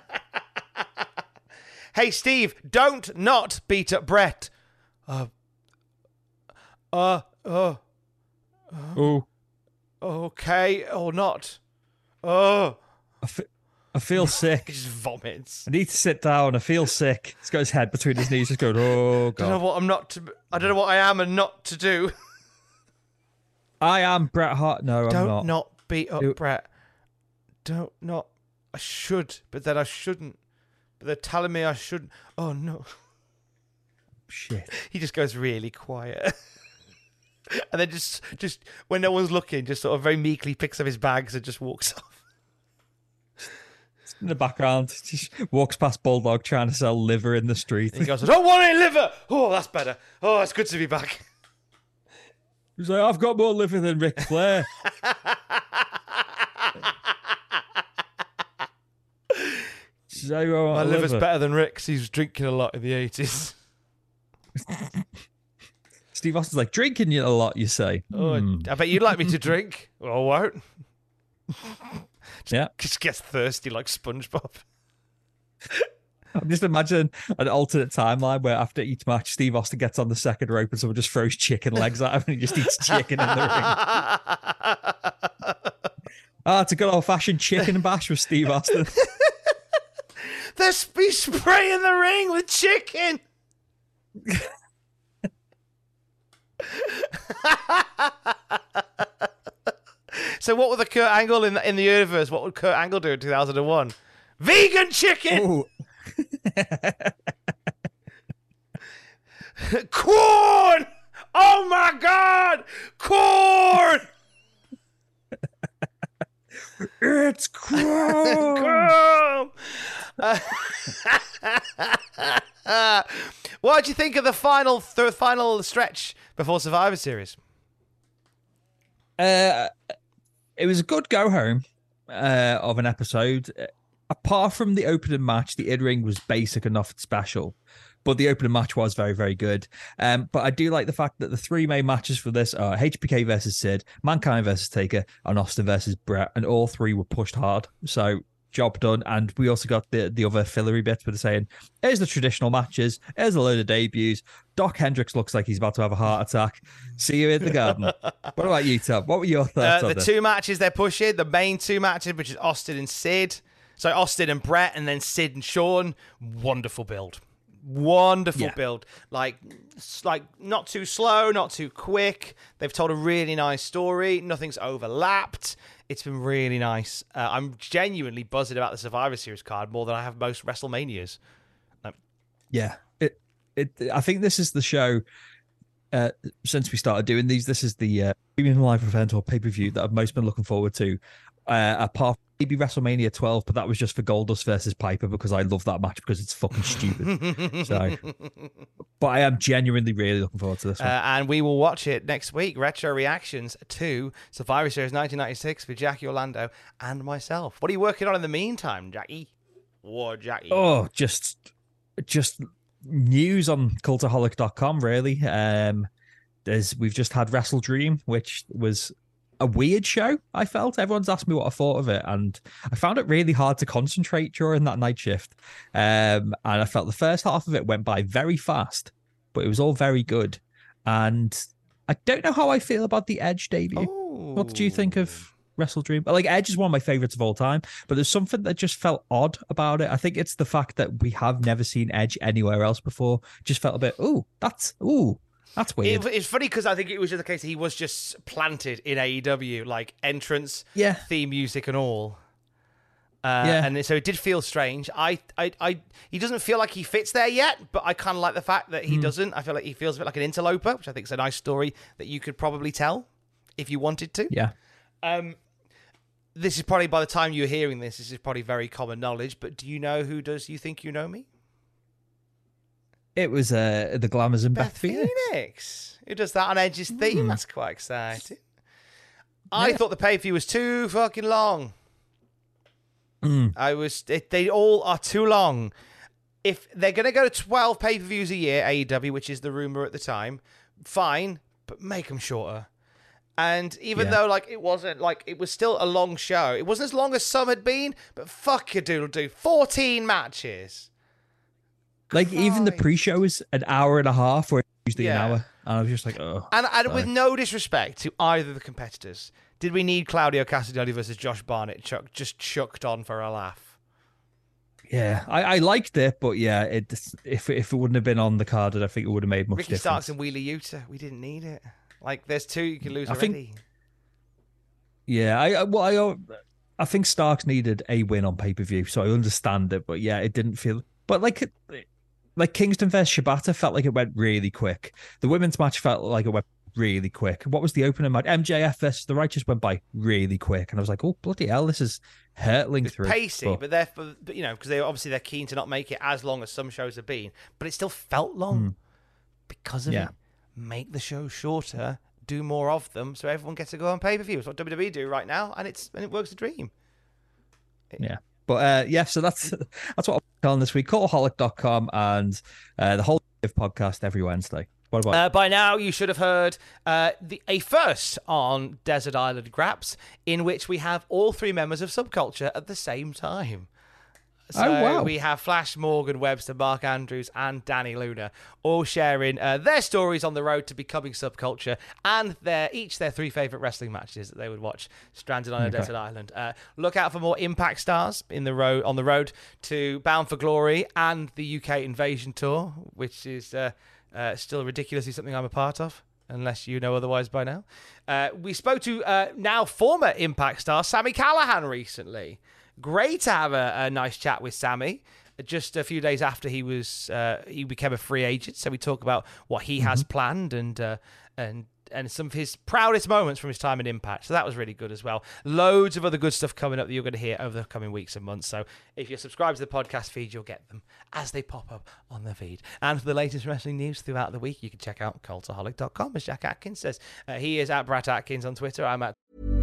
[SPEAKER 5] Hey, Steve, don't not beat up Brett. Uh, uh, uh,
[SPEAKER 6] Oh,
[SPEAKER 5] okay, or not. Oh.
[SPEAKER 6] I, f- I feel sick.
[SPEAKER 5] He just vomits.
[SPEAKER 6] I need to sit down. I feel sick. He's got his head between his knees, just going, oh,
[SPEAKER 5] I don't know
[SPEAKER 6] God.
[SPEAKER 5] what I'm not to. I don't know what I am and not to do.
[SPEAKER 6] I am Bret Hart. No, I'm
[SPEAKER 5] don't
[SPEAKER 6] not.
[SPEAKER 5] not beat up
[SPEAKER 6] You-
[SPEAKER 5] Brett. Don't not. I should, but then I shouldn't. But they're telling me I shouldn't. Oh no.
[SPEAKER 6] Shit.
[SPEAKER 5] He just goes really quiet. And then just, just when no one's looking, just sort of very meekly picks up his bags and just walks off.
[SPEAKER 6] In the background, just walks past Bulldog trying to sell liver in the street.
[SPEAKER 5] And he goes, I don't want any liver. Oh, that's better. Oh, it's good to be back.
[SPEAKER 6] He's like, I've got more liver than Ric Flair. So, uh,
[SPEAKER 5] My liver's
[SPEAKER 6] liver.
[SPEAKER 5] better than Rick's. He was drinking a lot in the eighties.
[SPEAKER 6] Steve Austin's like, drinking a lot, you say?
[SPEAKER 5] Oh,
[SPEAKER 6] Hmm.
[SPEAKER 5] I bet you'd like me to drink. Well, I won't.
[SPEAKER 6] Yeah.
[SPEAKER 5] Just gets thirsty like SpongeBob.
[SPEAKER 6] I'm just imagining an alternate timeline where after each match, Steve Austin gets on the second rope and someone just throws chicken legs at him and he just eats chicken in the ring. Ah, it's a good old-fashioned chicken bash with Steve Austin.
[SPEAKER 5] They're sp- spraying the ring with chicken. So what would the Kurt Angle in the, in the universe? What would Kurt Angle do in two thousand one? Vegan chicken.
[SPEAKER 6] Ooh.
[SPEAKER 5] Corn. Oh my God, corn.
[SPEAKER 6] It's cool.
[SPEAKER 5] Corn. Uh, what did you think of the final th- final stretch before Survivor Series?
[SPEAKER 6] Uh, it was a good go home uh, of an episode. Uh, Apart from the opening match, the in-ring was basic and nothing special. But the opening match was very, very good. Um, but I do like the fact that the three main matches for this are H B K versus Sid, Mankind versus Taker, and Austin versus Brett. And all three were pushed hard. So job done. And we also got the, the other fillery bits where they're saying, here's the traditional matches, here's a load of debuts. Doc Hendricks looks like he's about to have a heart attack. See you in the garden. What about you, Tom? What were your thoughts
[SPEAKER 5] uh,
[SPEAKER 6] on
[SPEAKER 5] the
[SPEAKER 6] this?
[SPEAKER 5] two matches they're pushing, the main two matches, which is Austin and Sid. So Austin and Brett, and then Sid and Sean. Wonderful build. Wonderful
[SPEAKER 6] Yeah.
[SPEAKER 5] build. Like, s- like not too slow, not too quick. They've told a really nice story. Nothing's overlapped. It's been really nice. Uh, I'm genuinely buzzing about the Survivor Series card more than I have most WrestleManias. Um,
[SPEAKER 6] Yeah, it, it. I think this is the show. Uh, since we started doing these, this is the uh, premium live event or pay per view that I've most been looking forward to. Uh, apart from maybe WrestleMania twelve, but that was just for Goldust versus Piper because I love that match because it's fucking stupid. So, but I am genuinely really looking forward to this one.
[SPEAKER 5] Uh, and we will watch it next week. Retro reactions to Survivor Series nineteen ninety-six with Jackie Orlando and myself. What are you working on in the meantime, Jackie? War Jackie.
[SPEAKER 6] Oh, just just news on cultaholic dot com, really. Um, there's we've just had Wrestle Dream, which was a weird show, I felt. Everyone's asked me what I thought of it, and I found it really hard to concentrate during that night shift. Um, and I felt the first half of it went by very fast, but it was all very good. And I don't know how I feel about the Edge debut.
[SPEAKER 5] Ooh.
[SPEAKER 6] What did you think of Wrestle Dream? Like, Edge is one of my favorites of all time, but there's something that just felt odd about it. I think it's the fact that we have never seen Edge anywhere else before. Just felt a bit, ooh, that's, ooh. That's weird.
[SPEAKER 5] It, it's funny because I think it was just the case that he was just planted in A E W, like entrance,
[SPEAKER 6] Yeah.
[SPEAKER 5] theme music, and all. Uh,
[SPEAKER 6] Yeah.
[SPEAKER 5] And so it did feel strange. I, I, I, he doesn't feel like he fits there yet, but I kind of like the fact that he
[SPEAKER 6] Mm.
[SPEAKER 5] doesn't. I feel like he feels a bit like an interloper, which I think is a nice story that you could probably tell if you wanted to.
[SPEAKER 6] Yeah.
[SPEAKER 5] Um, this is probably, by the time you're hearing this, this is probably very common knowledge. But do you know who does You Think You Know Me?
[SPEAKER 6] It was uh, the Glamours and Beth,
[SPEAKER 5] Beth
[SPEAKER 6] Phoenix.
[SPEAKER 5] Phoenix. Who does that on Edge's theme?
[SPEAKER 6] Mm.
[SPEAKER 5] That's quite exciting. I
[SPEAKER 6] Yeah.
[SPEAKER 5] thought the pay-per-view was too fucking long.
[SPEAKER 6] Mm.
[SPEAKER 5] I was. It, they all are too long. If they're going to go to twelve pay-per-views a year, A E W, which is the rumor at the time, fine, but make them shorter. And even
[SPEAKER 6] Yeah.
[SPEAKER 5] though like it wasn't like it was still a long show, it wasn't as long as some had been. But fuck your doodle do, fourteen matches.
[SPEAKER 6] Like, even the
[SPEAKER 5] Christ.
[SPEAKER 6] pre-show was an hour and a half, or usually
[SPEAKER 5] Yeah.
[SPEAKER 6] an hour. And I was just like, oh.
[SPEAKER 5] And, and
[SPEAKER 6] sorry.
[SPEAKER 5] with no disrespect to either of the competitors, did we need Claudio Castagnoli versus Josh Barnett chuck, just chucked on for a laugh?
[SPEAKER 6] Yeah, I, I liked it, but yeah, it if if it wouldn't have been on the card, I think it would have made much
[SPEAKER 5] Ricky
[SPEAKER 6] difference.
[SPEAKER 5] Starks and Wheeler Yuta, we didn't need it. Like, there's two you can lose
[SPEAKER 6] I think-
[SPEAKER 5] already.
[SPEAKER 6] Yeah, I I- well, I I think Starks needed a win on pay per view, so I understand it. But yeah, it didn't feel. But like, it- like Kingston versus Shibata felt like it went really quick. The women's match felt like it went really quick. What was the opening match? M J F versus The Righteous went by really quick, and I was like, oh bloody hell, this is hurtling
[SPEAKER 5] It's
[SPEAKER 6] through.
[SPEAKER 5] pacey,
[SPEAKER 6] But-
[SPEAKER 5] but they're, but, you know, because they obviously they're keen to not make it as long as some shows have been, but it still felt long because of
[SPEAKER 6] Yeah.
[SPEAKER 5] it. Make the show shorter, do more of them, so everyone gets to go on pay per view. It's what W W E do right now, and it's and it works a dream.
[SPEAKER 6] Yeah. But uh, yeah, so that's that's what I'm telling this week. Cultaholic dot com and uh, the whole podcast every Wednesday. What about
[SPEAKER 5] Uh, by now, you should have heard uh, the a first on Desert Island Graps, in which we have all three members of Subculture at the same time. So
[SPEAKER 6] Oh, wow.
[SPEAKER 5] we have Flash Morgan Webster, Mark Andrews, and Danny Luna all sharing uh, their stories on the road to becoming Subculture and their each their three favourite wrestling matches that they would watch stranded on a
[SPEAKER 6] Okay.
[SPEAKER 5] desert island. Uh, look out for more Impact stars in the road on the road to Bound for Glory and the U K Invasion Tour, which is uh, uh, still ridiculously something I'm a part of, unless you know otherwise by now. Uh, we spoke to uh, now former Impact star Sami Callihan recently. Great to have a, a nice chat with Sammy. Just a few days after he was uh, he became a free agent, so we talk about what he has planned and uh, and and some of his proudest moments from his time in Impact. So that was really good as well. Loads of other good stuff coming up that you're going to hear over the coming weeks and months. So if you're subscribed to the podcast feed, you'll get them as they pop up on the feed. And for the latest wrestling news throughout the week, you can check out cultaholic dot com, as Jack Atkins says. Uh, he is at Brat Atkins on Twitter. I'm at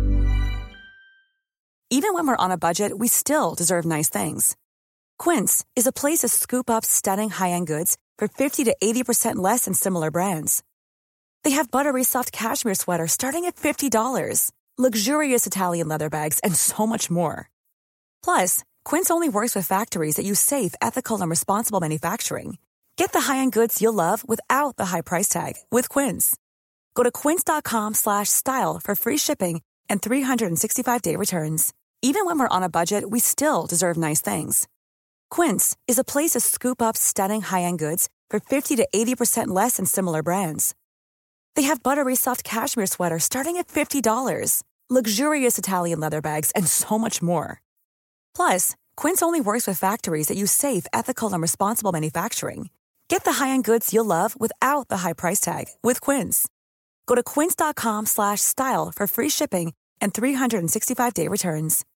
[SPEAKER 1] Even when we're on a budget, we still deserve nice things. Quince is a place to scoop up stunning high-end goods for fifty to eighty percent less than similar brands. They have buttery soft cashmere sweaters starting at fifty dollars, luxurious Italian leather bags, and so much more. Plus, Quince only works with factories that use safe, ethical, and responsible manufacturing. Get the high-end goods you'll love without the high price tag with Quince. Go to quince.com slash style for free shipping and three sixty-five day returns. Even when we're on a budget, we still deserve nice things. Quince is a place to scoop up stunning high-end goods for fifty to eighty percent less than similar brands. They have buttery soft cashmere sweaters starting at fifty dollars, luxurious Italian leather bags, and so much more. Plus, Quince only works with factories that use safe, ethical, and responsible manufacturing. Get the high-end goods you'll love without the high price tag with Quince. Go to quince.com slash style for free shipping and three sixty-five day returns.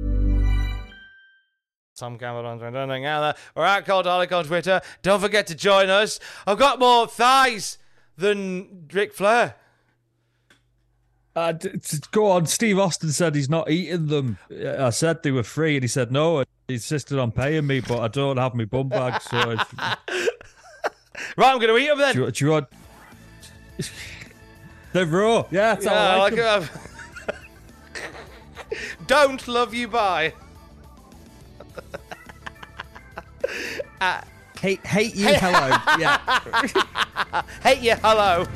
[SPEAKER 5] Tom Campbell on Twitter. We're at Cultaholic on Twitter. Don't forget to join us. I've got more thighs than Ric Flair.
[SPEAKER 6] Uh, d- d- go on. Steve Austin said he's not eating them. I said they were free, and he said no. He insisted on paying me, but I don't have my bum bag. So, it's...
[SPEAKER 5] right, I'm going to eat them then.
[SPEAKER 6] Do you, do you want? They're raw. Yeah, that's
[SPEAKER 5] yeah,
[SPEAKER 6] how I like,
[SPEAKER 5] I like
[SPEAKER 6] them.
[SPEAKER 5] Don't love you. Bye. uh,
[SPEAKER 6] hate, hate you. Hello. Yeah.
[SPEAKER 5] Hate you. Hello.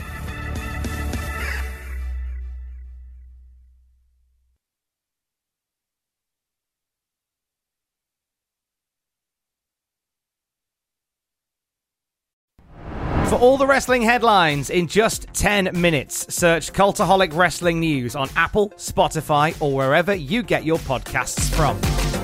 [SPEAKER 5] For all the wrestling headlines in just ten minutes, search Cultaholic Wrestling News on Apple, Spotify, or wherever you get your podcasts from.